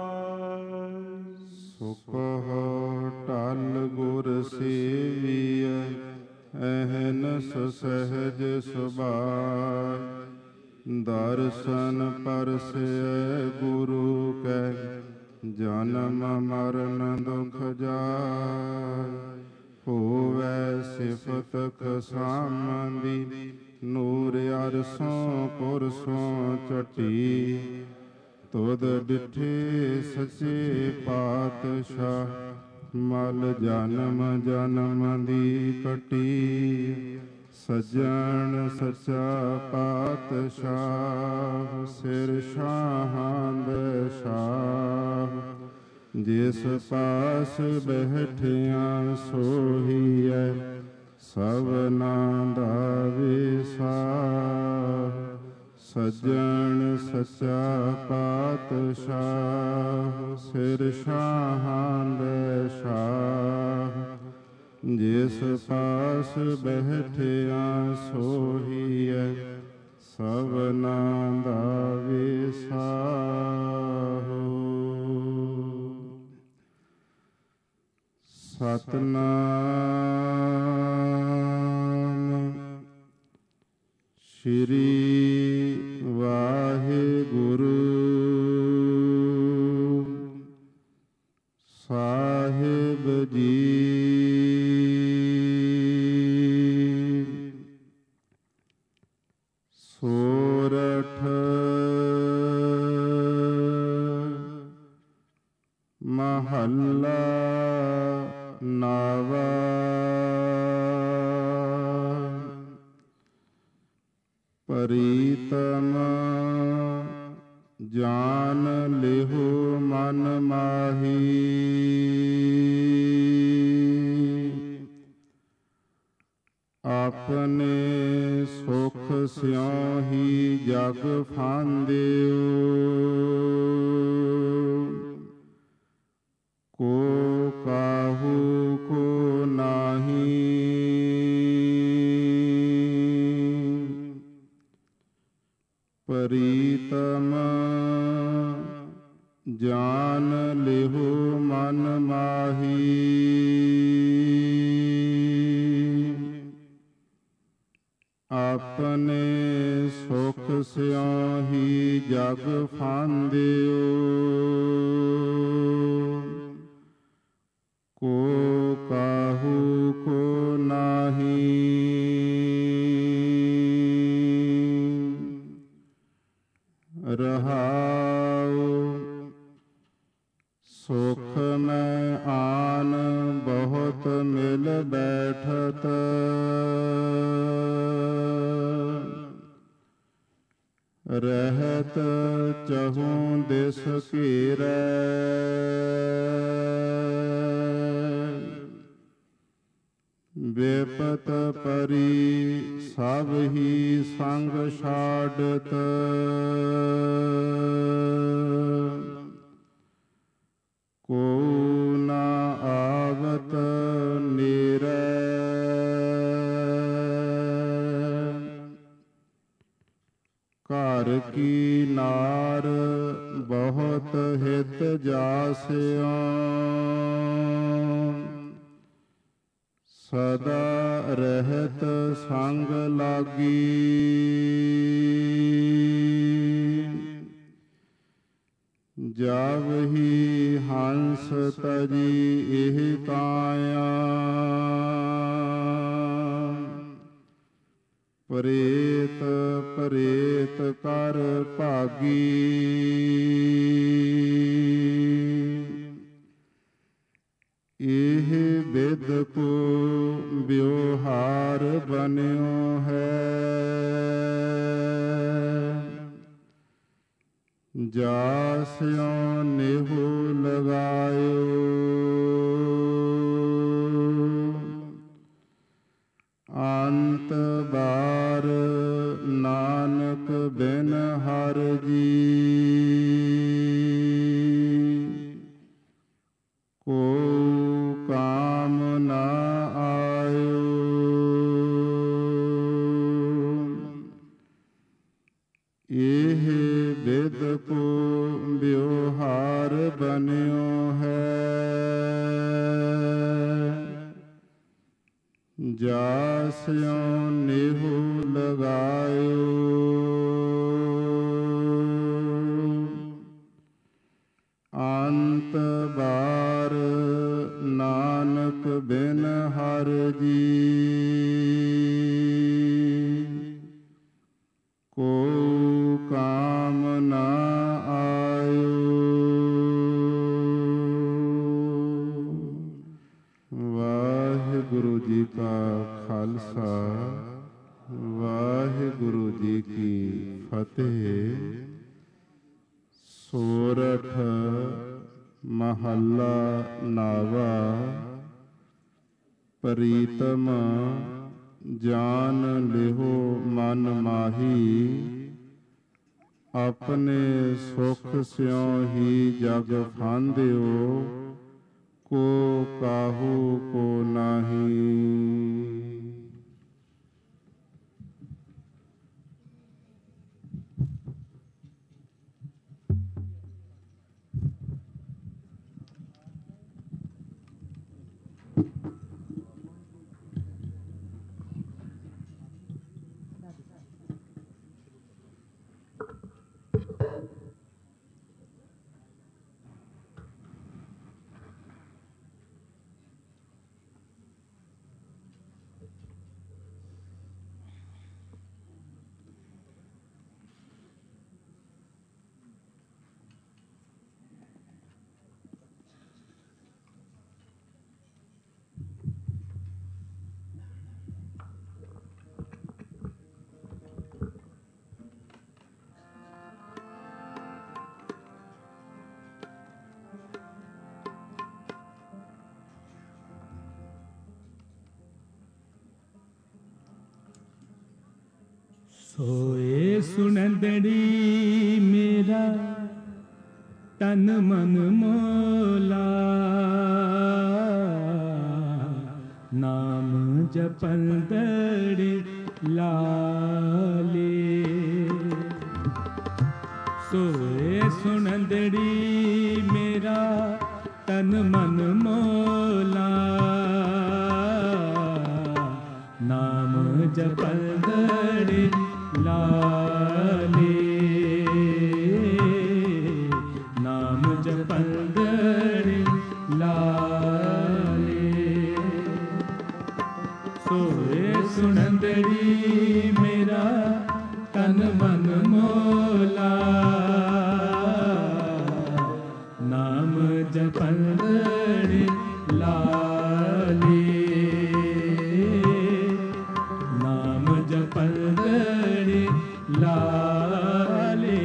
ਸੁਖ ਟਲ ਗੁਰ ਸੇਵੀਐ ਅਹਨਸ ਸਹਿਜ ਸੁਭਾਇ। ਦਰਸ਼ਨ ਪਰਸੈ ਗੁਰੂ ਕੈ ਜਨਮ ਮਰਨ ਦੁਖ ਜਾਇ। ਹੋਵੈ ਸਿਫਤ ਖਸਾਮਦੀ ਨੂਰ ਅਰਸੋਂ ਪੁਰਸੋਂ ਚਟੀ। ਤੁਧ ਡਿਠੇ ਸੱਚੇ ਪਾਤਸ਼ਾਹ ਮਲ ਜਨਮ ਜਨਮ ਦੀ ਕੱਟੀ। ਸੱਜਣ ਸੱਚਾ ਪਾਤਸ਼ਾਹ ਸਿਰ ਸ਼ਾਹਾਂ ਦੇ ਸ਼ਾਹ। ਜਿਸ ਪਾਸ ਬੈਠਿਆ ਸੋਹੀਐ ਸਭਨਾਂ ਦਾ ਵਿਸਾਹ। ਸੱਜਣ ਸੱਚਾ ਪਾਤਸ਼ਾਹ ਸਿਰ ਸ਼ਾਹਾਂ ਦੇ ਸ਼ਾਹ। ਜਿਸ ਪਾਸ ਬੈਠਿਆ ਸੋਹੀਐ ਸਭਨਾਂ ਦਾ ਵਿਸਾਹ। ਸਤਿਨਾਮ ਸ੍ਰੀ ਵਾਹਿਗੁਰੂ ਸਾਹਿਬ ਜੀ। ਸੋਰਠ ਮਹੱਲਾ ਨਾਵਾ। ਪ੍ਰੀਤਮ ਜਾਨ ਲਿਹੁ ਮਨ ਮਾਹੀ। ਆਪਣੇ ਸੁਖ ਸਿਉ ਹੀ ਜਗ ਫਾਂਦਿਓ। ਕੋ ਕਾਹੂ ਕੋ ਨਾਹੀ। ਪ੍ਰੀਤਮ ਜਾਨ ਲਿਹੁ ਮਨ ਮਾਹੀ। ਆਪਣੇ ਸੁਖ ਸਿਉ ਹੀ ਜਗ ਫਾਂਦਿਓ। ਕੋ ਕਾਹੂ ਕੋ ਨਾਹੀ। ਰਹਾਉ ਸੁਖ ਮੈਂ ਆਨ ਬਹੁਤ ਮਿਲ ਬੈਠਤ। ਰਹਿਤ ਚਹੂੰ ਦਿਸ ਘੇਰੈ। ਵਿਪਤ ਪਰੀ ਸਭ ਹੀ ਸੰਗ ਛਾਡਤ। ਕੋ ਨਾ ਆਵਤ ਨੇਰੈ। ਘਰ ਕੀ ਨਾਰ ਬਹੁਤ ਹਿਤ ਜਾਸਿਓ। ਸਦਾ ਰਹਿਤ ਸੰਗ ਲਾਗੀ। ਜਬ ਹੀ ਹੰਸ ਤਜੀ ਇਹ ਕਾਇਆ। ਪ੍ਰੇਤ ਪ੍ਰੇਤ ਕਰ ਭਾਗੀ। ਇਹ ਬਿਦ ਕੋ ਵਿਵਹਾਰ ਬਣਿਓ ਹੈ। ਜਾਸਿਓ ਨਿਹੁ ਲਗਾਇਓ। ਅੰਤ ਬਾਰ ਨਾਨਕ ਬਿਨ ਹਰਿ ਜੀ। ਕੋ ਕਾਮ ਨਾ ਆਇਓ। बन्यो है। जास्यो नेहु लगायो अंत बार नानक बिन हर जी। को काम न आयो। वाहिगुरु जी का खालसा वाहिगुरु जी की फतेह। सोरठ महला नावा। प्रीतम जान लिहो मन माही। अपने सुख स्यों ही जग फांदियो। को काहू को नाही। सोए सुनंदड़ी मेरा तन मन मोला। नाम जपंदड़ी लाले। सोए सुनंदड़ी मेरा तन मन मोला। नाम जपंदड़ी लाले। नाम जपंदड़ी लाले। सोए सुनंदड़ी मेरा तन मन मोला। नाम जपंदड़ी लाले। नाम जपंदड़ी लाले।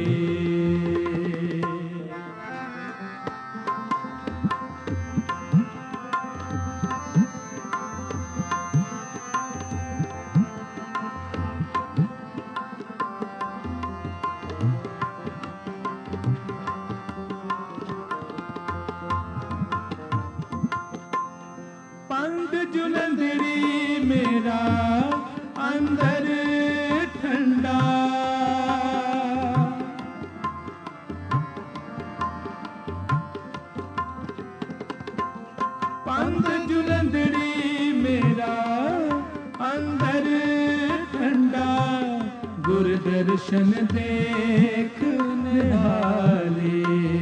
पंद जुलंदड़ी मेरा अंदर ठंडा। पंद जुलंदड़ी मेरा अंदर ठंडा। गुर दर्शन देख निहाले।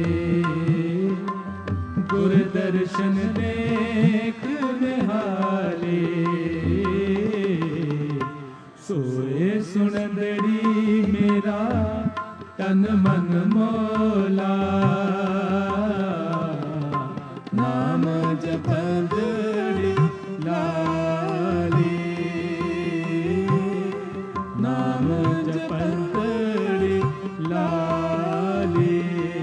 गुर दर्शन देख निहाले। सोए सुनंदड़ी मेरा तन मन मोला। नाम जपंदड़ी लाले। नाम जपंदड़ी लाले।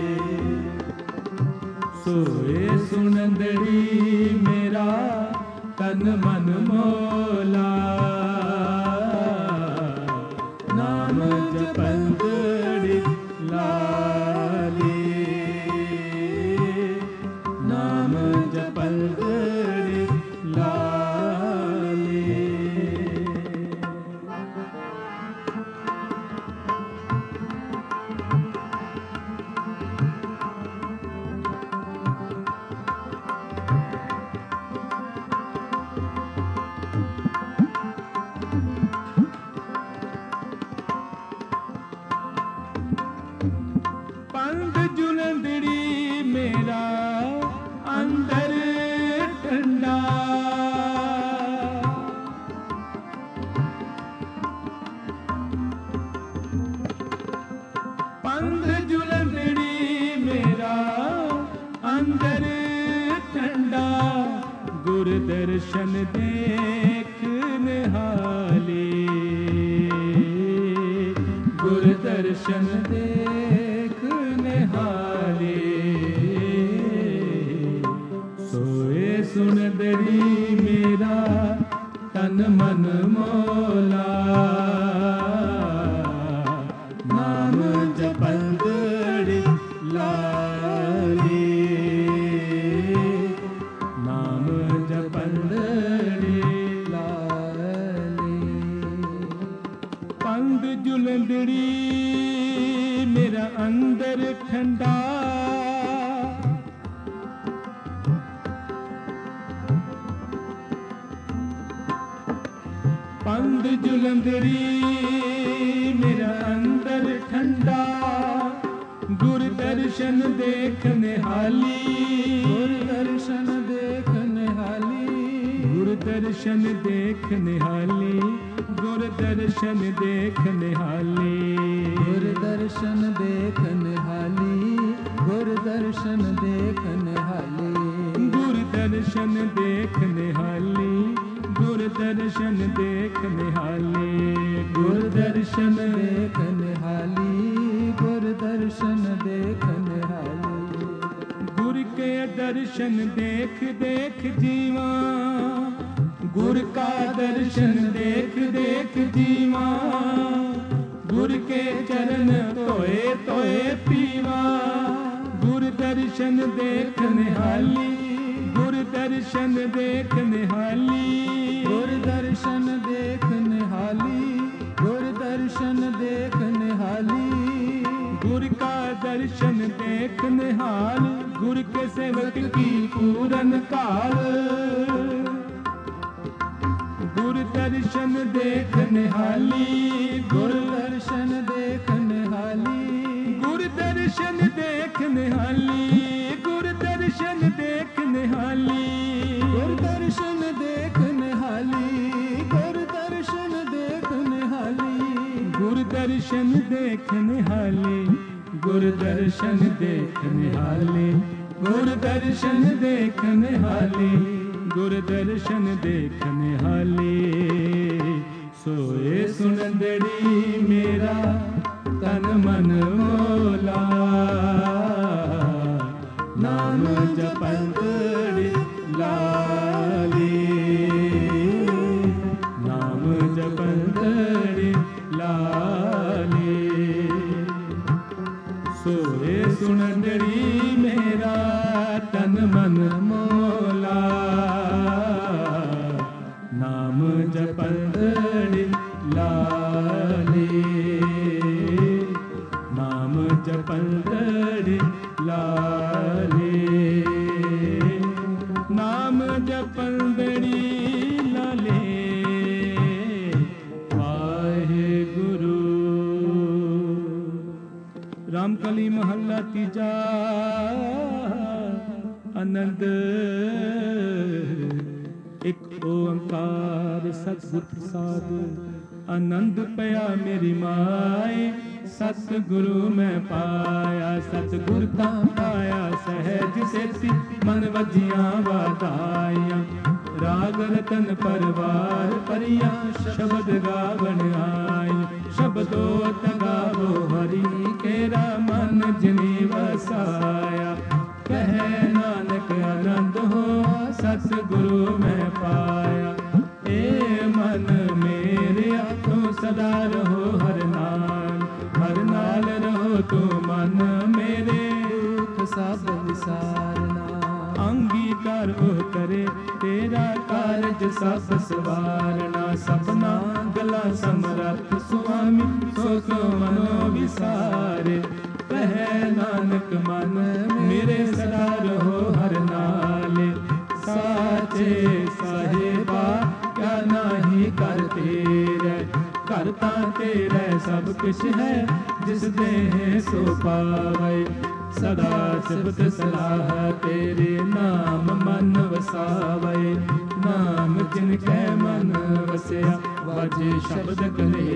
सोए सुनंदड़ी मेरा तन मन मोला। नाम जपंदड़ी लाले। नाम जपंदड़ी लाले। ਅੰਦਰ ਠੰਡਾ ਗੁਰ ਦਰਸ਼ਨ ਦੇਖ ਨਿਹਾਲੇ ਗੁਰ ਦਰਸ਼ਨ ਦੇਖ ਨਿਹਾਲੇ ਸੋਏ ਸੁਣਦੜੀ ਮੇਰਾ ਤਨ ਮਨ ਮੋਲਾ ਨਾਮ ਜਪੰਦੜੀ ਲਾਲੀ ਨਾਮ ਜਪੰਦੜੀ ਲਾਲੀ ਪੰਗ ਜੁਲੰਦੜੀ ਮੇਰਾ ਅੰਦਰ ਠੰਡਾ ਪੰਦ ਜੁਲੰਦੜੀ ਮੇਰਾ ਅੰਦਰ ਠੰਡਾ ਗੁਰ ਦਰਸ਼ਨ ਦੇਖ ਨਿਹਾਲੀ ਗੁਰ ਦਰਸ਼ਨ ਦੇਖ ਨਿਹਾਲੀ ਗੁਰ ਦਰਸ਼ਨ ਦੇਖ ਨਿਹਾਲੀ ਗੁਰ ਦਰਸ਼ਨ ਦੇਖ ਨਿਹਾਲੀ ਗੁਰ ਦਰਸ਼ਨ ਦੇਖ ਨਿਹਾਲੀ ਗੁਰ ਦਰਸ਼ਨ ਦੇਖ ਨਿਹਾਲੀ ਗੁਰ ਦਰਸ਼ਨ ਦੇਖ ਨਿਹਾਲੀ ਗੁਰ ਦਰਸ਼ਨ ਦੇਖ ਨਿਹਾਲੀ ਗੁਰ ਦਰਸ਼ਨ ਦੇਖ ਨਿਹਾਲੀ ਗੁਰ ਦਰਸ਼ਨ ਦੇਖ ਨਿਹਾਲੀ ਗੁਰ ਕੇ ਦਰਸ਼ਨ ਦੇਖ ਦੇਖ ਜੀਵਾ ਗੁਰ ਕਾ ਦਰਸ਼ਨ ਦੇਖ ਦੇਖ ਜੀਵਾ ਗੁਰ ਕੇ ਚਰਨ ਧੋਏ ਧੋਏ ਪੀਵਾ ਗੁਰ ਦਰਸ਼ਨ ਦੇਖ ਨਿਹਾਲੀ ਗੁਰ ਦਰਸ਼ਨ ਦੇਖ ਨਿਹਾਲੀ ਗੁਰ ਦਰਸ਼ਨ ਦੇਖ ਨਿਹਾਲੀ ਗੁਰ ਦਰਸ਼ਨ ਦੇਖ ਨਿਹਾਲੀ ਗੁਰ ਕਾ ਦਰਸ਼ਨ ਦੇਖ ਨਿਹਾਲ ਗੁਰ ਕੇ ਸੇਵਕ ਕੀ ਪੂਰਨ ਕਾਲ ਗੁਰ ਦਰਸ਼ਨ ਦੇਖ ਨਿਹਾਲੀ ਗੁਰ ਦਰਸ਼ਨ ਦੇਖ ਨਿਹਾਲੀ ਗੁਰ ਦਰਸ਼ਨ ਦੇਖ ਨਿਹਾਲੀ ਗੁਰ ਦਰਸ਼ਨ ਦੇਖ ਨਿਹਾਲੀ ਗੁਰ ਦਰਸ਼ਨ ਦੇਖ ਨਿਹਾਲੀ ਗੁਰ ਦਰਸ਼ਨ ਦੇਖ ਨਿਹਾਲੀ ਗੁਰ ਦਰਸ਼ਨ ਦੇਖ ਨਿਹਾਲੀ ਗੁਰ ਦਰਸ਼ਨ ਦੇਖ ਨਿਹਾਲੀ ਗੁਰ ਦਰਸ਼ਨ ਦੇਖ ਨਿਹਾਲੀ ਗੁਰ ਦਰਸ਼ਨ ਦੇਖ ਨਿਹਾਲੀ ਸੋਏ ਸੁਣਦੜੀ ਮੇਰਾ ਤਨ ਮਨ ਮੋਲਾ ਨਾਮ ਜਪੰਦੜੀ ਲਾਲੀ ਨਾਮ ਜਪੰਦੜੀ ਲਾਲੀ ਸੋਏ ਸੁਣਦੜੀ ਮੇਰਾ ਤਨ ਮਨ ਮੋਲਾ ਨਾਮ ਜਪੰਦੜੀ ਲਾਲੀ ਨਾਮ ਜਪੰਦੜੀ ਲਾਲੀ ਨਾਮ ਜਪੰਦੜੀ ਲਾਲੇ ਵਾਹਿਗੁਰੂ ਰਾਮਕਲੀ ਮਹੱਲਾ ਤੀਜਾ ਆਨੰਦ ਇੱਕ ਓੰਕਾਰ ਸਤਿਗੁਰ ਪ੍ਰਸਾਦ ਆਨੰਦ ਪਿਆ ਮੇਰੀ ਮਾਏ ਸਤਿਗੁਰੂ ਮੈਂ ਪਾਇਆ ਸਤਿਗੁਰ ਤਾਂ ਪਾਇਆ ਸਹਿਜ ਸੇਤੀ ਮਨ ਵਜੀਆਂ ਵਾਧਾਈਆਂ ਰਾਗ ਰਤਨ ਪਰਵਾਰ ਪਰੀਆਂ ਸ਼ਬਦ ਗਾਵਣ ਆਈ ਸ਼ਬਦੋ ਤਗਾਵੋ ਹਰੀ ਕੇਰਾ ਮਨ ਜਿਨੀ ਵਸਾਇਆ ਕਹੈ ਨਾਨਕ ਆਨੰਦ ਹੋ ਸਤਿਗੁਰੂ ਮੈਂ ਪਾਇਆ ਏ ਮਨ ਮੇਰਿਆ ਤੂੰ ਸਦਾ ਰਹੋ ਹਰ ਨਾਲ ਰਹੋ ਤੂੰ ਮਨ ਮੇਰੇ ਦੁਖ ਸਭ ਵਿਸਾਰਨਾ ਅੰਗੀਕਾਰ ਉਹ ਕਰੇ ਤੇਰਾ ਕਾਰਜ ਸਭ ਸਵਾਰਨਾ ਸਪਨਾ ਗਲਾ ਸਮਰੱਥ ਸੁਆਮੀ ਸੋ ਸੋ ਮਨੋ ਵਿਸਾਰੇ ਕਹੈ ਨਾਨਕ ਮਨ ਮੇਰੇ ਸਦਾ ਰਹੋ ਹਰ ਨਾਲੇ ਸਾਚੇ ਸਾਹਿਬਾ ਕਿਆ ਨਾਹੀ ਕਰ ਤੇਰੇ ਘਰ ਤਾਂ ਤੇਰੇ ਸਭ ਕੁਛ ਹੈ ਜਿਸ ਦੇਹ ਸੋ ਪਾਵੇ ਸਦਾ ਸਿਫਤ ਸਲਾਹ ਤੇਰੇ ਨਾਮ ਮਨ ਵਸਾਵੇ ਨਾਮ ਜਿਨ ਕੈ ਮਨ ਵਸਿਆ ਵਾਜੇ ਸ਼ਬਦ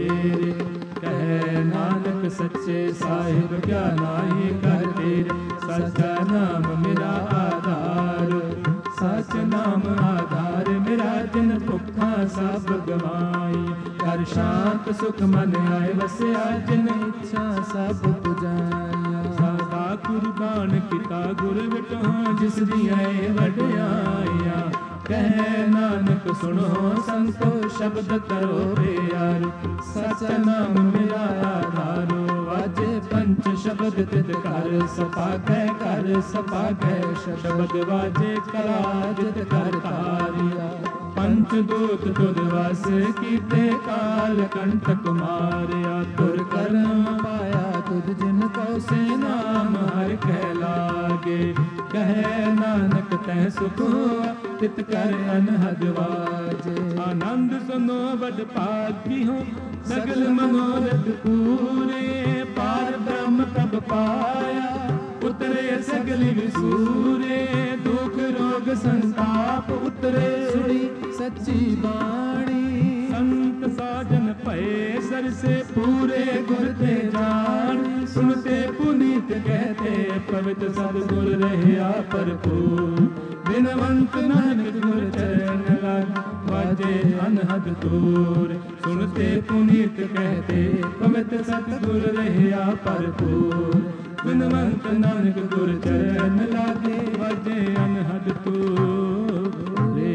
ਕਲੇਰੇ ਕਹਿ ਨਾਨਕ ਸੱਚੇ ਸਾਹਿਬ ਕਿਆ ਨਾਹੀ ਕਰ ਤੇਰੇ ਸਾਚਾ ਨਾਮ ਮੇਰਾ ਆਧਾਰ, ਸਚ ਨਾਮ ਆਧਾਰ ਮੇਰਾ, ਜਿਨ ਭੁੱਖਾਂ ਸਭ ਗਵਾਈ। ਕਰ ਸ਼ਾਂਤ ਸੁਖ ਮਨ ਆਏ ਵਸਿਆ, ਜਿਨ ਇੱਛਾ ਸਭ ਪੁਜਾਈਆ। ਸਦਾ ਕੁਰਬਾਨ ਕੀਤਾ ਗੁਰ ਵਿਟੋ, ਜਿਸ ਦੀਆਂ ਵਡਿਆਈਆਂ। ਕਹਿ ਨਾਨਕ ਸੁਣੋ ਸੰਤੋ, ਸ਼ਬਦ ਕਰੋ ਪਿਆਰ। ਸਚ ਨਾਮ ਮੇਰਾ ਆਧਾਰੋ, ਵਾਜੇ ਪੰਚ ਸ਼ਬਦ ਤਿਤ ਕਰ। ਸਪਾਗੈ ਕਰ ਸਪਾਗੈ, ਸ਼ਬਦ ਵਾਜੇ ਕਲਾ ਜਿਤ ਕਰ ਤਾਰਿਆ। ਪੰਚ ਦੂਤ ਤੁਧ ਵਸ ਕੀਤੇ, ਕਾਲ ਕੰਟਕ ਮਾਰਿਆ। ਤੁਰ ਕਰਮ ਪਾਇਆ ਤੁਧ ਜਿਨ ਕੋ, ਸੇ ਨਾਮ ਹਰਿ ਕੈ ਲਾਗੇ। ਕਹੈ ਨਾਨਕ ਤੈ ਸੁਖ ਹੋਆ, ਤਿਤ ਕਰ ਅਨਹਦ ਵਾਜੇ। ਆਨੰਦ ਸੁਨੋ ਵਡ ਭਾਗੀ ਹੋ, ਸਗਲ ਮਨੋਰਥ ਪੂਰੇ। ਪਾਰ ਬ੍ਰਹਮ ਤਬ ਪਾਇਆ, ਉਤਰੇ ਸਗਲ ਵਿਸੂਰੇ। ਦੁਖ ਰੋਗ ਸੰਤਾਪ ਉਤਰੇ, ਸੁਣੀ ਸੱਚੀ ਬਾਣੀ। ਸੰਤ ਸਾਜਨ ਭਏ ਸਰਸੇ, ਪੂਰੇ ਗੁਰ ਤੇ ਜਾਣ। ਸੁਣਤੇ ਪੁਨੀਤ ਕਹਤੇ, ਪਵਿੱਤ ਸਤਿਗੁਰ ਰਹਿਆ ਭਰਪੂਰ। ਬਿਨਵੰਤ ਨਾਨਕ ਗੁਰ ਚਰਨ ਲਾਗ, ਵਾਜੇ ਅਨਹਦ ਤੂਰ। ਸੁਣਤੇ ਪੁਨੀਤ ਕਹਤੇ, ਪਵਿੱਤ ਸਤਿਗੁਰ ਰਹਿਆ ਭਰਪੂਰ। ਬਿਨਵੰਤ ਨਾਨਕ ਗੁਰ ਚਰਨ ਲਾਗੇ, ਵਾਜੇ ਅਨਹਦ ਤੂਰੇ।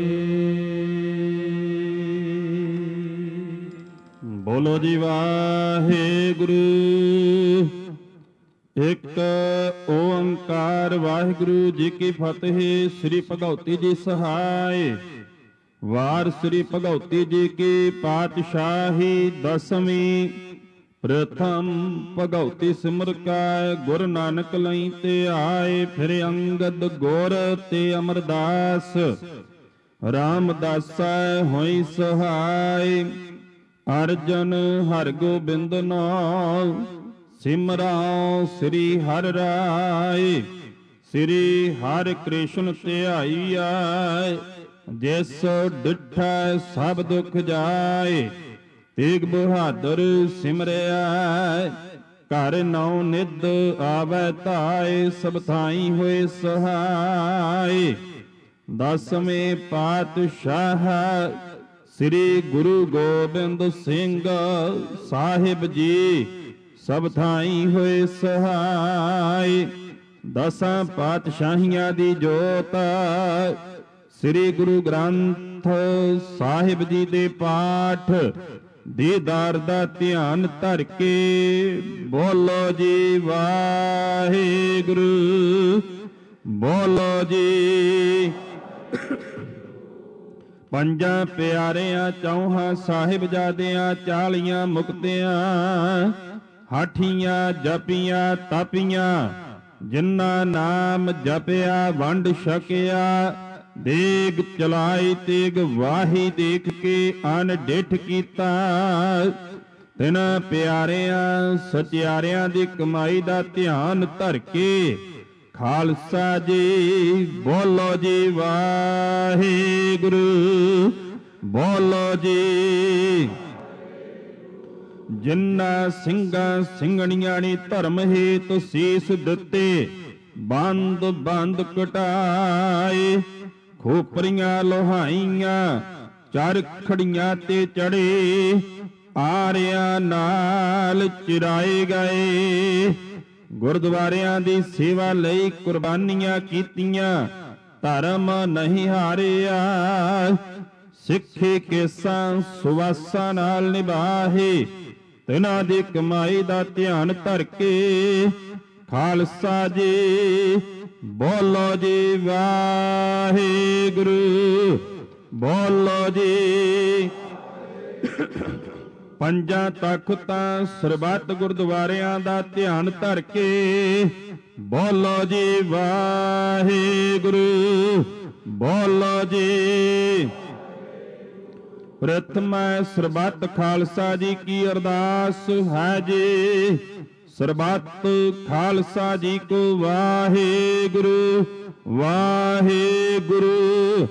ਬੋਲੋ ਜੀ ਵਾਹਿਗੁਰੂ। ਇੱਕ ਓੰਕਾਰ ਵਾਹਿਗੁਰੂ ਜੀ ਕੀ ਫਤਿਹ। ਸ੍ਰੀ ਭਗਉਤੀ ਜੀ ਸਹਾਇ। ਵਾਰ ਸ੍ਰੀ ਭਗਉਤੀ ਜੀ ਕੀ ਪਾਤਸ਼ਾਹੀ ਦਸਵੀਂ। ਪ੍ਰਥਮ ਭਗਉਤੀ ਸਿਮਰ ਕੈ, ਗੁਰ ਨਾਨਕ ਲਈ ਤੇ ਆਏ। ਫਿਰ ਅੰਗਦ ਗੁਰ ਤੇ ਅਮਰਦਾਸ, ਰਾਮਦਾਸੈ ਹੋਈ ਸਹਾਇ। ਅਰਜਨ ਹਰਿ ਗੋਬਿੰਦ ਨਾਮ, ਸਿਮਰਾਉ ਸ੍ਰੀ ਹਰਿ ਰਾਇ। ਸ੍ਰੀ ਹਰਿ ਕ੍ਰਿਸ਼ਨ ਧਿਆਈਆ, ਜਿਸ ਡਿਠੈ ਸਭ ਦੁਖ ਜਾਏ। ਤੇਗ ਬਹਾਦਰ ਸਿਮਰਿਆ, ਘਰ ਨੌ ਨਿਧ ਆਵੈ ਧਾਇ। ਸਭ ਥਾਈ ਹੋਏ ਸਹਾਇ। ਦਸਵੇਂ ਪਾਤਸ਼ਾਹ ਸ੍ਰੀ ਗੁਰੂ ਗੋਬਿੰਦ ਸਿੰਘ ਸਾਹਿਬ ਜੀ, ਸਭ ਥਾਈ ਹੋਏ ਸਹਾਇ। ਦਸਾਂ ਪਾਤਸ਼ਾਹੀਆਂ ਦੀ ਜੋਤ, ਸ੍ਰੀ ਗੁਰੂ ਗ੍ਰੰਥ ਸਾਹਿਬ ਜੀ ਦੇ ਪਾਠ। ਦੀਦਾਰ ਦਾ ਧਿਆਨ ਧਰ ਕੇ ਬੋਲੋ ਜੀ ਵਾਹਿਗੁਰੂ। ਬੋਲੋ ਜੀ। ਪੰਜਾਂ ਪਿਆਰਿਆਂ ਚੌਹਾਂ ਸਾਹਿਬਜ਼ਾਦਿਆਂ, 40 ਮੁਕਤਿਆਂ। ਹਾਠੀਆਂ ਜਪੀਆਂ ਤਪੀਆਂ, ਜਿਨ੍ਹਾਂ ਨਾਮ ਜਪਿਆ ਵੰਡ ਛਕਿਆ। ਦੇਗ ਚਲਾਈ ਤੇਗ ਵਾਹੀ, ਦੇਖ ਕੇ ਅਨ ਡਿਠ ਕੀਤਾ। ਤਿਨਾਂ ਪਿਆਰਿਆਂ ਸਚਿਆਰਿਆਂ ਦੀ ਕਮਾਈ ਦਾ ਧਿਆਨ ਧਰ ਕੇ ਖਾਲਸਾ ਜੀ ਬੋਲੋ ਜੀ ਵਾਹਿਗੁਰੂ। ਬੋਲੋ ਜੀ। ਜਿਨ੍ਹਾਂ ਸਿੰਘਾਂ ਸਿੰਘਣੀਆਂ ਨੇ ਧਰਮ ਹੇਤ ਸੀਸ ਦਿੱਤੇ, ਬੰਦ ਬੰਦ ਕਟਾਏ। ਖੋਪਰੀਆਂ ਲੋਹਾਈਆਂ, ਚਰਖੜੀਆਂ ਤੇ ਚੜੇ। ਆਰਿਆਂ ਨਾਲ ਚਿਰਾਏ ਗਏ। ਗੁਰਦੁਆਰਿਆਂ ਦੀ ਸੇਵਾ ਲਈ ਕੁਰਬਾਨੀਆਂ ਕੀਤੀਆਂ, ਧਰਮ ਨਹੀਂ ਹਾਰਿਆ। ਸਿੱਖੀ ਕੇਸਾਂ ਸੁਵਾਸਾਂ ਨਾਲ ਨਿਭਾਹੇ, ਤਿਨਾਂ ਦੀ ਕਮਾਈ ਦਾ ਧਿਆਨ ਧਰ ਕੇ ਖਾਲਸਾ ਜੀ ਬੋਲੋ ਜੀ ਵਾਹਿਗੁਰੂ। ਬੋਲੋ ਜੀ। ਪੰਜਾਂ ਤਖਤਾਂ ਸਰਬੱਤ ਗੁਰਦੁਆਰਿਆਂ ਦਾ ਧਿਆਨ ਧਰ ਕੇ ਬੋਲੋ ਜੀ ਵਾਹਿਗੁਰੂ। ਬੋਲੋ ਜੀ। ਪ੍ਰਥਮ ਸਰਬੱਤ ਖਾਲਸਾ ਜੀ ਕੀ ਅਰਦਾਸ ਹੈ ਜੀ। ਸਰਬੱਤ ਖਾਲਸਾ ਜੀ ਕੋ ਵਾਹਿਗੁਰੂ ਵਾਹਿਗੁਰੂ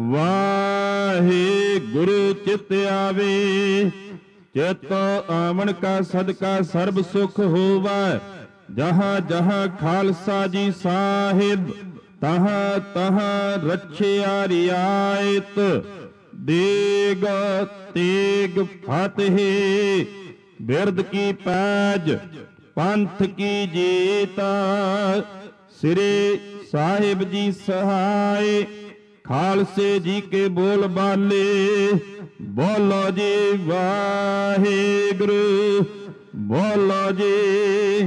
ਵਾਹਿਗੁਰੂ। ਚਿਤ ਆਵੇ, ਚਿਤ ਆਵਣ ਕਾ ਸਦਕਾ ਸਰਬ ਸੁਖ ਹੋਵੈ। ਜਹਾਂ ਜਹਾਂ ਖਾਲਸਾ ਜੀ ਸਾਹਿਬ, ਤਹਾਂ ਤਹਾਂ ਰੱਖਿਆ ਰਿਆਇਤ। ਦੇਗ ਤੇਗ ਫਤਿਹ, ਬਿਰਦ ਕੀ ਪੈਜ, ਪੰਥ ਕੀ ਜੀਤ। ਸ੍ਰੀ ਸਾਹਿਬ ਜੀ ਸਹਾਇ, ਖਾਲਸੇ ਜੀ ਕੇ ਬੋਲ ਬਾਲੇ। ਬੋਲੋ ਜੀ ਵਾਹਿਗੁਰੂ, ਬੋਲੋ ਜੀ।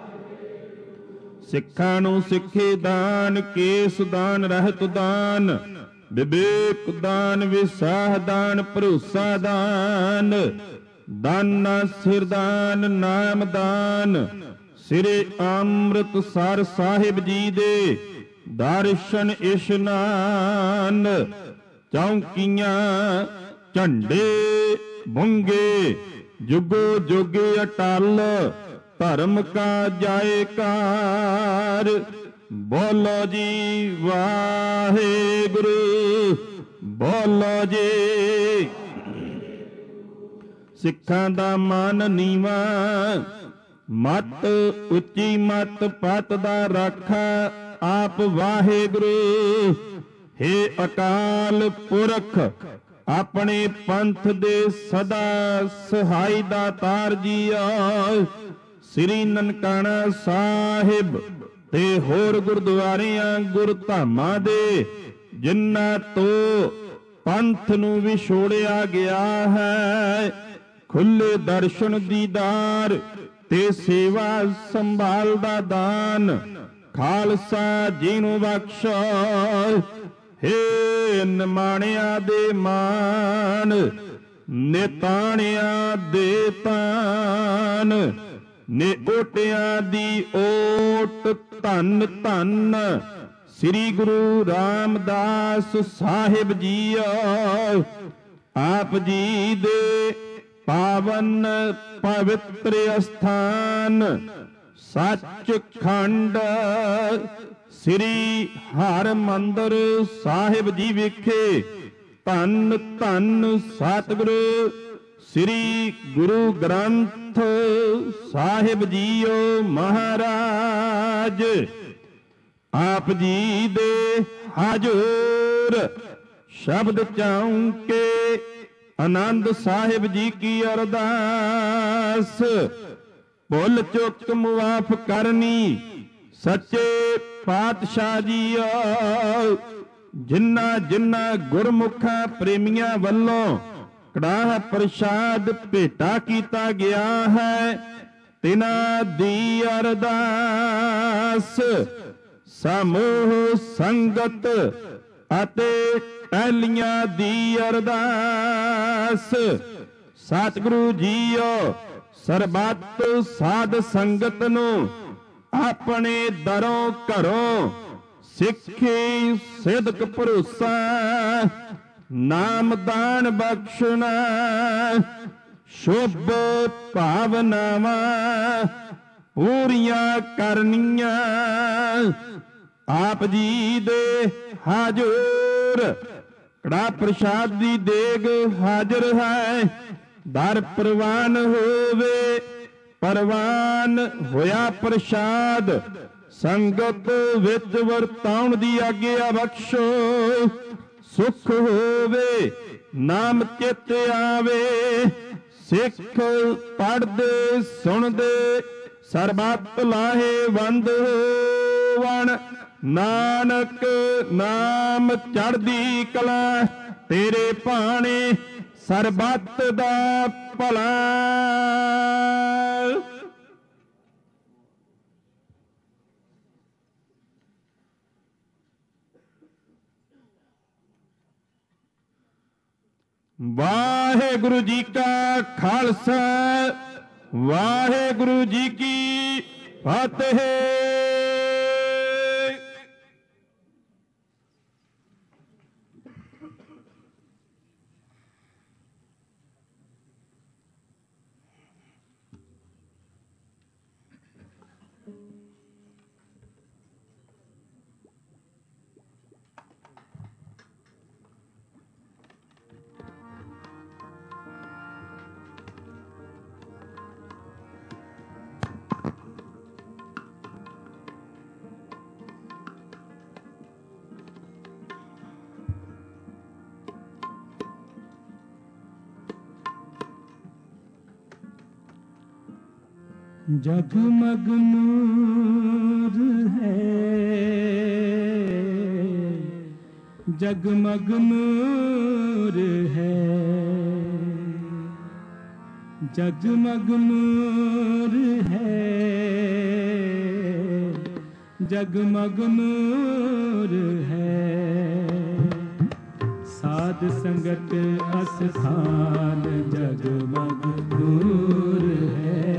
ਸਿੱਖਾਂ ਨੂੰ ਸਿੱਖੀ ਦਾਨ, ਕੇਸ ਦਾਨ, ਰਹਿਤ ਦਾਨ, ਵਿਵੇਕ ਦਾਨ, ਵਿਸਾਹ ਦਾਨ, ਭਰੋਸਾ ਦਾਨ, ਦਾਨਾ ਸਿਰ ਦਾਨ, ਨਾਮ ਦਾਨ। ਸ੍ਰੀ ਅੰਮ੍ਰਿਤਸਰ ਸਾਹਿਬ ਜੀ ਦੇ ਦਰਸ਼ਨ ਇਸ਼ਨਾਨ। ਚੌਂਕੀਆਂ ਝੰਡੇ ਬੁੰਗੇ, ਜੁਗੋ ਜੁਗ ਅਟਲ, ਧਰਮ ਕਾ ਜਾਇਕਾਰ। ਬੋਲੋ ਜੀ ਵਾਹਿਗੁਰੂ, ਬੋਲੋ ਜੀ। ਸਿੱਖਾਂ ਦਾ ਮਨ ਨੀਵਾ, ਮਤ ਉੱਚੀ, ਮਤ ਪਤ ਦਾ ਰਾਖਾ ਆਪ ਵਾਹਿਗੁਰੂ। ਹੇ ਅਕਾਲ ਪੁਰਖ, ਆਪਣੇ ਪੰਥ ਦੇ ਸਦਾ ਸਹਾਈ ਦਾਤਾਰ ਜੀਓ। ਸ੍ਰੀ ਨਨਕਾਣਾ ਸਾਹਿਬ ਤੇ ਹੋਰ ਗੁਰਦੁਆਰਿਆਂ ਗੁਰਧਾਮਾਂ ਦੇ ਜਿਨ੍ਹਾਂ ਤੋਂ ਪੰਥ ਨੂੰ ਵਿਛੋੜਿਆ ਗਿਆ ਹੈ, ਖੁੱਲੇ ਦਰਸ਼ਨ ਦੀਦਾਰ ਤੇ ਸੇਵਾ ਸੰਭਾਲ ਦਾ ਦਾਨ ਖਾਲਸਾ ਜੀ ਨੂੰ ਬਖਸ਼ੋ। ਹੇ ਨਿਮਾਣਿਆਂ ਦੇ ਮਾਨ, ਨਿਤਾਣਿਆਂ ਦੇ ਤਾਨ, ਨਿਓਟਿਆਂ ਦੀ ਓਟ। ਧੰਨ ਧੰਨ ਸ੍ਰੀ ਗੁਰੂ ਰਾਮਦਾਸ ਸਾਹਿਬ ਜੀਓ। ਆਪ ਜੀ ਦੇ ਪਾਵਨ ਪਵਿੱਤਰ ਅਸਥਾਨ ਸੱਚਖੰਡ ਸ੍ਰੀ ਹਰਿਮੰਦਰ ਸਾਹਿਬ ਜੀ ਵਿਖੇ ਧੰਨ ਧੰਨ ਸਤਿਗੁਰੂ ਸ੍ਰੀ ਗੁਰੂ ਗ੍ਰੰਥ ਸਾਹਿਬ ਜੀਓ ਮਹਾਰਾਜ। ਆਪ ਜੀ ਦੇ ਹਾਜ਼ੂਰ ਸ਼ਬਦ ਚਾਉਂਕੇ ਆਨੰਦ ਸਾਹਿਬ ਜੀ ਕੀ ਅਰਦਾਸ। ਭੁੱਲ ਚੁੱਕ ਮੁਆਫ ਕਰਨੀ ਸੱਚੇ ਪਾਤਸ਼ਾਹ ਜੀਓ। ਜਿਨ੍ਹਾਂ ਜਿਨ੍ਹਾਂ ਗੁਰਮੁਖਾਂ ਪ੍ਰੇਮੀਆਂ ਵੱਲੋਂ ਕੜਾਹ ਪ੍ਰਸ਼ਾਦ ਭੇਟਾ ਕੀਤਾ ਗਿਆ ਹੈ, ਤਿਨਾਂ ਦੀ ਅਰਦਾਸ ਸਮੂਹ ਸੰਗਤ ਅਤੇ ਟਹਿਲੀਆਂ ਦੀ ਅਰਦਾਸ। ਸਤਿਗੁਰੂ ਜੀਓ ਸਰਬੱਤ ਸਾਧ ਸੰਗਤ ਨੂੰ ਆਪਣੇ ਦਰੋਂ ਘਰੋਂ ਸਿੱਖੀ ਸਿਦਕ ਭਰੋਸਾ ਨਾਮਦਾਨ ਬਖਸ਼ਣਾ ਸ਼ੁਭ ਭਾਵਨਾਵਾਂ ਪੂਰੀਆਂ ਕਰਨੀਆਂ। ਆਪ ਜੀ ਦੇ ਹਾਜ਼ੂਰ ਕੜਾ ਪ੍ਰਸ਼ਾਦ ਦੀ ਦੇਗ ਹਾਜ਼ਰ ਹੈ। ਦਰ ਪ੍ਰਵਾਨ ਹੋਵੇ, ਪ੍ਰਵਾਨ ਹੋਇਆ ਪ੍ਰਸ਼ਾਦ ਸੰਗਤ ਵਿੱਚ ਵਰਤਾਉਣ ਦੀ ਆਗਿਆ ਬਖਸ਼ੋ। ਸੁਖ ਹੋਵੇ ਨਾਮ ਚਿਤ ਆਵੇ, ਸਿੱਖ ਪੜ੍ਹਦੇ ਸੁਣਦੇ ਸਰਬੱਤ ਲਾਹੇਵੰਦ ਹੋਵਣ। ਨਾਨਕ ਨਾਮ ਚੜ੍ਹਦੀ ਕਲਾ ਤੇਰੇ ਭਾਣੇ ਸਰਬੱਤ ਦਾ ਭਲਾ। ਵਾਹਿਗੁਰੂ ਜੀ ਕਾ ਖਾਲਸਾ, ਵਾਹਿਗੁਰੂ ਜੀ ਕੀ ਫਤਿਹ। जगमग नूर है, जगमग नूर है, जगमग नूर है, जगमग नूर है। साध संगत अस्थान जगमग नूर है।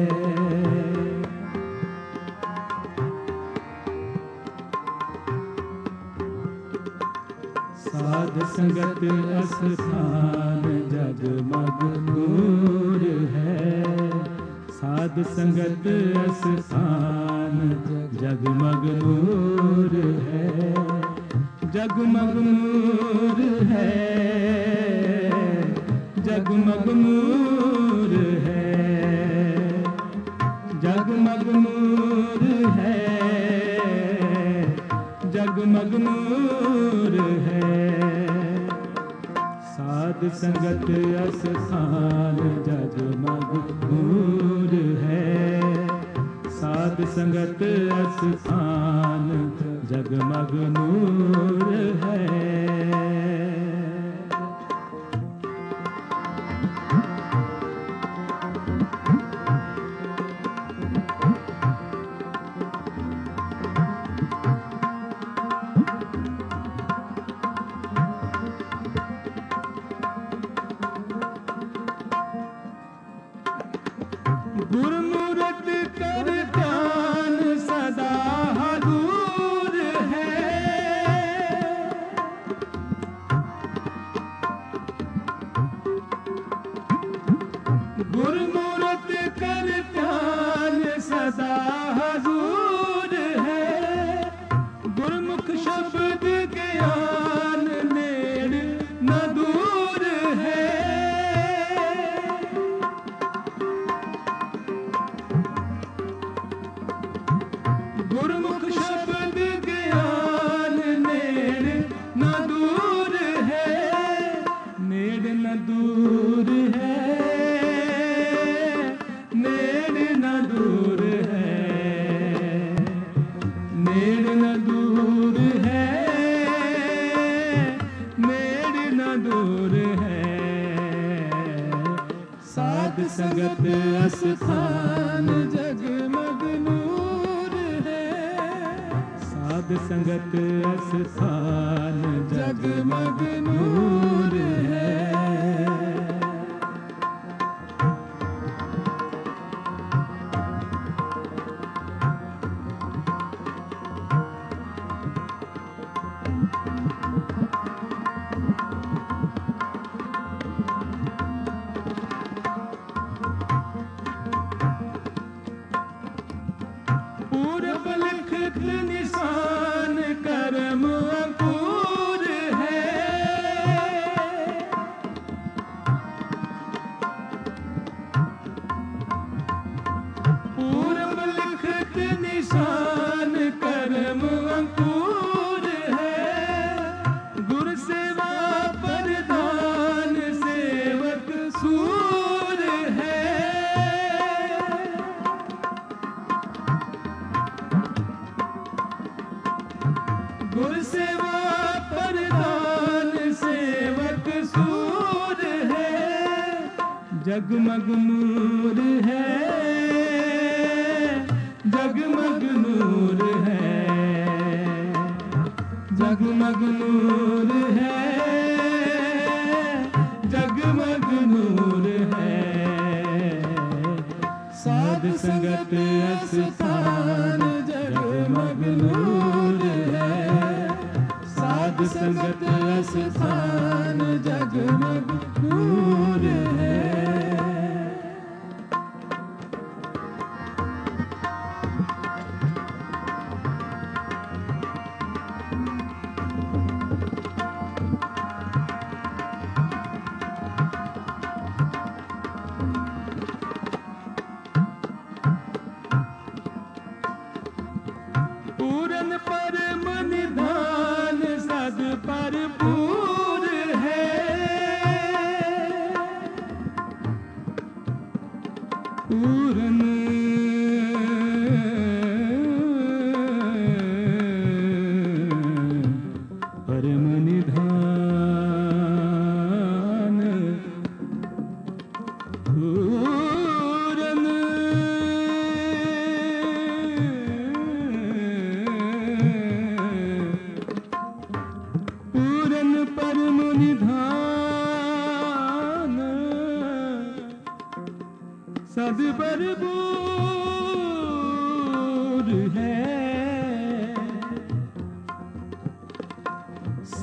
साध संगत अस्थान जगमग नूर है। साध संगत अस्थान जगमग नूर है। जगमग नूर है, जगमग नूर है, जगमग नूर है, जगमग नूर है। साध संगत अस्थान जगमग नूर है। साध संगत अस्थान जगमग नूर है। गुरमूरत कर ध्यान सदा हजूर है। गुरमूरत कर ध्यान सदा हजूर है। गुरमुख शब्द ज्ञान नेड़ न दूर है। गुरमुख शब्द ज्ञान नेड़ न दूर है। नेड़ न दूर है, नेड़ न दूर है, नेड़ न दूर है, नेड़ न दूर है। साध संगत अस्थान जगमग नूर है। साध संगत अस्थान जगमग नूर है। पूर्व लिखित निशान कर्म अंकुर है। पूर्व लिखित निशान कर्म अंकुर है। गुरु सेवा प्रदान सेवक सूर है। गुरु सेवा प्रदान सेवक सूर है। जगमग नूर है, जगमग नूर है, जगमग नूर है, जगमग नूर है। साध संगत अस्थान जगमग नूर है। साध संगत अस्थान जगमग नूर है।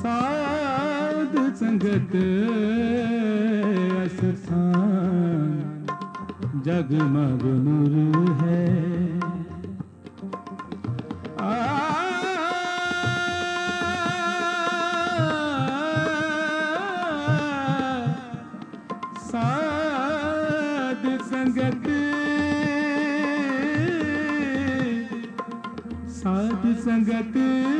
साध संगत अस्थान जगमग नूर है। साध संगत साध संगत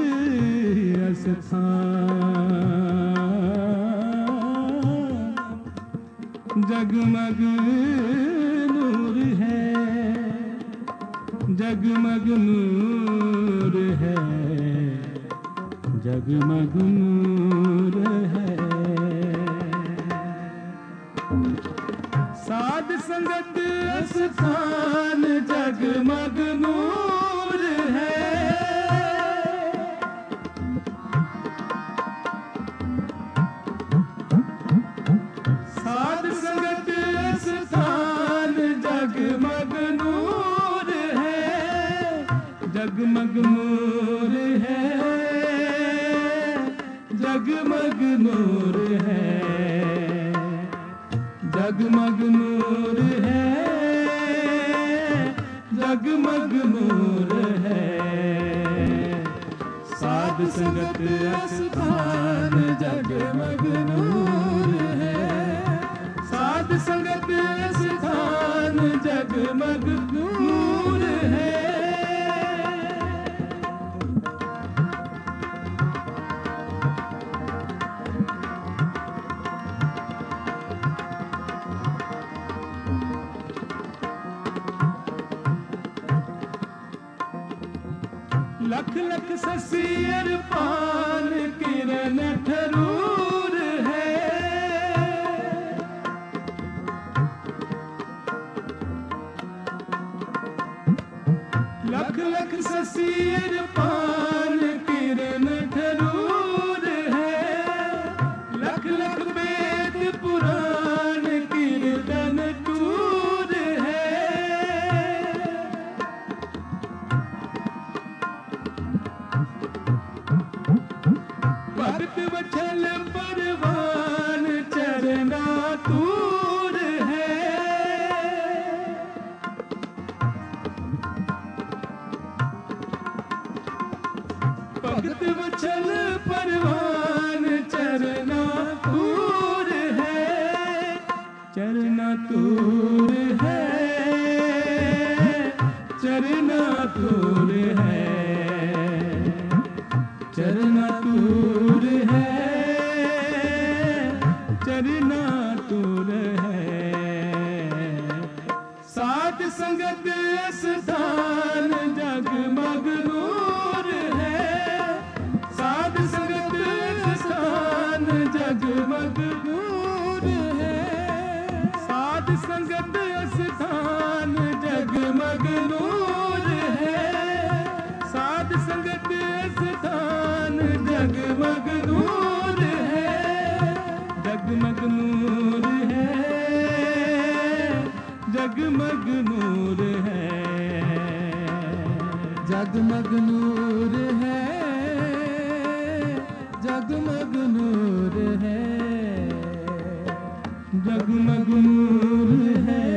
जगमग नूर है, जगमग नूर है, जगमग नूर है। साध संगत स्थान जगमग नूर है। साध संगत स्थान जगमग नूर है, जगमग नूर है, जगमग नूर है, जगमग नूर है, जगमग नूर है। साध संगत स्थान जगमग नूर है, साध संगत स्थान जगमग नूर है। लख लख ससियर पान किरण ठरूर है। लख लख ससियर पान किरण ठरूर है। लख लख वेद पुराण कीर्तन टूर है। भक्त वचल परवान चरना तूर है। भक्त वचल परवान चरना तूर है, चरना तूर है, चरना तूर है, चरना तूर है, चरना तूर है। साध संगत स्थान जगमग नूर है। साध संगत स्थान जगमग नूर है। साध संगत स्थान जगमग नूर है। साध संगत स्थान जगमग नूर है, जगमग नूर है, जगमग नूर है, जगमग नूर है, जगमग नूर है, जगमग नूर है,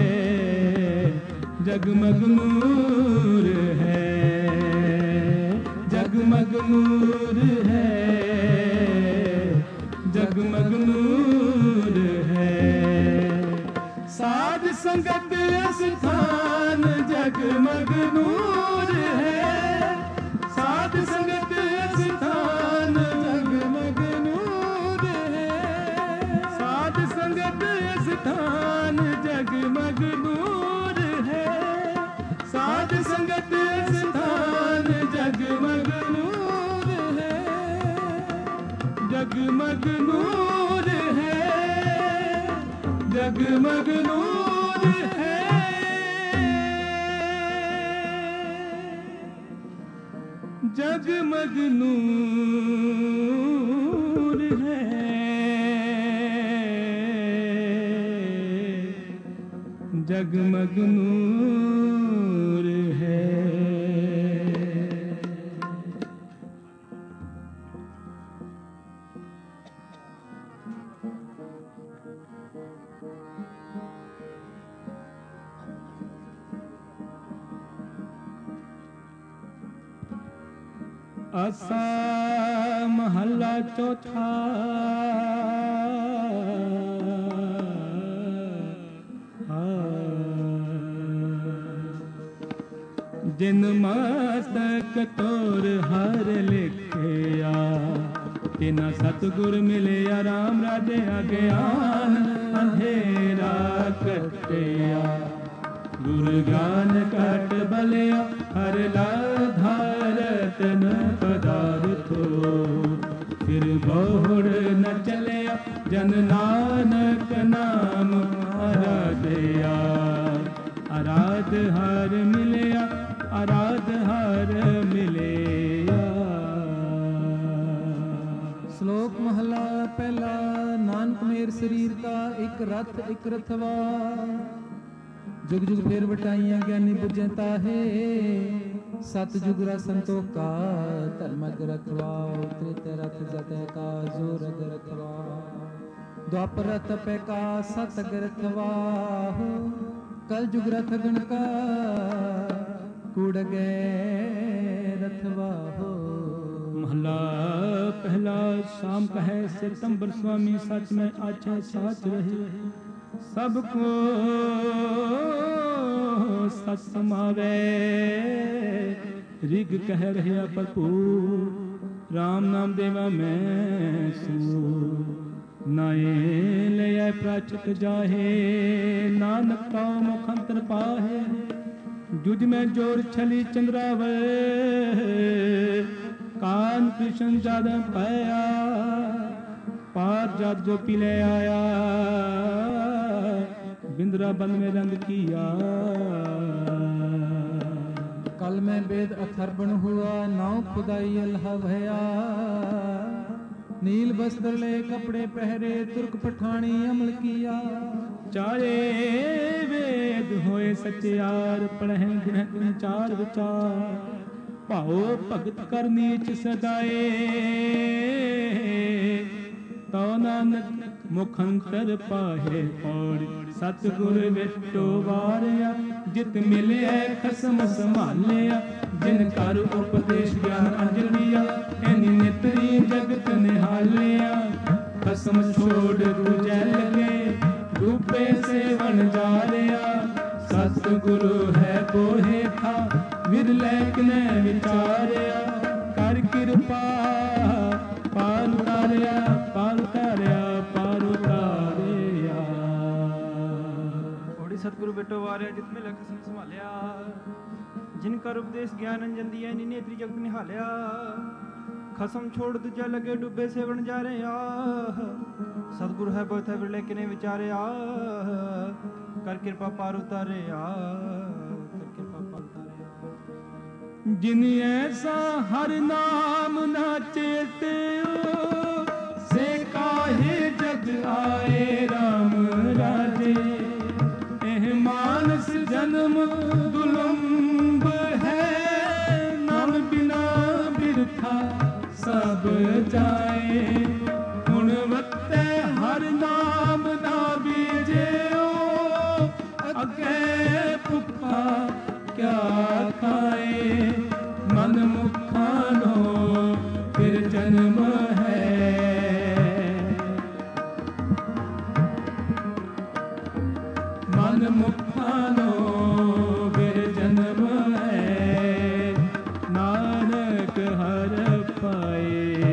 जगमग नूर है, जगमग नूर है, जगमग नूर है। साध संगत स्थान जगमग नूर है। साध संगत स्थान जगमग नूर है। साध संगत स्थान जगमग नूर है। साध संगत स्थान जगमग नूर है, जगमग नूर है, जगमग नूर है, जगमग नूर है, जगमग नूर है। ਆਸਾ ਮਹੱਲਾ ਚੌਥਾ। ਜਿਨ ਮਸਤਕ ਤੋਰ ਹਰ ਲਿਖਿਆ, ਤਿਨਾ ਸਤਿਗੁਰ ਮਿਲਿਆ ਰਾਮ ਰਾਜੇ ਅਗਿਆਨ ਅੰਧੇਰਾ ਕੱਟਿਆ। ਗੁਰ ਗਿਆਨ ਕਟ ਬਲਿਆ ਹਰ ਲਾਧਾਰਤ ਨ ਪਦਾਰਥੋ। ਫਿਰ ਬਹੁੜ ਨ ਚਲਿਆ ਜਨ ਨਾਨਕ ਨਾਮ ਅਰਾਧਿਆ। ਅਰਾਧ ਹਰ ਮਿਲਿਆ, ਅਰਾਧ ਹਰ ਮਿਲਿਆ। ਸ਼ਲੋਕ ਮਹਲਾ ਪਹਿਲਾ। ਨਾਨਕ ਮੇਰ ਸਰੀਰ ਕਾ ਇੱਕ ਰਥ ਇੱਕ ਰਥਵਾ। जुग जुग फेर बटाइया ज्ञानी बुझे ताहे। सत जुग रा संतोखा धर्म रखवा। त्रेते रथ जते का जोर रखवा। द्वापर रथ पे का सत रखवा। कल जुग रथ गण का कूड़ गए रथवा हो। महला पहला। शाम कहे सितंबर स्वामी सच में आछे साच रहे। सबको सत समावे। रिग कह रहा भरपूर राम नाम देवा मैं सू। नाए ले प्राचक जाहे, नानक ताओ मुखंतर पाहे। जुज में जोर छली चंद्रावे, कान कृष्ण जाद पाया। पार जात जो पिले आया, बिंद्रा बन में रंग किया। कल में वेद अथर्पण हुआ, नाव खुदाई अल्लाह भया। नील वस्त्र ले कपड़े पहरे, तुर्क पठानी अमल किया। चारे वेद होए सचियार, पढ़े ग्रह चार विचार। भाओ भगत कर नीच सदाए, तो नानक मुखंतर पाहे। और सतगुर विटो वारिया, जित मिले खसम संभालिया। जिन कर उपदेश ज्ञान अंजलिया, एनी नेत्री जगत निहालिया। खसम छोड़ दूजै लगे, रूपे सेवन जारिया। सतगुरु है बोहे था, विरले किने विचारिया। कर कृपा पार उतारिया, पार उतारिया, पार उतारिया। ओड़ी सतगुरु बेटो वारिया, जित में लख संभालिया। जिन कर उपदेश ज्ञान अंजन दिया, नी नेत्री जगत निहालिया। खसम छोड़ दूजा लगे, डूबे सेवन जा रहे आ। सतगुरु है बहुत है विरले किने विचारिया। कर कृपा पार उतारिया, कर कृपा पार उतारिया। जिन ऐसा हर नाम ना चेत्यो, से काहे जग आए राम राजे। एह मानस जन्म दुलंब है, नाम बिना बिरथा सब जाए। गुणवत्ते हर नाम ना बीजेओ, अगे भुखा क्या खाए। मन मुखानो फिर जन्म है, मन मुखानो फिर जन्म है। नानक हर पाए।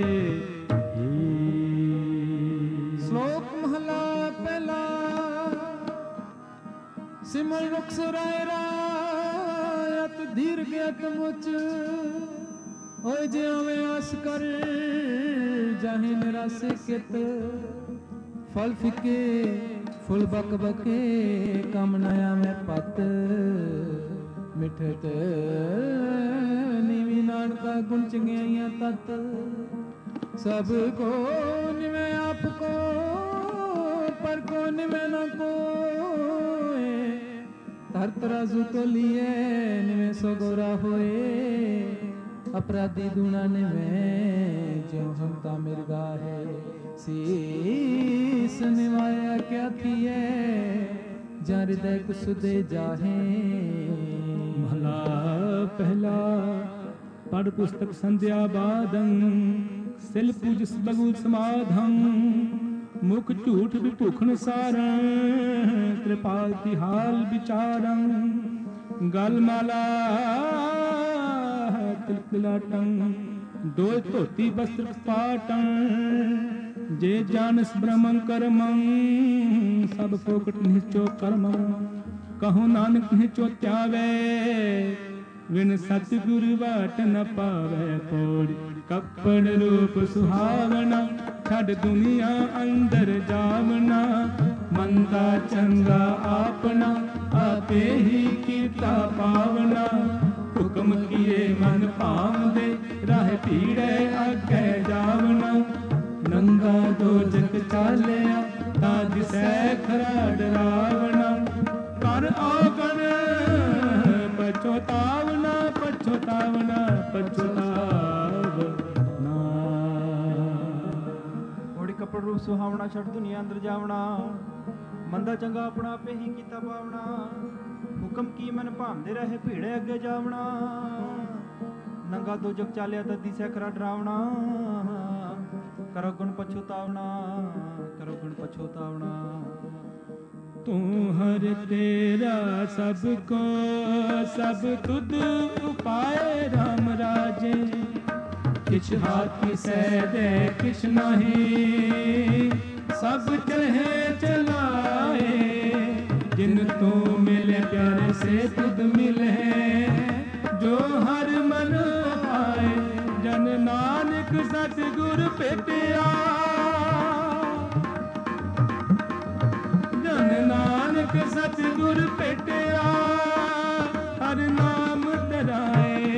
श्लोक महला पहला। सिमल रुख सुराय रायत दीर्घ मुच। ओए जे आवे आस कर, जाहे निरासे कित। फल फिके फुल बक बके, कम नया में पत। मिठत नीवी नानका गुण चंगियाइयां तत। सब को निवे आपको, पर को निवे न कोय। धर तराजू तो लिए, निवे सो गोरा होए। अपराधी दूना निवे, ज्यों हमता मिर्गा है। शीस निवाया क्या थिए, जा हृदय कुसुदे जाहे। महला पहला। ਪੜ ਪੁਸਤਕ ਸੰਧਿਆ ਬਾਦੰ ਸਿਲ ਪੂਜਸ ਬਗੂ ਸਮਾਧੰ ਮੁਖ ਝੂਠ ਵਿਭੂਖਣ ਸਾਰੰ ਕਿਰਪਾਲ ਤਿਹਾਲ ਵਿਚਾਰੰ ਗਲ ਮਾਲਾ ਤਿਲਕ ਲਾਟੰ ਦੋਇ ਧੋਤੀ ਬਸਤਰ ਪਾਟੰ ਜੇ ਜਾਨਸ ਬ੍ਰਹਮੰ ਕਰਮੰ ਸਭ ਫੋਕਟ ਨਿਚੋ ਕਰਮੰ ਕਹੋ ਨਾਨਕ ਨਿਚੋ ਧਿਆਵੇ ਵਿਨ ਸਤਿਗੁਰ ਬਾਟ ਨ ਪਾਵੇ ਪੌੜੀ ਕੱਪੜ ਰੂਪ ਸੁਹਾਵਣਾ ਛੱਡ ਦੁਨੀਆ ਅੰਦਰ ਜਾਵਣਾ ਮੰਦਾ ਚੰਗਾ ਆਪਣਾ ਆਪੇ ਹੀ ਕੀਤਾ ਪਾਵਣਾ ਹੁਕਮ ਕੀਏ ਮਨ ਭਾਵਦੇ ਰਾਹ ਭੀੜੇ ਅੱਗੇ ਜਾਵਣਾ ਨੰਗਾ ਦੋਜਕ ਚਾਲਿਆ ਤਾਂ ਦਿਸੈ ਖਰਾ ਡਰਾਵਣਾ ਕਰ ਆਗਣ ਪਛੋਤਾਵਣਾ ਪਛੋਤਾਵਣਾ ਪਛੋਤਾਵਣਾ ਓੜੀ ਕੱਪੜ ਰੂਪ ਸੁਹਾਵਣਾ ਛੱਡ ਦੁਨੀਆ ਅੰਦਰ ਜਾਵਣਾ ਮੰਦਾ ਚੰਗਾ ਆਪਣਾ ਆਪੇ ਹੀ ਕੀਤਾ ਪਾਵਣਾ ਹੁਕਮ ਕੀ ਮਨ ਭਾਂਦੇ ਰਹੇ ਭੀੜੇ ਅੱਗੇ ਜਾਵਣਾ ਨੰਗਾ ਦੋਜਕ ਚਾਲਿਆ ਤਾਂ ਦਿਸੈ ਖਰਾ ਡਰਾਵਣਾ ਕਰੋ ਗੁਣ ਪਛੋਤਾਵਣਾ ਕਰੋ ਗੁਣ ਪਛੋਤਾਵਣਾ ਤੂੰ ਹਰ ਤੇਰਾ ਸਭ ਕੋ ਸਭ ਤੁਧ ਉਪਾਏ ਰਾਮ ਰਾਜੇ ਕਿਛ ਹਾਥੀ ਸਹਿ ਦੇ ਕਿਛ ਨਹੀਂ ਸਭ ਚਲਹਿ ਚਲਾਏ ਜਿਨ ਤੂੰ ਮਿਲੇ ਪਿਆਰੇ ਸੇ ਤੁਧ ਮਿਲੇ ਜੋ ਹਰ ਮਨ ਆਏ ਜਨ ਨਾਨਕ ਸਤਿਗੁਰ ਭੇਟਿਆ ਜਨ ਨਾਨਕ ਸਤਿਗੁਰ ਭੇਟਿਆ ਹਰ ਨਾਮ ਧਰਾਏ।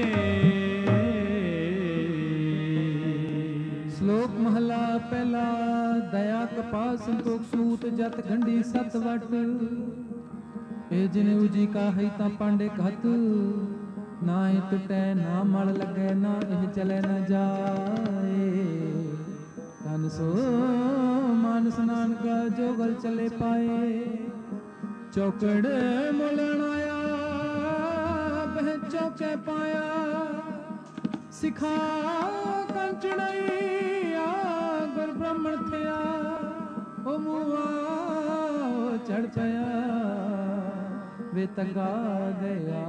ਸ਼ਲੋਕ ਮਹਲਾ ਪਹਿਲਾ ਦਇਆ ਕਪਾਹ ਸੰਤੋਖ ਸੂਤ ਜਤ ਗੰਢੀ ਸਤ ਵਟ ਇਹ ਜਿਨ ਉਜੀ ਕਾਹੀ ਤਾਂ ਪਾਂਡੇ ਘਤ ਨਾ ਇਹ ਟੁੱਟੈ ਨਾ ਮਲ ਲੱਗੈ ਨਾ ਇਹ ਚਲੇ ਨਾ ਜਾਏ ਤਨ ਸੋ ਮਾਨਸ ਨਾਨਕਾ ਜੋ ਗਲ ਚਲੇ ਪਾਏ ਚੌਕੜ ਮੁਲਣ ਆਇਆ ਬਹਿ ਚੌਕੇ ਪਾਇਆ ਸਿਖਾ ਕੰਚਣਈਆ ਗੁਰ ਬ੍ਰਹਮਣ ਥਿਆ ਉਹ ਮੂਆ ਚੜ ਪਿਆ ਵੇ ਤਗਾ ਗਿਆ।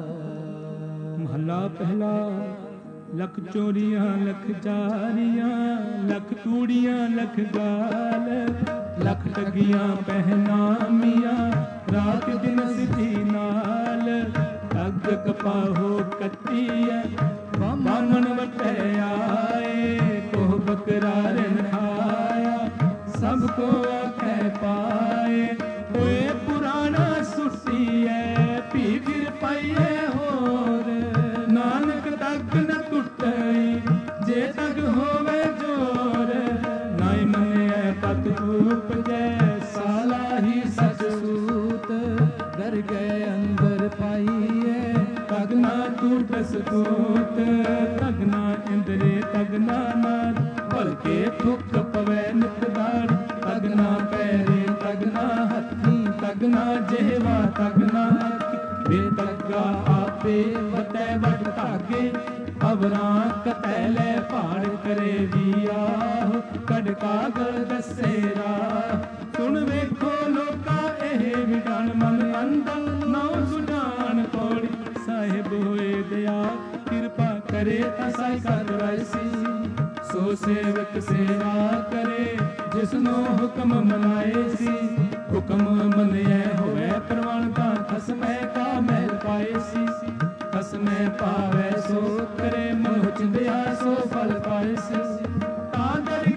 ਮਹਲਾ ਪਹਿਲਾ ਲੱਖ ਚੋਰੀਆਂ ਲੱਖ ਚਾਰੀਆਂ ਲੱਖ ਤੂੜੀਆਂ ਲੱਖ ਗਾਲ ਲੱਖ ਠੱਗੀਆਂ ਪਹਿਨਾਮੀਆਂ ਰਾਤ ਦਿਨ ਸਿੱਧੀ ਨਾਲ ਠੱਗ ਕਪਾਹੋ ਕੱਤੀਐ ਬਾਮਣ ਵਟੇ ਆਏ ਕੋਹ ਬਕਰਾ ਰਣ ਖਾਇਆ ਸਭ ਕੋ ਆਖੈ ਪਾਏ ਹੋਏ ਪੁਰਾਣਾ ਸੁੱਟੀਐ ਭੀ ਫਿਰ ਪਾਈਏ ਹੋਰ ਨਾਨਕ ਤੱਕ ਨ ਟੁੱਟਈ ਜੇ ਤੱਕ ਹੋਵੇ ਜੋਰ ਨਾਇ ਮੰਨਿਐ ਪਤ ਉਪਜੈ ਸਾਲਾ ਹੀ ਸਚ ਸੂਤ ਦਰ ਗਏ ਅੰਦਰ ਪਾਈਐ ਤਗ ਨਾ ਟੂਟ ਸਕੂਤ ਤਗ ਨਾ ਇੰਦਰੇ ਤਗ ਨਾ ਨਾਰ ਭਲਕੇ ਥੁੱਕ ਪਵੈ ਨਿਤਦਾਰ ਤਗ ਨਾ ਪੈਰੇ ਤਗ ਨਾ ਹੱਥੀ ਤਗ ਨਾ ਜਿਹਵਾ ਤਗ ਨਾ ਵੇ ਤੱਗਾ ਆਪੇ ਵਟੈ ਵਟ ਧਾਗੇ ਅਵਰਾਂ ਕਤੈ ਲੈ ਭਾੜ ਕਰੇ ਵੀ ਆਹ ਕਢ ਕਾਗਲ ਦੱਸੇ ਰਾਹ ਸੁਣ ਵੇਖੋ ਲੋਕਾ ਇਹ ਵਿਗਣ ਮਨ ਅੰਦਰ ਨੌ ਸੁਜਾਨ ਪੌੜੀ ਸਾਹਿਬ ਹੋਏ ਦਇਆ ਕਿਰਪਾ ਕਰੇ ਤਾਂ ਸਾਈ ਕਰ ਰਾਇਸੀ ਸੋ ਸੇਵਕ ਸੇਵਾ ਕਰੇ ਜਿਸਨੂੰ ਹੁਕਮ ਮਨਾਏ ਸੀ ਹੁਕਮ ਮੰਨਿਐ ਹੋਵੇ ਪ੍ਰਵਾਨ ਤਾਂ ਖਸਮੈ ਕਾ ਮਹਿਲ ਪਾਏ ਸੀ ਖਸਮੈ ਪਾਵੈ ਸੋ ਕਰੇ ਮਨੁ ਚਿੰਦਿਆ ਸੋ ਫਲ ਪਾਏ ਸੀ ਤਾਂ ਦਰ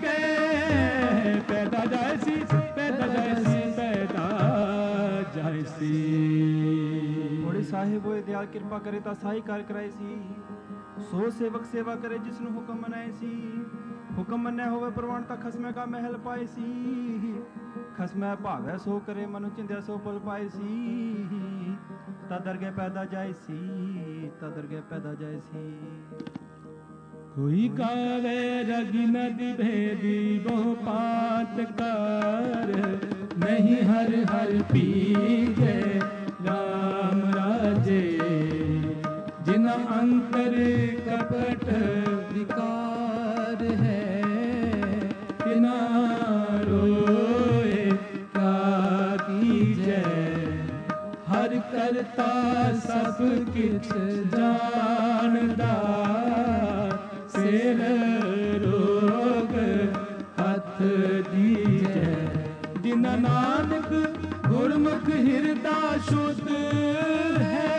ਗਏ ਪੈਦਾ ਜਾਏ ਸੀ ਪੈਦਾ ਜਾਏ ਸੀ ਪੈਦਾ ਜਾਏ ਸੀ। ਬੜੇ ਸਾਹਿਬ ਹੋਏ ਦਿਆਲ ਕਿਰਪਾ ਕਰੇ ਤਾਂ ਸਾਈ ਕਾਰ ਕਰਾਏ ਸੀ ਸੋ ਸੇਵਕ ਸੇਵਾ ਕਰੇ ਜਿਸ ਨੂੰ ਹੁਕਮ ਮਨਾਏ ਸੀ ਹੁਕਮ ਮੰਨਿਆ ਹੋਵੇ ਪ੍ਰਵਾਨ ਤਾਂ ਖਸਮੈ ਕਾ ਮਹਿਲ ਪਾਏ ਸੀ ਖਸਮੈ ਭਾਵੈ ਸੋ ਕਰੇ ਮਨੁ ਚਿੰਦਿਆ ਸੋ ਫਲ ਪਾਏ ਸੀ ਤਾਂ ਦਰਗਹਿ ਪੈਦਾ ਜਾਏ ਸੀ ਤਾਂ ਦਰਗਹਿ ਪੈਦਾ ਜਾਏ ਸੀ। ਕੋਈ ਕਾਵੇ ਰਗੀ ਨਦੀ ਭੇਦੀ ਬਹੁ ਪਾਤ ਕਰ ਨਹੀਂ ਹਰ ਹਰ ਪੀਜੈ ਰਾਮ ਰਾਜੇ जिन अंतर कपट विकार है, तिना रोए क्या कीजै। हर करता सब किछ जानदा, सिर रोग हथ दीजै। जिन नानक गुरमुख हिरदा शुद्ध है,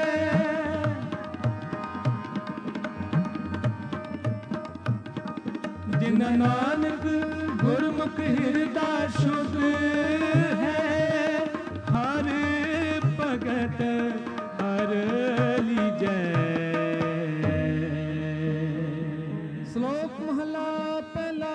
जिन नानक गुरमुख हिरदा शुद्ध है। हर भगत हर लीजै। श्लोक महला पहला।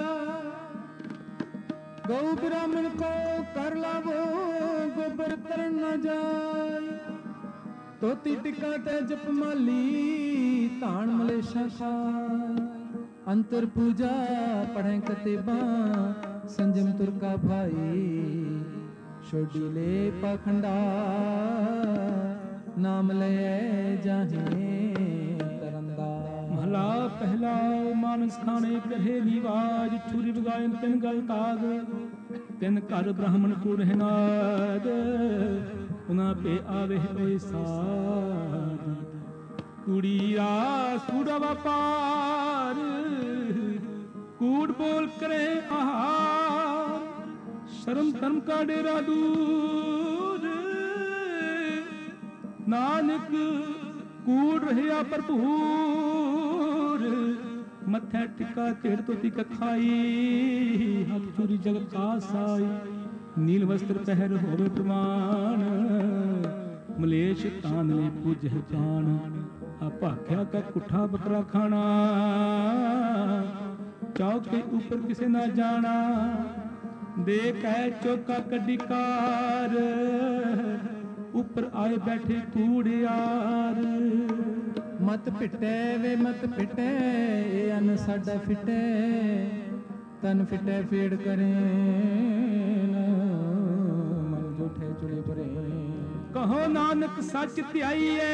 गौ ब्राह्मण को कर लावो, गोबर तरन न जाय। तोती टिका ते जप माली, ताण मलेशा खाय। अंतर पूजा पढ़े कतेबा, संजम तुर का भाई। छोड़ी ले पाखंडा, नाम ले जाहे तरंदा। महला पहला। मानस खाने कहे नीवाज, छुरी बगायन तिन गल ताग। तिन घर ब्राह्मण को रहनाद, उना पे आवे ओए साध। कूड़ी रास कूड़ा व्यापार, कूड़ बोल करे आहार। शर्म धर्म का डेरा दूर, नानक कूड़ रहिया भरपूर। मत्थे टिका तेड़ तो तिक खाई, हथ चूरी जगत का साई। नील वस्त्र पहर होवे प्रमाण, मलेश तान ले पूजह प्राण। भाख्या का कुठा बकरा खाना, चौक के ऊपर किसे ना जाना। देख है चौका कडिकार, ऊपर आए बैठे कूड़ियार। मत पिटे वे मत पिटे, ये अन साडा फिटे। तन फिटे फेड़ करे, मन जूठे चुले परे। कहो नानक सच ध्याइए,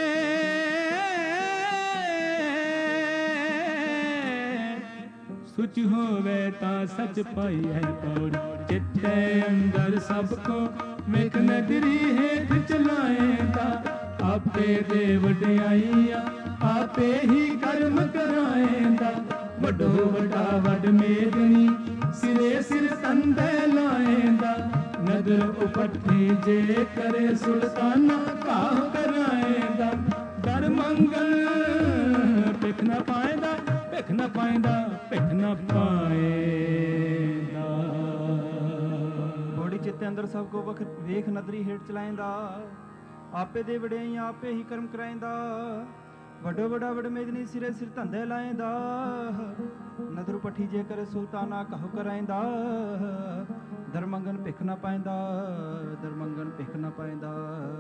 सुच होवे ता सच पाई है पौड़ी। चिट्टे अंदर सबको मेक नगरी हेठ चलाएंदा। आपे दे वड्याइया, आपे ही कर्म कराएंदा। वड्डो वड्डा वड मेदनी, सिरे सिर तंदे लाएंदा। नदर उपठी जे करे सुल्ताना, काह कराएंदा। दर मंगल पिख न पाएंदा, पिख न पाएंदा, पिख न पाएंदा। घोड़ी चित्ते अंदर सबको ਵੇਖ ਨਦਰੀ ਹੇਠ ਚਲਾਇੰਦਾ। ਆਪੇ ਦੇ ਵਡਿਆਈਆਂ ਆਪੇ ਹੀ ਕਰਮ ਕਰਾਇੰਦਾ। ਵੱਡੋ ਵੱਡਾ ਵਡ ਮੇਦਨੀ ਸਿਰੇ ਸਿਰ ਧੰਦੇ ਲਾਇੰਦਾ। ਨਦਰ ਪੱਠੀ ਜੇ ਕਰੇ ਸੁਲਤਾਨਾ ਕਹੋ ਕਰਾਇੰਦਾ। ਦਰਮੰਗਨ ਭਿਖ ਨਾ ਪਾਇੰਦਾ, ਦਰਮੰਗਨ ਭਿਖ ਨਾ ਪਾਇੰਦਾ।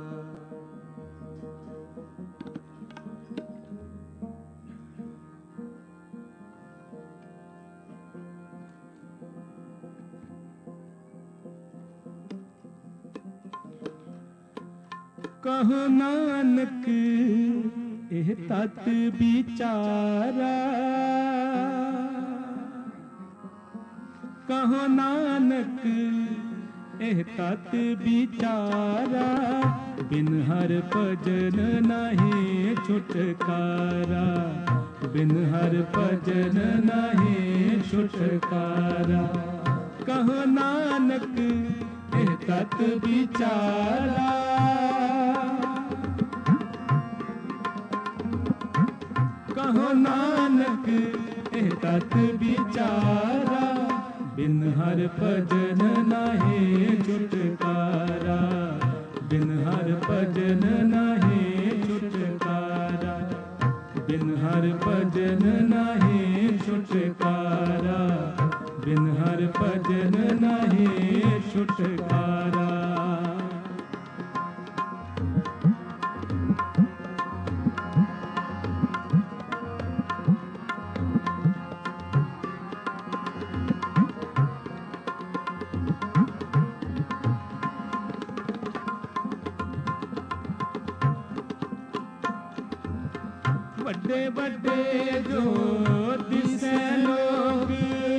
कहो नानक एह तत विचारा। कहो नानक एह तत विचारा। बिन हर भजन नहीं छुटकारा। बिन हर भजन नहीं छुटकारा। कहो नानक एह तत विचारा। कहो नानक एह तत विचारा। बिन हर भजन नहीं छुटकारा। बिन हर भजन नहीं छुटकारा। बिन हर भजन नहीं छुटकारा। बिन हर भजन नहीं छुटकारा। ਵੱਡੇ ਵੱਡੇ ਜੋ ਦਿਸੈ ਲੋਕ,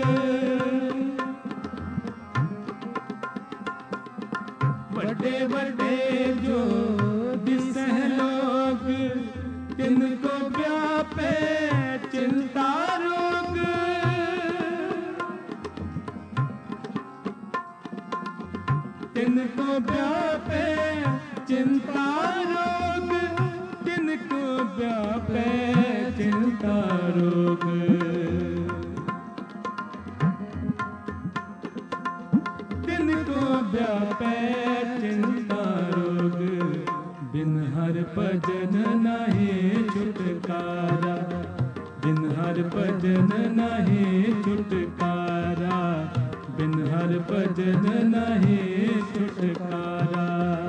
ਵੱਡੇ ਵੱਡੇ ਜੋ ਦਿਸੈ ਲੋਕ, ਤਿਨ ਕੋ ਵਿਆਪੇ ਚਿੰਤਾ ਰੋਗ। ਤਿਨ ਕੋ ਵਿਆਪੇ ਚਿੰਤਾ ਰੋਗ, ਤਿਨ ਕੋ ਵਿਆਪੇ ਚਿੰਤਾ ਰੋਗ। ਤਿਨ ਕੋ ਵਿਆਪੈ ਚਿੰਤਾ ਰੋਗ, ਬਿਨ ਹਰਿ ਭਜਨ ਨਾਹੀ ਛੁਟਕਾਰਾ, ਬਿਨ ਹਰਿ ਭਜਨ ਨਾਹੀ ਛੁਟਕਾਰਾ, ਬਿਨ ਹਰਿ ਭਜਨ ਨਾਹੀ ਛੁਟਕਾਰਾ।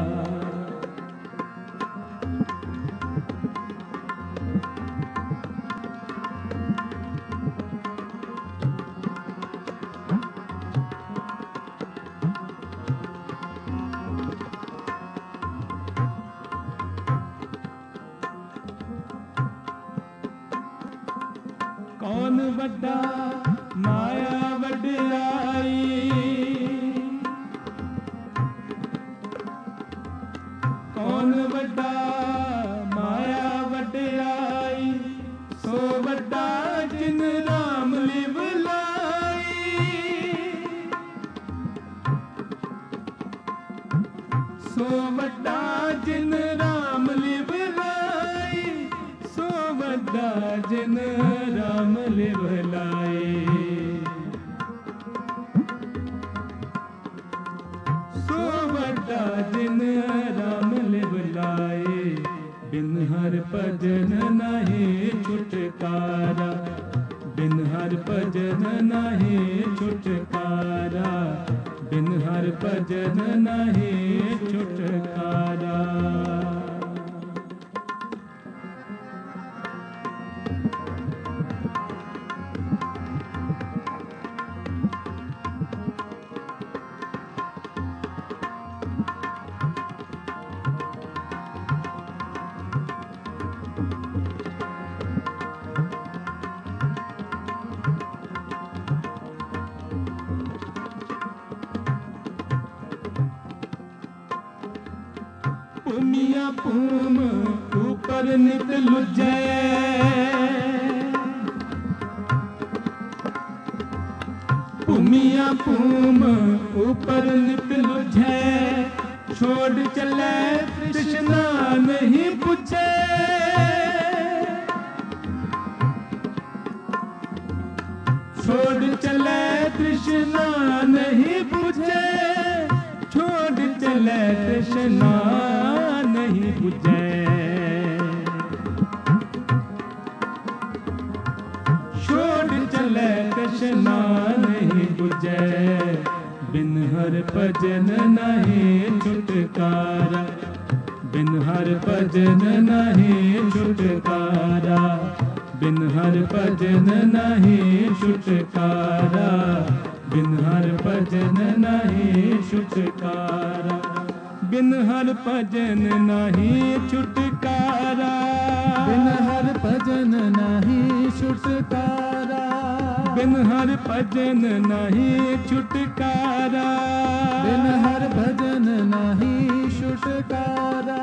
ਕੌਣ ਵੱਡਾ ਮਾਇਆ ਵਡਿਆਈ, ਕੌਣ ਵੱਡਾ ਮਾਇਆ ਵਡਿਆਈ, ਸੋ ਵੱਡਾ ਜਿਨ ਰਾਮ ਲਿਵ ਲਾਈ। ਸੋ ਵੱਡਾ ਜਿਨ ਰਾਮ ਲਿਵ ਲਾਈ, ਸੋ ਵੱਡਾ ਜਿਨ ਰਾਮ ਲਿਵ ਲਾਈ। ਸੋ ਵੱਡਾ ਜਿਨ ਰਾਮ ਲਿਵ ਲਾਈ, ਬਿਨ ਹਰਿ ਭਜਨ ਨਾਹੀ ਛੁਟਕਾਰਾ, ਬਿਨ ਹਰਿ ਭਜਨ ਨਾਹੀ ਛੁਟਕਾਰਾ, ਬਿਨ ਹਰਿ ਭਜਨ ਨਾਹੀ ਛੁਟਕਾਰਾ। ਭੂਮੀਆਂ ਭੂਮ ਉਪਰ ਨਿਤ ਲੁਜੈ, ਭੂਮੀਆਂ ਭੂਮ ਉਪਰ ਨਿਤ ਲੁਜੈ, ਛੋੜ ਚਲੇ ਤ੍ਰਿਸ਼ਨਾ ਨਹੀਂ ਪੁੱਛੇ। ਛੋੜ ਚਲੇ ਤ੍ਰਿਸ਼ਨਾ ਨਹੀਂ ਪੁੱਛੇ, ਛੋੜ ਚਲੇ ਤ੍ਰਿਸ਼ਨਾ ਨਹੀਂ ਪੁੱਜੈ। ਛੋੜ ਚਲੇ ਤ੍ਰਿਸ਼ਨਾ ਨਹੀਂ ਪੁੱਜੈ, ਬਿਨ ਹਰਿ ਭਜਨ ਨਾਹੀ ਛੁਟਕਾਰਾ, ਬਿਨ ਹਰਿ ਭਜਨ ਨਾਹੀ ਛੁਟਕਾਰਾ, ਬਿਨ ਹਰਿ ਭਜਨ ਨਾਹੀ ਛੁਟਕਾਰਾ, ਬਿਨ ਹਰਿ ਭਜਨ ਨਾਹੀ ਛੁਟਕਾਰਾ, ਬਿਨ ਹਰਿ ਭਜਨ ਨਾਹੀ ਛੁਟਕਾਰਾ, ਬਿਨ ਹਰਿ ਭਜਨ ਨਾਹੀ ਛੁਟਕਾਰਾ, ਬਿਨ ਹਰਿ ਭਜਨ ਨਾਹੀ ਛੁਟਕਾਰਾ, ਬਿਨ ਹਰਿ ਭਜਨ ਨਾਹੀ ਛੁਟਕਾਰਾ।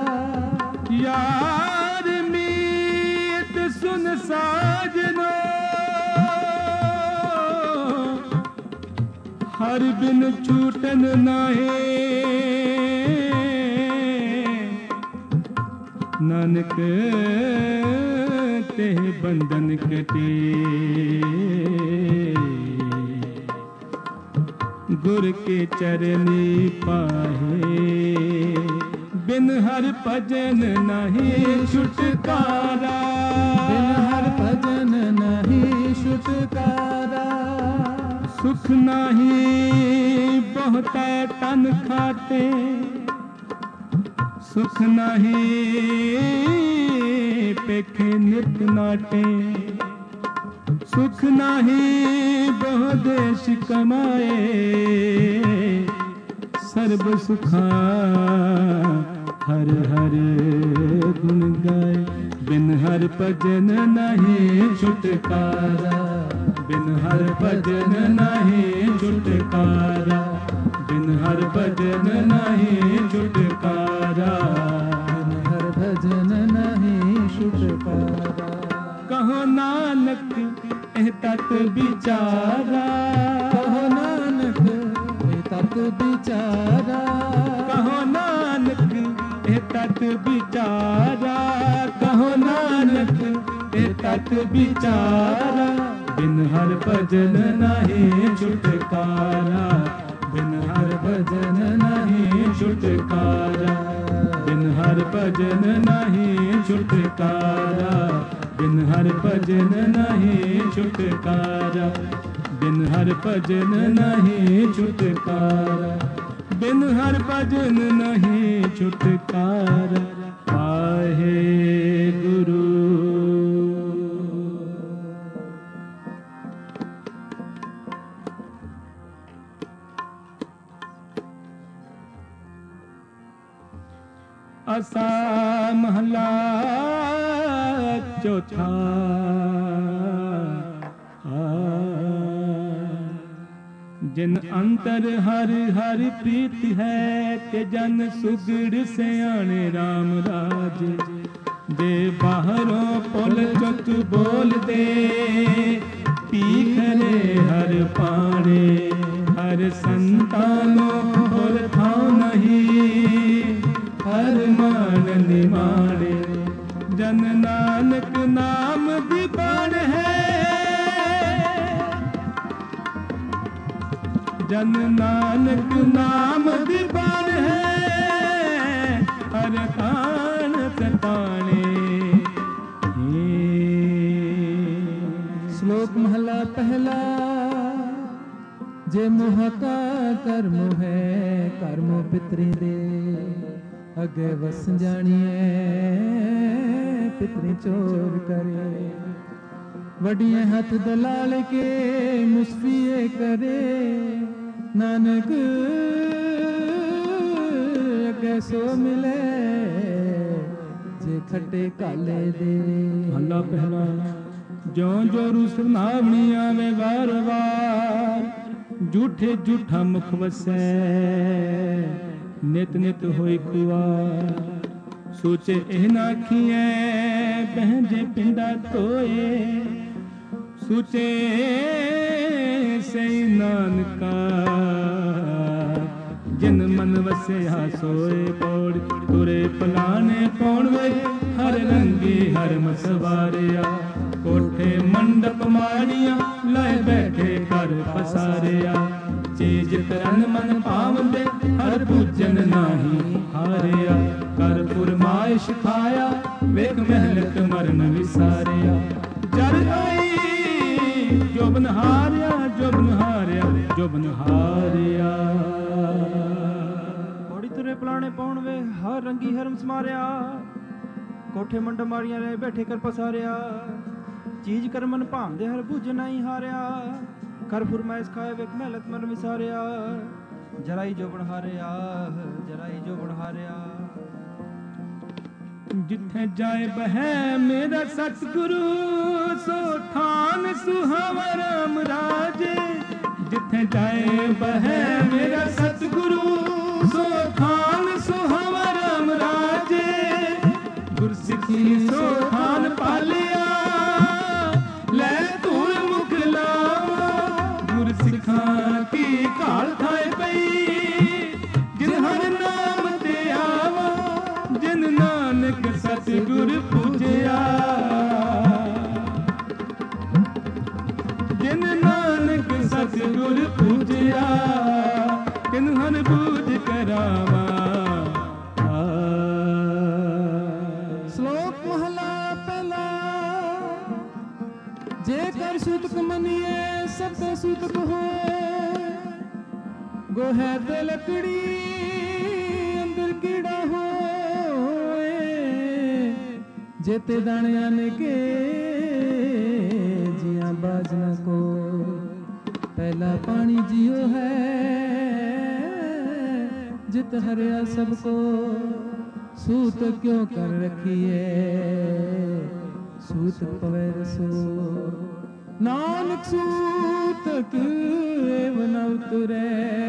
ਯਾਰ ਮੀਤ ਸੁਨ ਸਾਜਨੋ, ਹਰ ਬਿਨ ਛੂਟਨ ਨਾਹੀ, ਨਾਨਕ ਤੇ ਬੰਧਨ ਕਟੇ, ਗੁਰ ਕੇ ਚਰਨੀ ਪਾਹੇ, ਬਿਨ ਹਰਿ ਭਜਨ ਨਾਹੀ ਛੁਟਕਾਰਾ, ਬਿਨ ਹਰਿ ਭਜਨ ਨਾਹੀ ਛੁਟਕਾਰਾ। ਸੁਖ ਨਾਹੀ ਬਹੁਤੈ ਤਨ ਖਾਤੇ, ਸੁਖ ਨਾਹੀ ਪੇਖੇ ਨਿਤ ਨਾਟੇ, ਸੁਖ ਨਾਹੀ ਬਹੁ ਦੇਸ਼ ਕਮਾਏ, ਸਰਬ ਸੁਖਾ ਹਰ ਹਰ ਗੁਣ ਗਾਏ, बिन हर भजन नहीं छुटकारा, बिन हर भजन नहीं छुटकारा, बिन हर भजन नहीं छुटकारा, बिन हर भजन नहीं छुटकारा। कहो नानक एह तत विचारा, कहो नानक एह तत विचारा, कहो नानक एह तत विचारा, कहो नानक एह तत विचारा, बिन हर भजन नहीं छुटकारा, बिन हर भजन नहीं छुटकारा, बिन हर भजन नहीं छुटकारा, बिन हर भजन नहीं छुटकारा, बिन हर भजन नहीं छुटकारा, बिन हर भजन नहीं छुटकारा। वाहे गुरु। आसा महला चौथा। जिन अंतर हर हर प्रीत है, के जन सुगड़ सियाणे राम राज, दे बाहरों पुल चुक बोल दे, पीखरे हर पाणे, हर संतानों और था नहीं, हर मान निमाणे, जन नानक नाम दीवान है, जन नानक नाम दीवान है, हर कान सताने। श्लोक महला पहला। जे मोह का कर्म है, कर्म पितरी दे, अगे वस जानिए पितरी चोर करे, वडिए हाथ दलाल के मुस्फिए करे, नानक अगे सो मिले, जे खट्टे काले दे। महला पहला। ज्यों जो रुसनावनी आवे वार वार, झूठे झूठा मुख वसै, नित नित होई खुआर, सोचे एह ना खिए बहजे पिंडा तोए, सोचे सही नानका, जिन मन वसिया सोए पौड़, तुरे पलाने पौड़ वे, हर रंगी हर मसवारिया, कोठे मंडप माड़िया, लाए बैठे कर पसारिया, चीज तरन मन पावंदे, हर पूजन नाही हारिया, कर फुरमाइश खाया, वेख मेहनत मरन विसारिया, जर आई जोबन हारिया, जोबन हारिया, जोबन हारिया। घोड़ी तुरे पलाने पाउण वे, हर रंगी हरम समारिया, कोठे मंड मारिया रे बैठे कर पसारिया, चीज कर मन भांदे हर भुज नहीं हारिया, कर फुरमाइश खाए वेख मेहनत मर विसारिया, जराई जोबन हारिया, जराई जोबन हारिया। जिथे जाए बह मेरा सतगुरु, सो ठान सुहावा राम राजे, जिथे जाए बह मेरा सतगुरु, सो ठान सुहावा राम राजे, गुरसिखी सो ठान पालिया, लै धूल मुख लावा, गुरसिखा की काल थाए पई, जिन हर नाम ते आवा, जिन नानक सतगुर पूजिया, जिन नानक सतगुर पूजिया, किन हर बूझ करावा। श्लोक महला पहला। जे कर सूतक मनिए सब सूतक हो, गोहे ते लकड़ी अंदर कीड़ा हो, जेते दाने आने के जिया बाजना को, पहला पानी जियो है, जित हरिया सबको, सूत क्यों कर रखिए सूत पवे रसो नानक सूतक एव न उतरे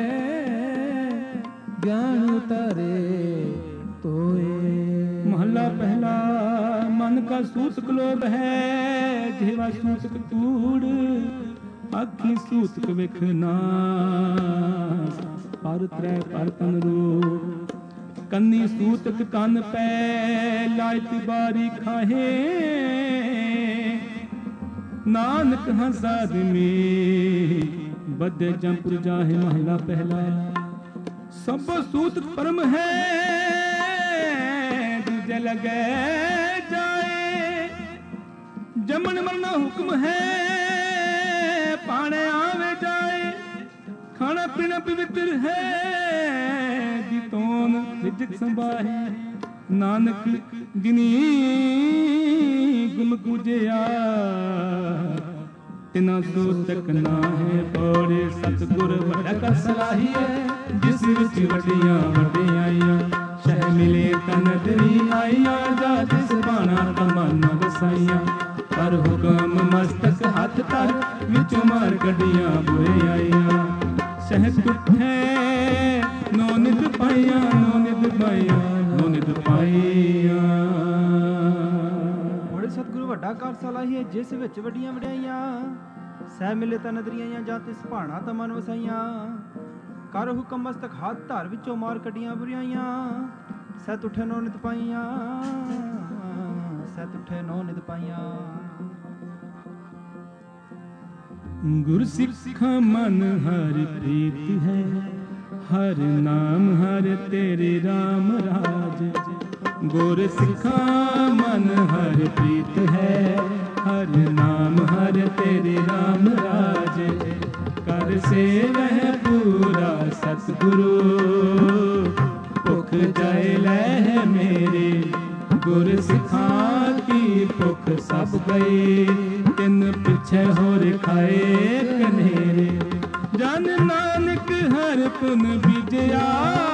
ज्ञान उतारे तोए। महला पहला मन का सूतक लोभ है जेवा सूतक कूड़ आखी सूतक विखना पर त्रै पर तन रूप कन्नी सूतक कन पै लायत बारी खाहे नानक हंसाद में बद जंपुर जाहे। महला पहला सब सूतक परम है दूजे लगे जाए जमन मरना हुक्म है पाने आवे जाए खाना पीना पवित्र है दितोन रिजक संभाहे नानक जिनी गुम पूजया तिना सूतक ना है पौड़े सतगुर वड्डा कर सलाही है जिस विच वड्डियां वड्डियां शह मिले तनदरी आईयां जा जिस बाणा तमन वसाइयां पर हुक्म मस्तक हाथ तर विचों मार कड्डियां बुरे आईयां शह कुठे नो निद पाइयां नो निद पाइयां नो निद पाइयां। ਬੜੇ ਸਤਿਗੁਰੂ ਵੱਡਾ ਕਰ ਸਲਾਹੀਏ ਜਿਸ ਵਿੱਚ ਵੱਡੀਆਂ ਵਡਿਆਈਆਂ ਸਹਿ ਮਿਲੇ ਤਾਂ ਨਦਰੀਆਂ ਜਾਂ ਤਿਸ ਭਾਣਾ ਤਾਂ ਮਨ ਵਸਾਈਆਂ ਕਰ ਹੁਕਮ ਮਸਤਕ ਹੱਥ ਧਰ ਵਿੱਚੋਂ ਮਾਰ ਕੱਢੀਆਂ ਬੁਰੀਆਈਆਂ ਸਹਿ ਤੁਠੇ ਨੋ ਨਿਤ ਪਾਈਆਂ ਸਹਿ ਤੁਠੇ ਨੋ ਨਿਤ ਪਾਈਆਂ। गुर सिखा मन हर प्रीत है हर नाम हर तेरे राम राज गुर सिखा मन हर प्रीत है हर नाम हर तेरे राम राज कर से वह पूरा सतगुरु भुख जाए लह मेरे गुर सिखा की भुख सब गई तिन पिछे होर खाए कनेरे जन नानक हर पुन बीजया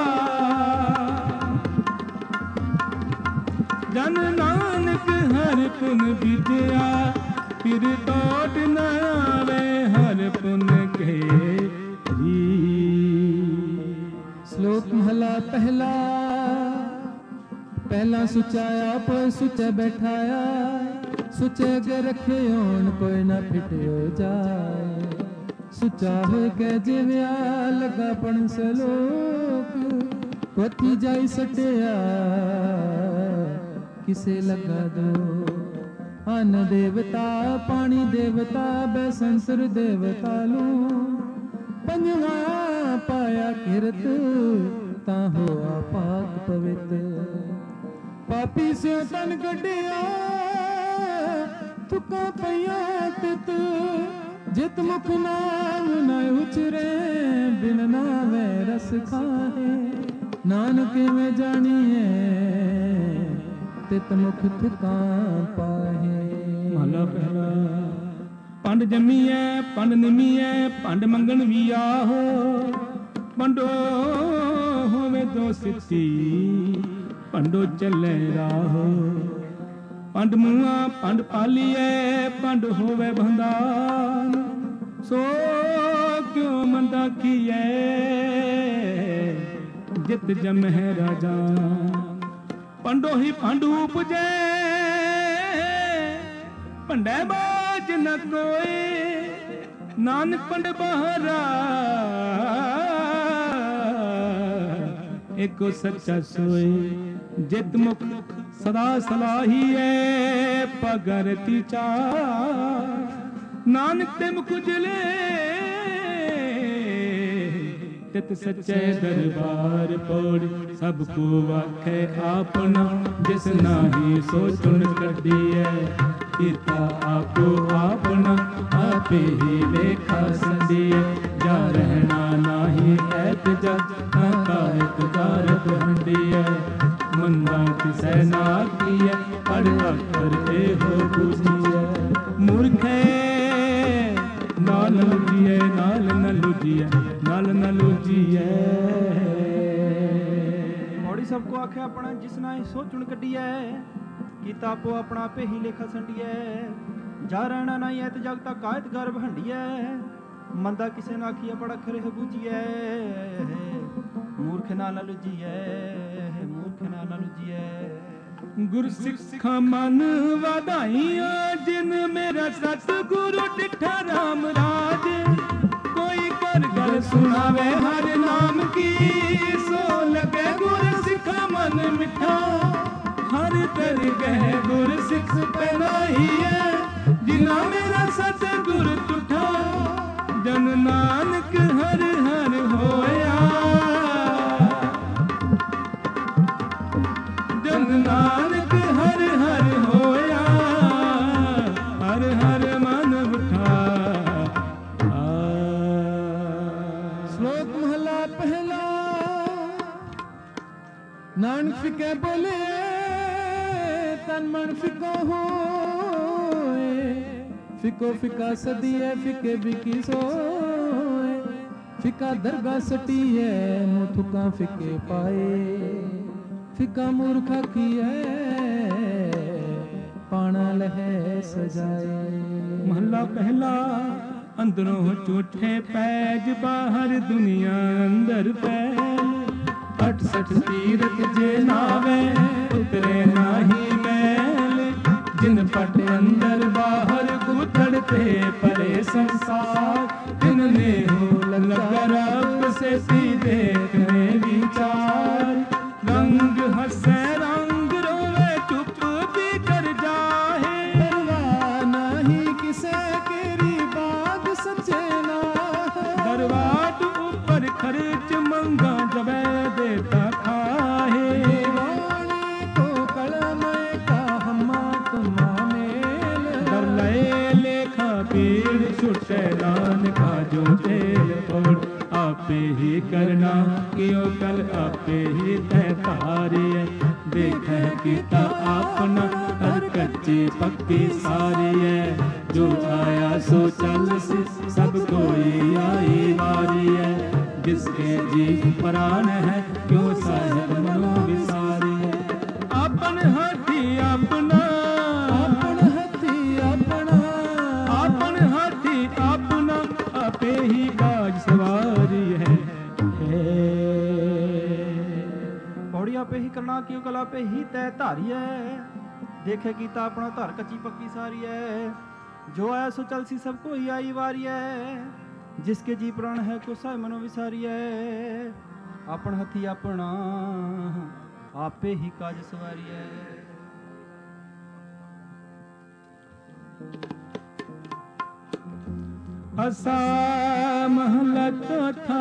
जन नानक हर पुन बीजया फिर तोड़ न आवे हर पुन के श्लोक महला पहला पहला सुचाया पर सुचे बैठाया सुचे अगे रखे होन कोई ना फिटियो जाए सुचा हो के जिव्या लगा पण सलोक कोथी जाई सटिया किसे लगा दो अन्न देवता पानी देवता बैसंसर देवता लू पंजवा पाया किरत ता होआ पाक पवित्र पापी से तन कटिया तुका पया तित जित मुख नाम न उचरे बिन नावे रस खाए नानक में जानिए तित मुख तुका पाहे। महला पहला पंड जमीए पंड निमीए पंड मंगन भी आहो पंडो होवे दो सिद्धि पंडो चले राहो पंड मुआ पंड पालिए पंड होवे भंडार सो क्यों मंदा किए जित जम है राजा पंडो ही पंडू उपजे पंडे बाज न कोई नानक पंड बहारा एको सच्चा सोए जित मुख सदा सलाहिए पगरती चा नानक ते मुख उजले तित सच्चे दरबार पौड़ी सबको वाखे आपना जिस नाही सो चुन कढिए पिता आपो आपना आपे ही लेखा संदिए जा रहना नाही ऐत जग ना कायत गारत हंडिए मंदा किसै ना किए पढ़ अखर ए हो बुझिए मूर्खे नाल लुझिए नाल न लुझिए नाल न लुझिए। ਸਭ ਕੋ ਆਖਿਆ ਆਪਣਾ, ਜਿਸ ਨਾ ਹੀ ਸੋ ਚੁਣ ਕੱਢੀਐ, ਕੀਤਾ ਆਪੋ ਆਪਣਾ ਆਪੇ ਹੀ ਲੇਖਾ ਸੰਡੀਐ। ਜਾ ਰਹਿਣਾ ਨਹੀਂ ਐ ਤੇ ਜਗ ਤੱਕ ਕਾਇਤ ਗਰਭ ਹੰਡੀਐ, ਮੰਦਾ ਕਿਸੇ ਨਾ ਆਖੀਐ ਬੜਾ ਖਰੇ ਬੂਝੀਐ। ਮੂਰਖ ਨਾਲ ਲੁਜੀਐ, ਮੂਰਖ ਨਾਲ ਲੁਜੀਐ। ਗੁਰ ਸਿੱਖਾਂ ਮਨ ਵਧਾਈਆਂ, ਜਿਨ ਮੇਰਾ ਸਤਿਗੁਰੂ ਡਿਠਾ ਰਾਮ ਰਾਜ। ਕੋਈ ਕਰ ਗੱਲ ਸੁਣਾਵੇ ਹਰ ਨਾਮ ਕੀ, ਸੋ ਲਗੇ ਗੁਰ ਸਿੱਖਾਂ ਮਨ ਮਿੱਠਾ। ਹਰ ਦਰ ਗਏ ਗੁਰ ਸਿੱਖ ਪਹਿਨਾਈਐ, ਜਿਨਾ ਮੇਰਾ ਸਤਿਗੁਰ ਟੁੱਠਾ। ਜਨ ਨਾਨਕ ਹਰ ਹਰ ਹੋਇਆ, ਜਨ ਨਾਨਕ ਹਰ ਹਰ ਹੋਇਆ। ਹਰ ਹਰ ਮਨ ਉਠਾ। ਸ਼ਲੋਕ ਮਹਲਾ ਪਹਿਲਾ। ਨਾਨਕ ਫਿਕੈ ਬੋਲੇ ਤਨ ਮਨ ਫਿਕੋ ਹੋਏ। ਫਿਕੋ ਫਿਕਾ ਸਦੀਐ ਫਿਕੇ ਬਿਕੀ ਸੋਏ। ਫਿਕਾ ਦਰਗਾ ਸਟੀਐ ਮੂੰਹ ਥੁਕਾਂ ਫਿਕੇ ਪਾਏ। ਫਿਕਾ ਮੂਰਖਾ ਕੀਐ ਪਾਣਾ ਲਹੈ ਸਜਾਏ। ਮਹਲਾ ਪਹਿਲਾ। ਅੰਦਰੋਂ ਝੂਠੇ ਪੈਜ, ਬਾਹਰ ਦੁਨੀਆ ਅੰਦਰ ਪੈਜ। 68 ਤੀਰਥ ਜੇ ਨਾਵੇ, ਉਤਰੇ ਨਾਹੀ ਮੈਲ। ਜਿਨ ਪਟ ਅੰਦਰ ਬਾਹਰ ਗੁਥੜ ਤੇ ਪਰੇ ਸੰਸਾਰ। ਜਿਨ ਨੇ ਹੋ ਲਗਾ ਰੱਬ ਸੇ ਸੀ ਦੇਖਨੇ ਵਿਚਾਰ। ਰੰਗ ਹਸੈ ਰੰਗ ਰੋਵੇ, ਚੁੱਪ ਵੀ ਕਰ ਜਾਹੇ। ਪਰਵਾਹ ਨਾਹੀ ਕਿਸੇ ਕੇਰੀ ਬਾਤ ਸੱਚੇ ਨਾ। ਦਰਵਾਟ ਉੱਪਰ ਖਰਚ ਮੰਗਾ, ਜਬੈ ਦੇਤਾ ਖਾਹੇ। ਵਾਣੀ ਕੋ ਕਲਮ ਕਾ ਹਮਾ ਤੁਮਾ ਮੇਲ। ਦਰ ਲਏ ਲੇਖਾ ਪੀੜ, ਛੁਟੈ ਨਾਨਕਾ ਜੋ ਤੇਲ ਪੌੜ। ਆਪੇ ਹੀ ਕਰਨਾ ਕਿਉ ਕਲ, ਆਪੇ ਹੀ ਤੈ ਧਾਰਿਐ। ਦੇਖੈ ਕੀਤਾ ਆਪਣਾ, ਹਰ ਕੱਚੀ ਪੱਕੀ ਸਾਰੀਐ। ਜੋ ਆਇਆ ਸੋ ਚੱਲ ਸੀ, ਸਭ ਕੋਈ ਆਈ ਵਾਰੀਐ। ਜਿਸਕੇ ਜੀ ਪ੍ਰਾਨ ਹੈ, ਕਿਉ ਸਾਹਿਬ ਮਨੋ ਵਿਸਾਰੀਐ। ਆਪਨ ਹਾਥੀ ਆਪਣਾ, ਆਪਨ ਹੱਥੀ ਆਪਣਾ। ਆਪਨ ਹਾਥੀ ਆਪਣਾ, ਆਪੇ ਹੀ ਬਾਜ ਸਵਾਰੀ ਹੈ। ਪੌੜੀ ਆਪੇ ਹੀ ਕਰਨਾ ਕਿਉ ਕਲ, ਆਪੇ ਹੀ ਤੈ ਧਾਰੀਐ। ਦੇਖੇ ਕੀਤਾ ਆਪਣਾ, ਧਰ ਕੱਚੀ ਪੱਕੀ ਸਾਰੀਐ। ਜੋ ਆਇਆ ਸੋ ਚੱਲ ਸੀ, ਸਭ ਕੋਈ ਆਈ ਵਾਰੀਐ। ਜਿਸਕੇ ਜੀ ਪ੍ਰਾਣ ਹੈ, ਕੋ ਸਾਹਿਬ ਮਨੋ ਵਿਸਾਰੀਐ। ਆਪਣ ਹੱਥੀ ਆਪਣਾ, ਆਪੇ ਹੀ ਕਾਜ ਸਵਾਰੀਐ। ਅਸਾ ਮਹਲਾ ਚੌਥਾ।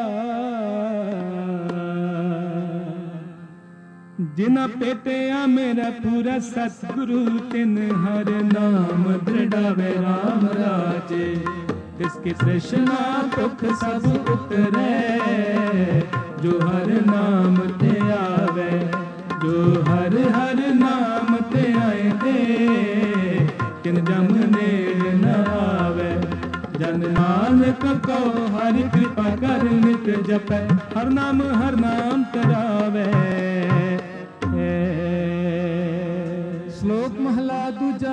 ਜਿਨਾ ਭੇਟਿਆ ਮੇਰਾ ਪੂਰਾ ਸਤਿਗੁਰੂ, ਤਿਨ ਹਰ ਨਾਮ ਦ੍ਰਿੜਾਵੇ ਰਾਮ ਰਾਜੇ। ਤਿਸਕੀ ਤ੍ਰਿਸ਼ਨਾ ਭੁਖ ਸਭ ਉਤਰੈ, ਜੋ ਹਰ ਨਾਮ ਤੇ ਆਵੇ। ਜੋ ਹਰ ਹਰ ਨਾਮ ਤੇ ਆਏ ਦੇ, ਤਿਨ ਜਮ ਨੇੜ ਨ ਆਵੇ। ਜਨ ਨਾਨਕ ਕੋ ਹਰਿ ਕਿਰਪਾ ਕਰ, ਨਿਤ ਜਪੈ ਹਰ ਨਾਮ ਤਰਾਵੇ। ਸ਼ਲੋਕ ਮਹਲਾ ਦੂਜਾ।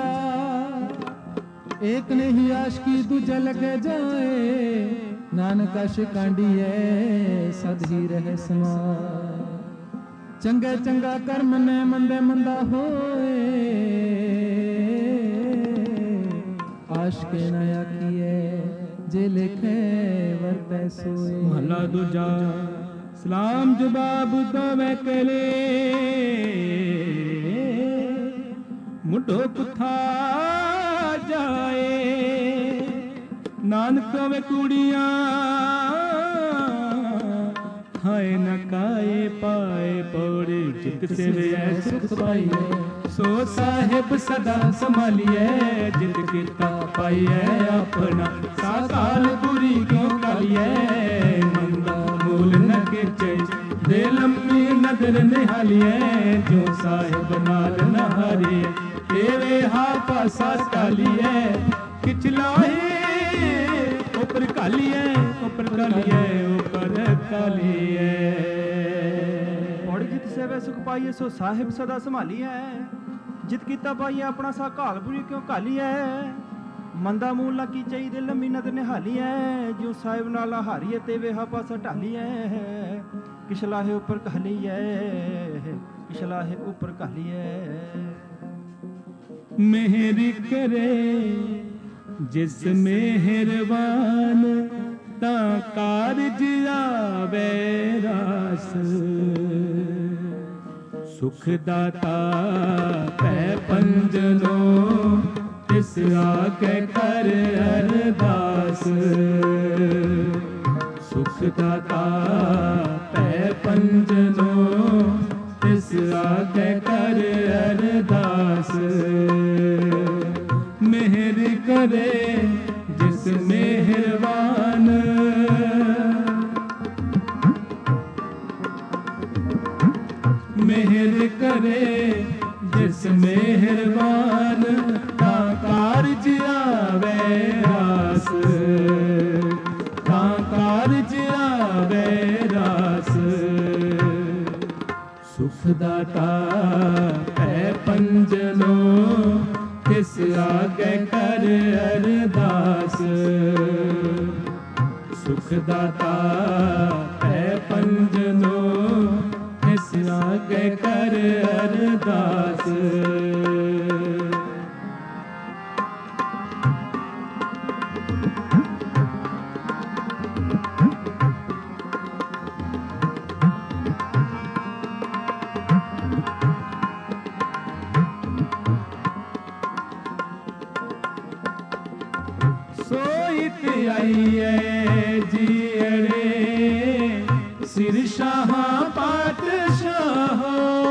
ਏਕ ਨਹੀਂ ਆਸ਼ਕੀ ਦੂਜਾ ਲਗੇ ਜਾਏ। ਨਾਨਕ ਅਸ਼ ਕਾਂਡੀਐ ਸਦ ਹੀ ਰਹਿ ਸਮਾ। ਚੰਗੇ ਚੰਗਾ ਕਰਮ ਨੇ, ਮੰਦੇ ਮੰਦਾ ਹੋਏ। ਆਸ਼ਕੇ ਨਾ ਆਖੀਐ, ਜੇ ਲਿਖੇ ਵਰਤੈ ਸੋਏ। ਮਹਲਾ ਦੂਜਾ। ਸਲਾਮ ਜਵਾਬ ਦੋਵੇਂ ਕਲੇ, ਮੁਢੋ ਕੁਥਾ ਜਾਏ। ਨਾਨਕ ਵੇ ਕੁੜੀਆਂ, ਹਾਏ ਨ ਕਾਏ ਪਾਏ ਪੌੜੀ। ਜਿਤ ਸੇਵਿਐ ਸੁਖ ਪਾਈਐ, ਸੋ ਸਾਹਿਬ ਸਦਾ ਸੰਭਾਲੀਐ। ਜਿਤ ਕੀਤਾ ਪਾਈਐ ਆਪਣਾ, ਸਾਕਾਲ ਬੁਰੀ ਕਿਉ ਕਾਲੀਐ। ਮੰਦਾ ਮੂਲ ਨ ਕਿਚੈ, ਦੇ ਲੰਮੀ ਨਦਰ ਨਿਹਾਲੀਐ। ਜੋ ਸਾਹਿਬ ਨਾਲ ਨ ਹਾਰੀਐ, ਏਵੇ ਹਾ ਪਾਸਾ ਕਾਲੀਐ। ਕਿਛ ਲਾਹੇ ਉਪਰ ਕਾਲੀਐ, ਉਪਰ ਕਾਲੀਐ, ਉਪਰ ਕਾਲੀਐ। ਪੌੜੀ ਜਿਤ ਸੇ ਪੈ ਸੁਖ ਪਾਈਏ ਸੋ ਸਾਹਿਬ ਸਦਾ ਸੰਭਾਲੀਐ। ਜਿਤ ਕੀਤਾ ਪਾਈਏ ਆਪਣਾ ਸਾ ਘਾਲਪੁਰੀ ਕਿਉਂ ਘਾਲੀਐ। ਮੰਦਾ ਮੂਲ ਨਾ ਕੀ ਚਾਹੀਦੇ ਲੰਮੀ ਨਦ ਨਿਹਾਲੀਐ। ਜਿਉ ਸਾਹਿਬ ਨਾਲ ਹਾਰੀਏ ਤੇ ਵੇਹਾ ਪਾਸਾ ਢਾਲੀਐ। ਕਿਸ਼ਲਾਹੇ ਉੱਪਰ ਘਾਲੀਐ ਕਿਸ਼ਲਾਹੇ ਉੱਪਰ ਘਾਲੀਐ। मेहर करे जिस मेहरबान ता कारज आवे रास। सुख दाता पै पंजनो तिस आगे कर अरदास। सुख दाता पै पंजनो तिस आगे कर अरदास। मेहर करे जिस मेहरबान मेहर करे जिस मेहरबान ता कारज आवे रास। ता कारज आवे रास। सुख दाता है पंजनो तिस आगे कर अरदास। सुख दाता है पंजनो तिस आगे कर अरदास। सोइत आइए जीअड़े सिर शाह पातशाह।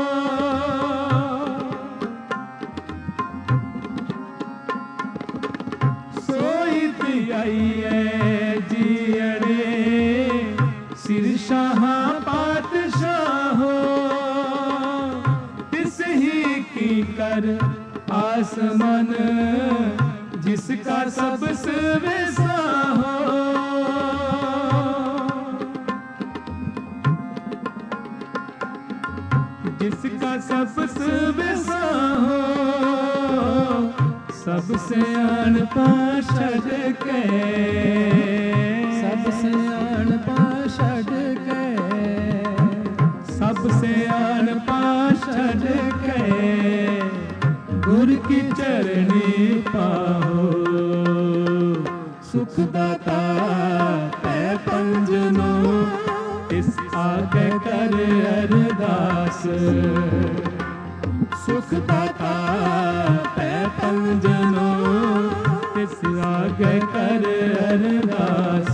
सोइत आइए जीअड़े सिर शाह पातशाह। तिस ही की कर आसमान जिसका सब सवेसा हो। जिसका सब सवेसा हो। सबसे अनपा छड़ के सबसे अनपा छड़ के सबसे अनपा छड़ के गुर की चरणी पाओ। सुख दाता पै पंजनो तिस आगे कर अरदास। सुख दाता पै पंजनो तिस आगे कर अरदास।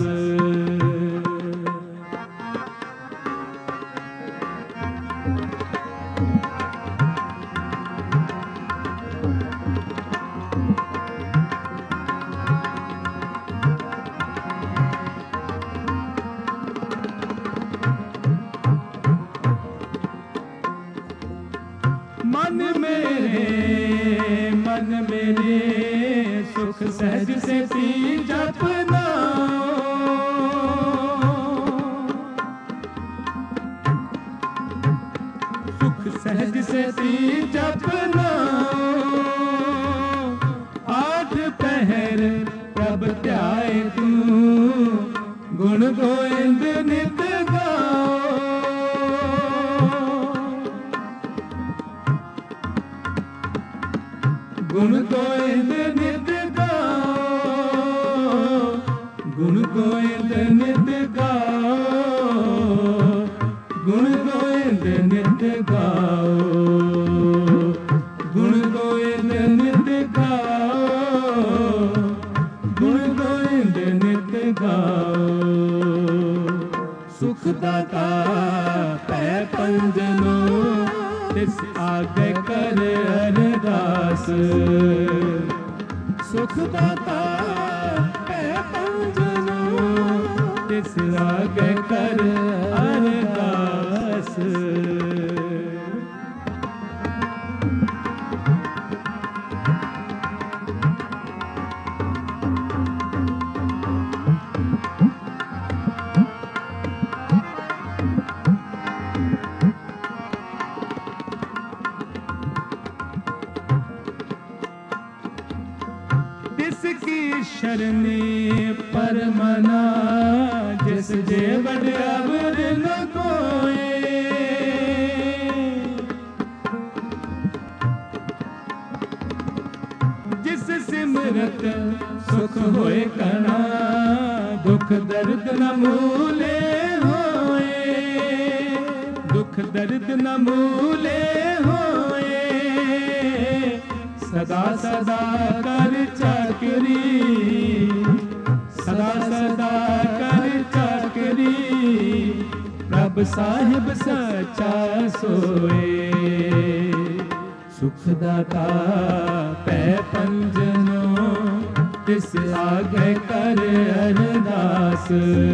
मन मेरे सुख सहज से पी जपना। सुख सहज से पी जपना। आठ पहर प्रभ ध्याए तू गुण गोविंद नित गाओ। गुण गोविंद नित गाओ। गुण गोविंद नित गाओ। गुण गोविंद नित गाओ। गुण गोविंद नित गाओ। गुण गोविंद नित गाओ। सुख दाता पै पंजनो तिस आगे कर अरदास। सुख दाता पै पंजनो तिस आगे कर अरदास। ਜੇ ਵਡ ਅਵਰ ਨ ਕੋਏ। ਜਿਸ ਸਿਮਰਤ ਸੁਖ ਹੋਏ ਕਣਾ, ਦੁਖ ਦਰਦ ਨ ਮੂਲੇ ਹੋਏ। ਦੁਖ ਦਰਦ ਨ ਮੂਲੇ ਹੋਏ। ਸਦਾ ਸਦਾ ਕਰ ਚਾਕਰੀ, ਸਦਾ ਸਦਾ ਕਰ ਚਾਕਰੀ। ਪ੍ਰਭ ਸਾਹਿਬ ਸੱਚਾ ਸੋਏ। ਸੁਖ ਦਾਤਾ ਪੈ ਪੰਜਨੋ, ਤਿਸ ਆਗੇ ਕਰ ਅਰਦਾਸ।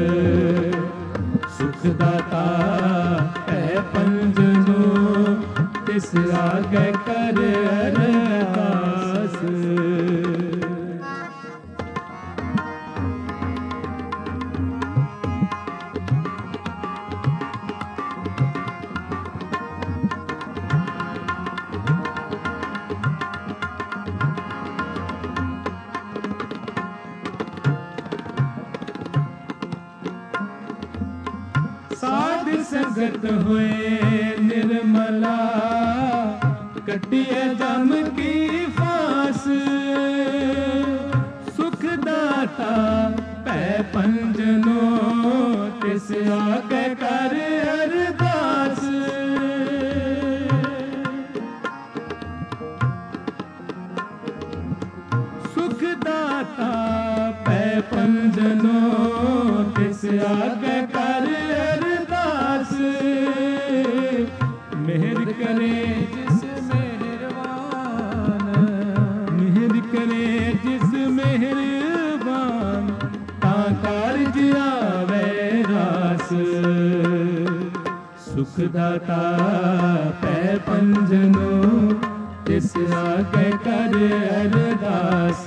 ਸੁਖ ਦਾਤਾ ਪੈ ਪੰਜਨੋ, ਤਿਸ ਆਗੇ ਕਰ ਅਰਦਾਸ। ਸਾਧ ਸੰਗਤ ਹੋਏ ਨਿਰਮਲਾ, ਕੱਟਿਐ ਜਮ ਕੀ ਫਾਸ। ਸੁਖ ਦਾਤਾ ਪੈ ਪੰਜਨੋ, ਤਿਸ ਆਗੇ ਕਰ ਅਰਦਾਸ। ਸੁਖ ਦਾਤਾ ਪੈ ਪੰਜਨੋ, ਤਿਸ ਆਗੇ ਕਰ ਅਰਦਾਸ। ਮਿਹਰ ਕਰੇ ਜਿਸ ਮਿਹਰਬਾਨ, ਮਿਹਰ ਕਰੇ ਜਿਸ ਮਿਹਰਬਾਨ। ਤਾਂ ਕਾਰਜ ਆਵੇ ਰਾਸ। ਸੁਖ ਦਾਤਾ ਪੈ ਪੰਜਨੋ, ਤਿਸ ਆਗੇ ਕਰ ਅਰਦਾਸ।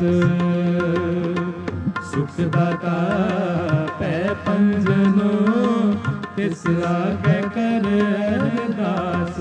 ਸੁਖ ਦਾਤਾ ਪੈ ਪੰਜਨੋ, ਤਿਸ ਆਗੇ ਕਰ ਅਰਦਾਸ।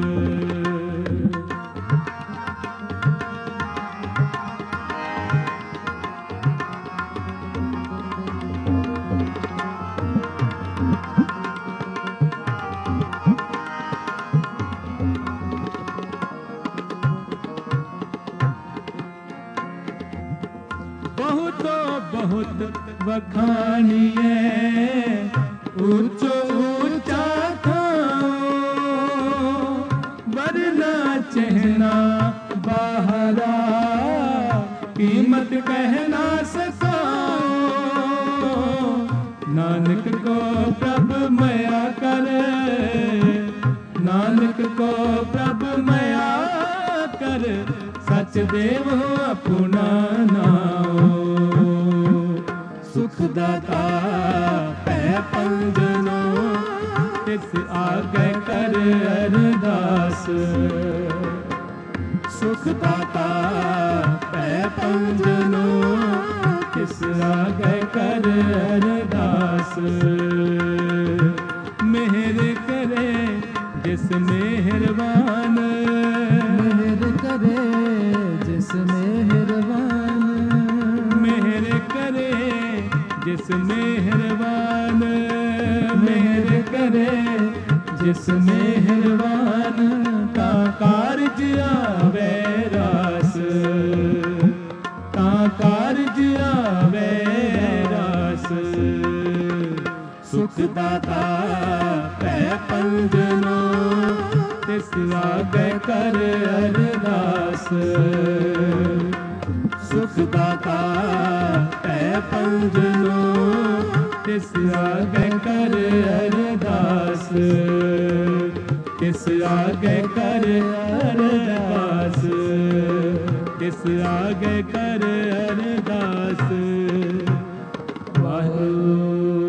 ਬਹੁਤੋ ਬਹੁਤ ਵਖਾਣੀਐ, ਉੱਚੋ ਉੱਚਾ ਥਾਉ। ਵਰਨਾ ਚਹਿਨਾ ਬਾਹਰਾ, ਕੀਮਤ ਕਹਿ ਨਾ ਸਕਾਉ। ਨਾਨਕ ਕੋ ਪ੍ਰਭ ਮਇਆ ਕਰ, ਨਾਨਕ ਕੋ ਪ੍ਰਭ ਮਇਆ ਕਰ। ਸਚ ਦੇਵ ਆਪਣਾ ਨਾਉ। ਸੁਖ ਦਾਤਾ ਪੈ ਪੰਜਨੋ, ਤਿਸ ਆਗੇ ਕਰ ਅਰਦਾਸ। ਸੁਖ ਦਾਤਾ ਪੈ ਪੰਜਨੋ, ਤਿਸ ਆਗੇ ਕਰ ਅਰਦਾਸ। ਮਿਹਰ ਕਰੇ ਜਿਸ ਮਿਹਰਬਾਨ, ਮਿਹਰ ਕਰੇ ਜਿਸ ਮਿਹਰਬਾਨ। ਮਿਹਰ ਕਰੇ ਜਿਸ ਮਿਹਰਬਾਨ, ਮਿਹਰ ਕਰੇ ਜਿਸ ਮਿਹਰਬਾਨ। ਤਾਂ ਕਾਰਜ ਆਵੇ ਰਾਸ, ਤਾਂ ਕਾਰਜ ਆਵੇ ਰਾਸ। ਸੁਖ ਦਾਤਾ ਪੈ ਪੰਜਨੋ, ਤਿਸ ਆਗੇ ਕਰ ਅਰਦਾਸ। ਸੁਖ ਦਾਤਾ ਪੈ ਪੰਜਨੋ, ਤਿਸ ਆਗੇ ਕਰ ਅਰਦਾਸ। ਤਿਸ ਆਗੇ ਕਰ ਅਰਦਾਸ। ਤਿਸ ਆਗੇ ਕਰ ਅਰਦਾਸ। ਵਾਹਿਗੁਰੂ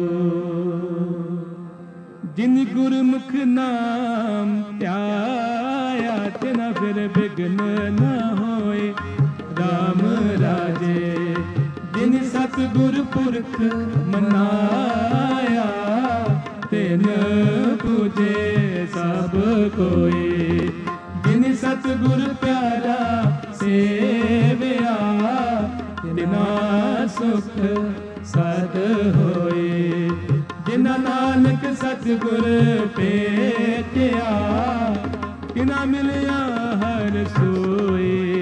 ਜਿਨ ਗੁਰਮੁਖ ਨਾਮ ਧਿਆਇਆ, ਤਿਨਾ ਫਿਰ ਬਿਗਨ ਨਾ ਹੋਏ। ਰਾਮ ਰਾਜੇ ਜਿਨ ਸਤਿਗੁਰ ਪੁਰਖ ਮਨਾਇਆ, ਤਿਨ ਪੂਜੇ ਸਭ ਕੋਏ। ਜਿਨ ਸਤਿਗੁਰ ਪਿਆਰਾ ਸੇਵਿਆ, ਤਿਨਾ ਸੁਖ ਸਦ ਹੋਏ। ਜਿਨ ਨਾ ਨਾਨਕ ਸਤਿਗੁਰ ਭੇਟਿਆ, ਕਿਨਾ ਮਿਲਿਆ ਹਰ ਸੋਏ।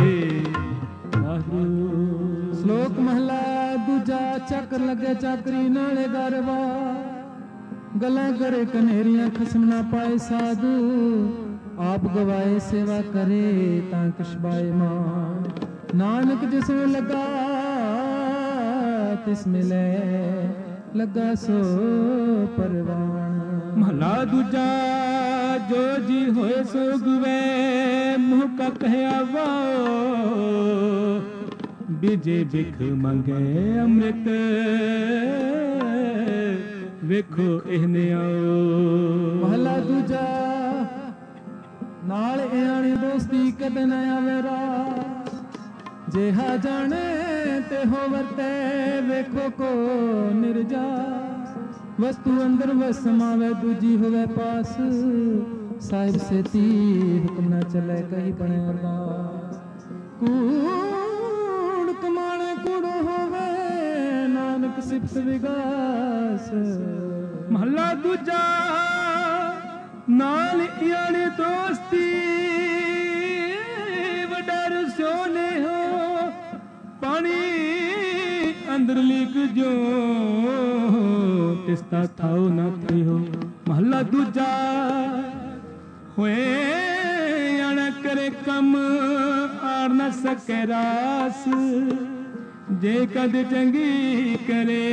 ਸ਼ਲੋਕ ਮਹਲਾ ਦੂਜਾ। ਚੱਕਰ ਲੱਗੇ ਚਾਕਰੀ ਨਾਲੇ ਗਰਵਾ, ਗੱਲਾਂ ਕਰੇ ਕਨੇਰੀਆਂ ਖਸਮ ਨਾ ਪਾਏ ਸਾਧੂ। ਆਪ ਗਵਾਏ ਸੇਵਾ ਕਰੇ ਤਾਂ ਕਿਸ਼ਬਾਏ ਮਾਂ, ਨਾਨਕ ਜਿਸ ਨੂੰ ਲੱਗਾ ਤਿਸ ਮਿਲੇ, ਲੱਗਾ ਸੋ ਪਰਵਾਨ। ਮਹਲਾ ਦੂਜਾ। ਜੋ ਜੀ ਹੋਏ ਸੋ ਗੁਵੇ, ਮੂੰਹ ਕਾ ਕਹਿਆ ਵਾਓ। ਬੀਜੇ ਬਿਖ ਮੰਗੇ ਅੰਮ੍ਰਿਤ, ਵੇਖੋ ਇਹਨੇ ਆਓ। ਮਹਲਾ ਦੂਜਾ। ਨਾਲ ਇਆਣੀ ਦੋਸਤੀ ਕਦੇ ਨਾ ਆਵੇ ਰਾਸ, ਜਿਹਾ ਜਾਣੇ ਤੇ ਹੋ ਵਰਤੇ, ਵੇਖੋ ਕੋ ਨਿਰਜਾਸ। ਵਸਤੂ ਅੰਦਰ ਵਸ ਸਮਾਵੇ, ਦੂਜੀ ਹੋਵੇ ਪਾਸ। ਸਾਹਿਬ ਸੇਤੀ ਹੁਕਮ ਨਾ ਚੱਲੇ, ਕਹੀ ਬਣੇ ਅਰਦਾਸ। ਕੂੜ ਕਮਾਣੇ ਕੂੜੋ ਹੋਵੇ, ਨਾਨਕ ਸਿਫਤ ਵਿਗਾਸ। ਮਹਲਾ ਦੂਜਾ। ਨਾਲ ਯਾਨੀ ਦੋਸਤੀ, ਵਡਰ ਸੋਨੇ ਹੋ। ਪਾਣੀ ਅੰਦਰ ਲੀਕ ਜੋ, ਤਿਸਤਾ ਥਾਉ ਨਾ ਥਿਓ। ਮਹਲਾ ਦੂਜਾ। ਹੋਏ ਅਣ ਕਰੇ ਕੰਮ, ਆੜ ਨਾ ਸਕੇ ਰਾਸ। ਜੇ ਕਦ ਚੰਗੀ ਕਰੇ,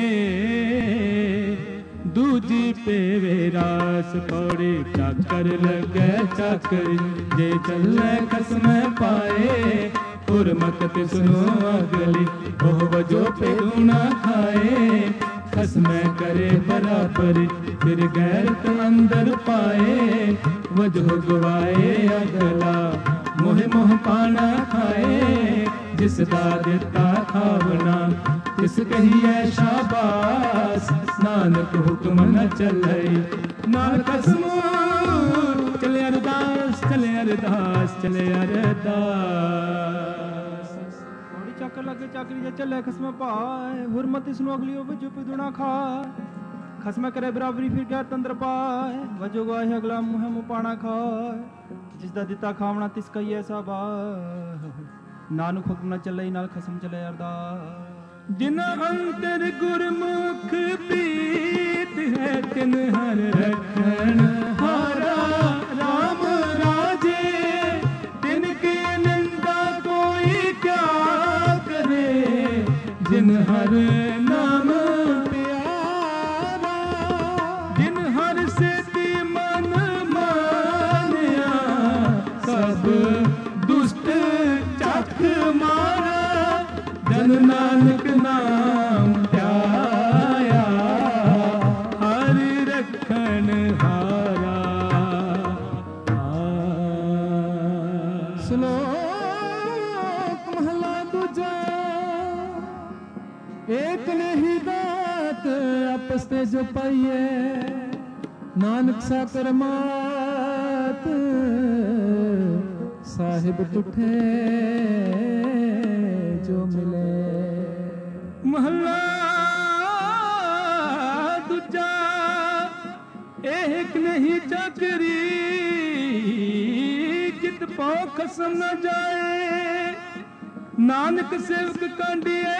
ਦੂਜੀ ਪੇਵੇ ਰਾਸ। ਪੌੜੀ ਚਾਕਰ ਲੱਗੇ ਚਾਕਰ, ਜੇ ਚੱਲੇ ਖਸਮ ਪਾਏ। ਹੁਰਮਤ ਤਿਸ ਨੂੰ ਅਗਲੀ, ਉਹ ਵਜੋ ਪੇੜੂ ਨਾ ਖਾਏ। ਖਸਮ ਕਰੇ ਬਰਾਬਰ, ਫਿਰ ਗੈਰਤ ਅੰਦਰ ਪਾਏ। ਵਜੋ ਗਵਾਏ ਅਗਲਾ, ਮੋਹ ਮੋਹ ਪਾਣਾ ਖਾਏ। ਜਿਸ ਦਾ ਦਿੱਤਾ ਖਾਵਣਾ, ਤਿਸ ਕਹੀਏ ਸ਼ਾਬਾਸ। ਨਾਨਕ ਹੁਕਮ ਨ ਚੱਲੇ, ਨਾਨਕ ਖਸਮ ਚਲੇ ਅਰਦਾਸ, ਚਲੇ ਅਰਦਾਸ, ਚਲੇ ਅਰਦਾਸ। ਥੋੜੀ ਚੱਕਰ ਲੱਗੇ ਚਾਕਰੀ, ਜੇ ਚੱਲੇ ਖਸਮ ਪਾਏ। ਹੁਰਮਤ ਇਸ ਨੂੰ ਅਗਲੀ ਹੋਵੇ, ਜੋ ਪਿਦੁਣਾ ਖਾਏ। ਖਸਮ ਕਰੇ ਬਰਾਬਰੀ, ਫਿਰ ਗੈਰ ਅੰਦਰ ਪਾਏ। ਵਜੋ ਗਵਾਏ ਅਗਲਾ, ਮੂੰਹ ਮੂੰਹ ਪਾਣਾ ਖਾਏ। ਜਿਸ ਦਾ ਦਿੱਤਾ ਖਾਵਣਾ, ਤਿਸ ਕਹੀਏ ਸ਼ਾਬਾਸ। ਨਾਨਕ ਹੁਕਮ ਨਾ ਚੱਲੇ, ਨਾਲ ਖਸਮ ਚਲੇ ਅਰਦਾਸ। ਜਿਨ ਅੰਤਰ ਗੁਰਮੁਖ ਪ੍ਰੀਤ ਹੈ, ਤਿਨ ਹਰ ਰਖਣ ਹਾਰਾ। ਰਾਮ ਰਾਜੇ ਤਿਨ ਕੀ ਨਿੰਦਾ ਕੋਈ ਕਿਆ ਕਰੇ। ਜਿਨ ਹਰ ਨਾਮ ਪਿਆਰਾ, ਜਿਨ ਹਰ ਸੇਤੀ ਮਨ ਮਾਨਿਆ। ਸਭ ਦੁਸ਼ਟ ਚੱਕ ਮਾਰਾ, ਜਨ ਨਾਨਕ ਨਾਮ ਧਿਆਇਆ। ਹਰਿ ਰੱਖਣ ਹਾਰਾ। ਸ਼ਲੋਕ ਮਹਲਾ ਦੂਜਾ। ਏਕ ਨਹੀਂ ਦਾਤ ਆਪਸ ਤੇ ਜੋ ਪਾਈਏ, ਨਾਨਕ ਸਾ ਕਰਮਾਤ। ਸਾਹਿਬ ਤੁਠੇ ਜੋ ਮਿਲੇ। ਮਹਲਾ ਦੂਜਾ। ਏਕ ਨਹੀਂ ਚਾਕਰੀ, ਜਿਤ ਪਾਉ ਖਸਮ ਨ ਜਾਏ। ਨਾਨਕ ਸੇਵਕ ਕਾਂਡੀਏ,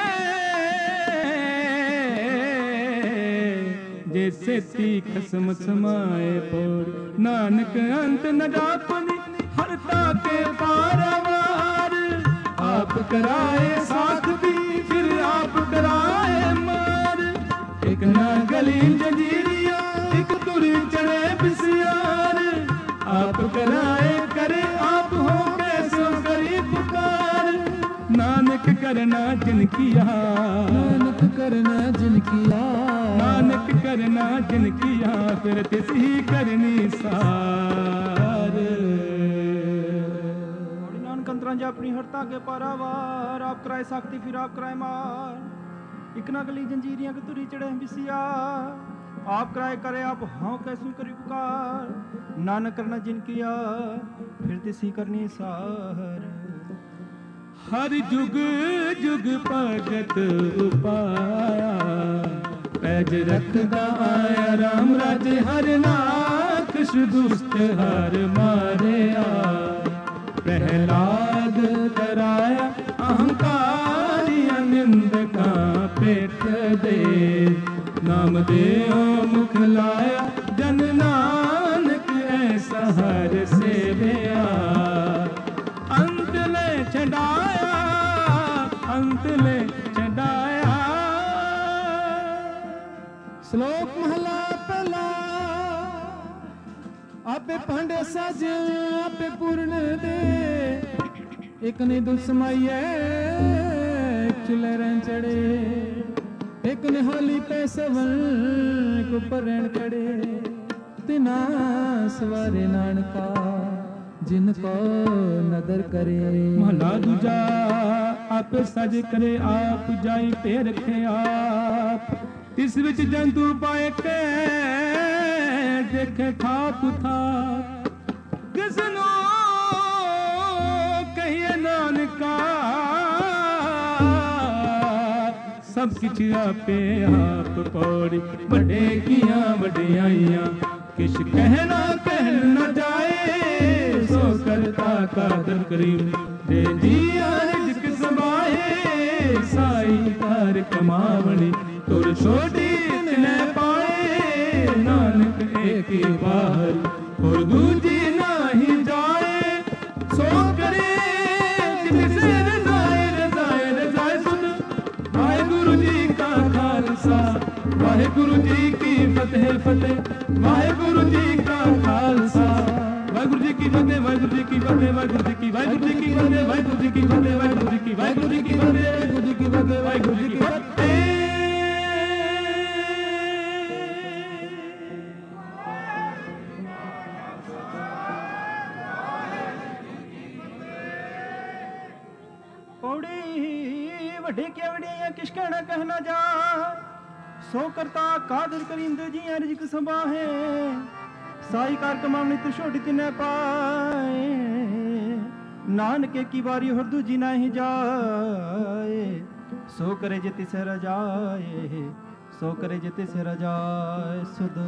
ਜੇ ਸੇਤੀ ਖਸਮ ਸਮਾਏ। ਪੌੜ ਨਾਨਕ ਅੰਤ ਨ ਜਾਪਨੀ, ਹਰਤਾ ਕੇ ਪਾਰਵਾਰ। ਆਪ कराए साथ भी फिर आप कराए मार। एक ना गली जंजीरिया एक तुरी चढ़े बिसियार। आप कराए करे आप हो कैसो करी पुकार। नानक करना जिन किया नानक करना जिन किया नानक करना जिन किया फिर तिस ही करनी सार। कंतरांजा अपनी हरता के पारावार। आप कराए साख्ती फिर आप कराए मार। एक ना गली जंजीरियां के तुरी चढ़े बिसिया। आप कराए करे आप हाँ कैसू करी पुकार। नानक करना जिन किया फिर तिसी करनी सार। हर जुग जुग भगत उपाया पैज रखदा आया राम राजे हर नाखश दुष्ट हर मारिया प्रहलाद कराया अहंकारिया निंदका पेट दे नाम देओ मुख लाया जन नानक ऐसा हर सेविया अंत ले छड़ाया अंत ले छड़ाया। श्लोक महला पहला। आपे भांडे साजे आपे पूर्ण दे एक ने दुख समाइए एक चुले रहन चढ़े एक ने होली पे सवन को पर रहन खड़े तिना सवारे नानका जिनको नदर करे। महला दूजा आप सज करे आप जाई पे रखे आप तिस विच जंतु पाए के देखे खाप था किसनो कहिए नानका सब किछ आपे आप पौड़ी बड़े किया वड्याइयां किश कहना कहन न जाए सो करता कादर करीम दे दिया रिज़्क़ समाए साई कार कमावणी तुर छोटी न पाए नानक एक बाहर और दूजी नाही जाए सो करे जिसे रजाए रजाए रजाए सुन वाहेगुरु जी का खालसा वाहेगुरु जी की फतेह फतेह वाहेगुरु जी का खालसा वाहेगुरु जी की फतेह वाहेगुरु जी की फतेह वाहेगुरु जी की वाहेगुरु जी की फतेह वाहेगुरु जी की फतेह वाहेगुरु जी की वाहेगुरु जी की फतेह वाहेगुरु जी की फतेह वाहेगुरु जी की फतेह। ਵੱਡੇ केवड़ियां किश कहना कहना जा सो करता कादर करीम दे जी रिज़्क़ संभाहे साई कार कमावनी तू छोटी तिने पाए नानक की बारी हर दूजी नहीं जाए सो करे जिति से रजाए सो करे जिति से रजाए सुध।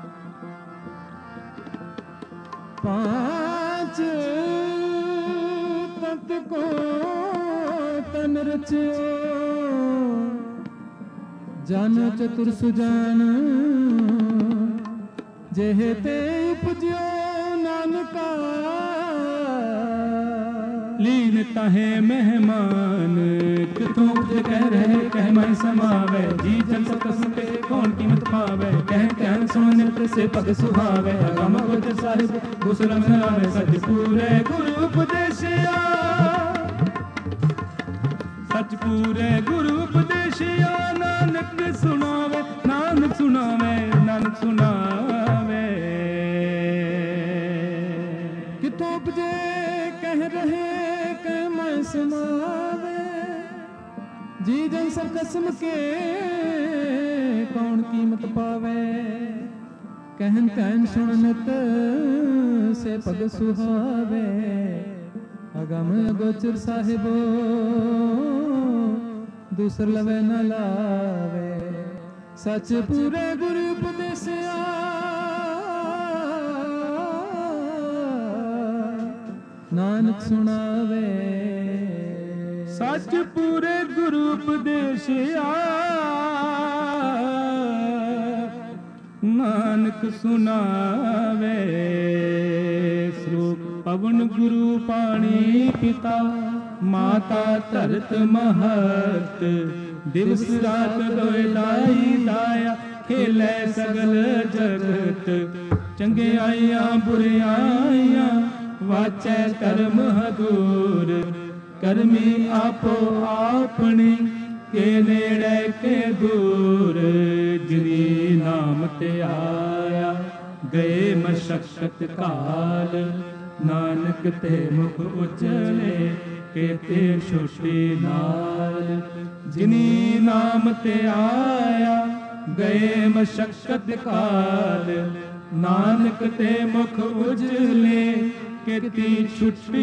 पांच तत को तन रचियो जन चतुर सुजान जेह ते उपजो नानका लीन ताहे मेहमान कितों उपजे कह रहे कह मैं समावे जी जन सकस के कौन कीमत पावे कह कहन सुन नित से पग सुहावे अगम गुज साहिब दूसरा मिलावे सच पूरे गुरु उपदेशिया सच पूरे गुरु उपदेशिया नानक सुनावे नानक सुनावे नानक सुनावे। कितों उपजे कह रहे कह मैं समावे जी जन सब कसम के कौन कीमत पावे कहन कहन सुनत से पग सुहावे अगम गोचर साहिबो दूसर लवे न लावे सच पूरे गुरु उपदेशिया नानक सुनावे सच पूरे गुरु उपदेशिया नानक सुनावे। श्लोक पवन गुरु पानी पिता माता धरत महत दिवस रात दोए दाई दाया खेले सगल जगत चंगे आइया बुरे आइया वाचै कर्म हदूर कर्मी आपो आपनी के नेड़े के दूर जिनी नाम ते आया गए मशक्कत काल नानक ते मुख उजले केते छुटी नाल जिनी नाम ते आया गए मशक्कत काल नानक ते मुख उजले केती छुटी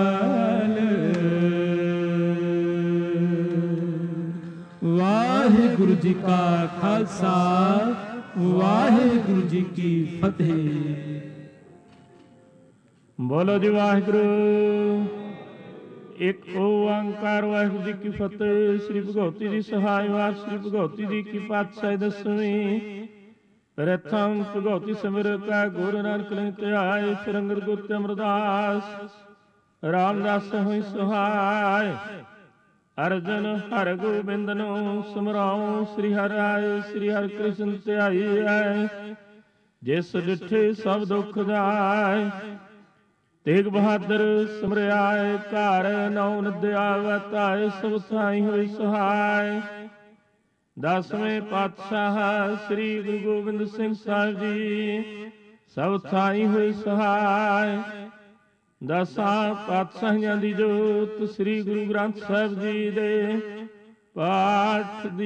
नाल। वाहिगुरू ਵਾਹਿਗੁਰੂ ਜੀ ਕਾ ਖਾਲਸਾ ਵਾਹਿਗੁਰੂ ਜੀ ਕੀ ਫਤਿਹ। ਬੋਲੋ ਜੀ ਵਾਹਿਗੁਰੂ। ਇੱਕ ਓੰਕਾਰ ਵਾਹਿਗੁਰੂ ਜੀ ਕੀ ਫਤਿਹ। ਸ੍ਰੀ ਭਗਉਤੀ ਜੀ ਸਹਾਇ ਵਾਰ ਸ੍ਰੀ ਭਗਉਤੀ ਜੀ ਕੀ ਪਾਤਸ਼ਾਹੀ ਦਸਵੀਂ। ਪ੍ਰਥਮ ਭਗਉਤੀ ਸਿਮਰ ਕਾ ਗੁਰੂ ਨਾਨਕ ਲਿ ਧਿਆਏ। ਫਿਰ ਅੰਗਦ ਗੁਰ ਤੇ ਅਮਰਦਾਸ ਰਾਮਦਾਸ ਹੋਈ ਸਹਾਇ। ਅਰਜਨ ਹਰਿ ਗੋਬਿੰਦ ਨੂੰ ਸਿਮਰਾਉ। ਸ੍ਰੀ ਹਰਿ ਰਾਏ ਸ੍ਰੀ ਹਰਿ ਕ੍ਰਿਸ਼ਨ ਧਿਆਈਐ। ਜਿਸ ਡਿਠੇ ਸਭ ਦੁਖ ਜਾਏ। ਤੇਗ ਬਹਾਦਰ ਸਿਮਰਿਆਏ। ਘਰ ਨੌ ਨਦਿਆ ਵਤਾਏ। ਸਭ ਥਾਈ ਹੋਈ ਸਹਾਇ। ਦਸਵੇਂ ਪਾਤਸ਼ਾਹ ਸ੍ਰੀ ਗੁਰੂ ਗੋਬਿੰਦ ਸਿੰਘ ਸਾਹਿਬ ਜੀ ਸਭ ਥਾਈ ਹੋਈ ਸਹਾਇ। ਦਸਾਂ ਪਾਤਸ਼ਾਹੀਆਂ ਦੀ ਜੋਤ ਸ੍ਰੀ ਗੁਰੂ ਗ੍ਰੰਥ ਸਾਹਿਬ ਜੀ ਦੇ ਪਾਠ ਦੀ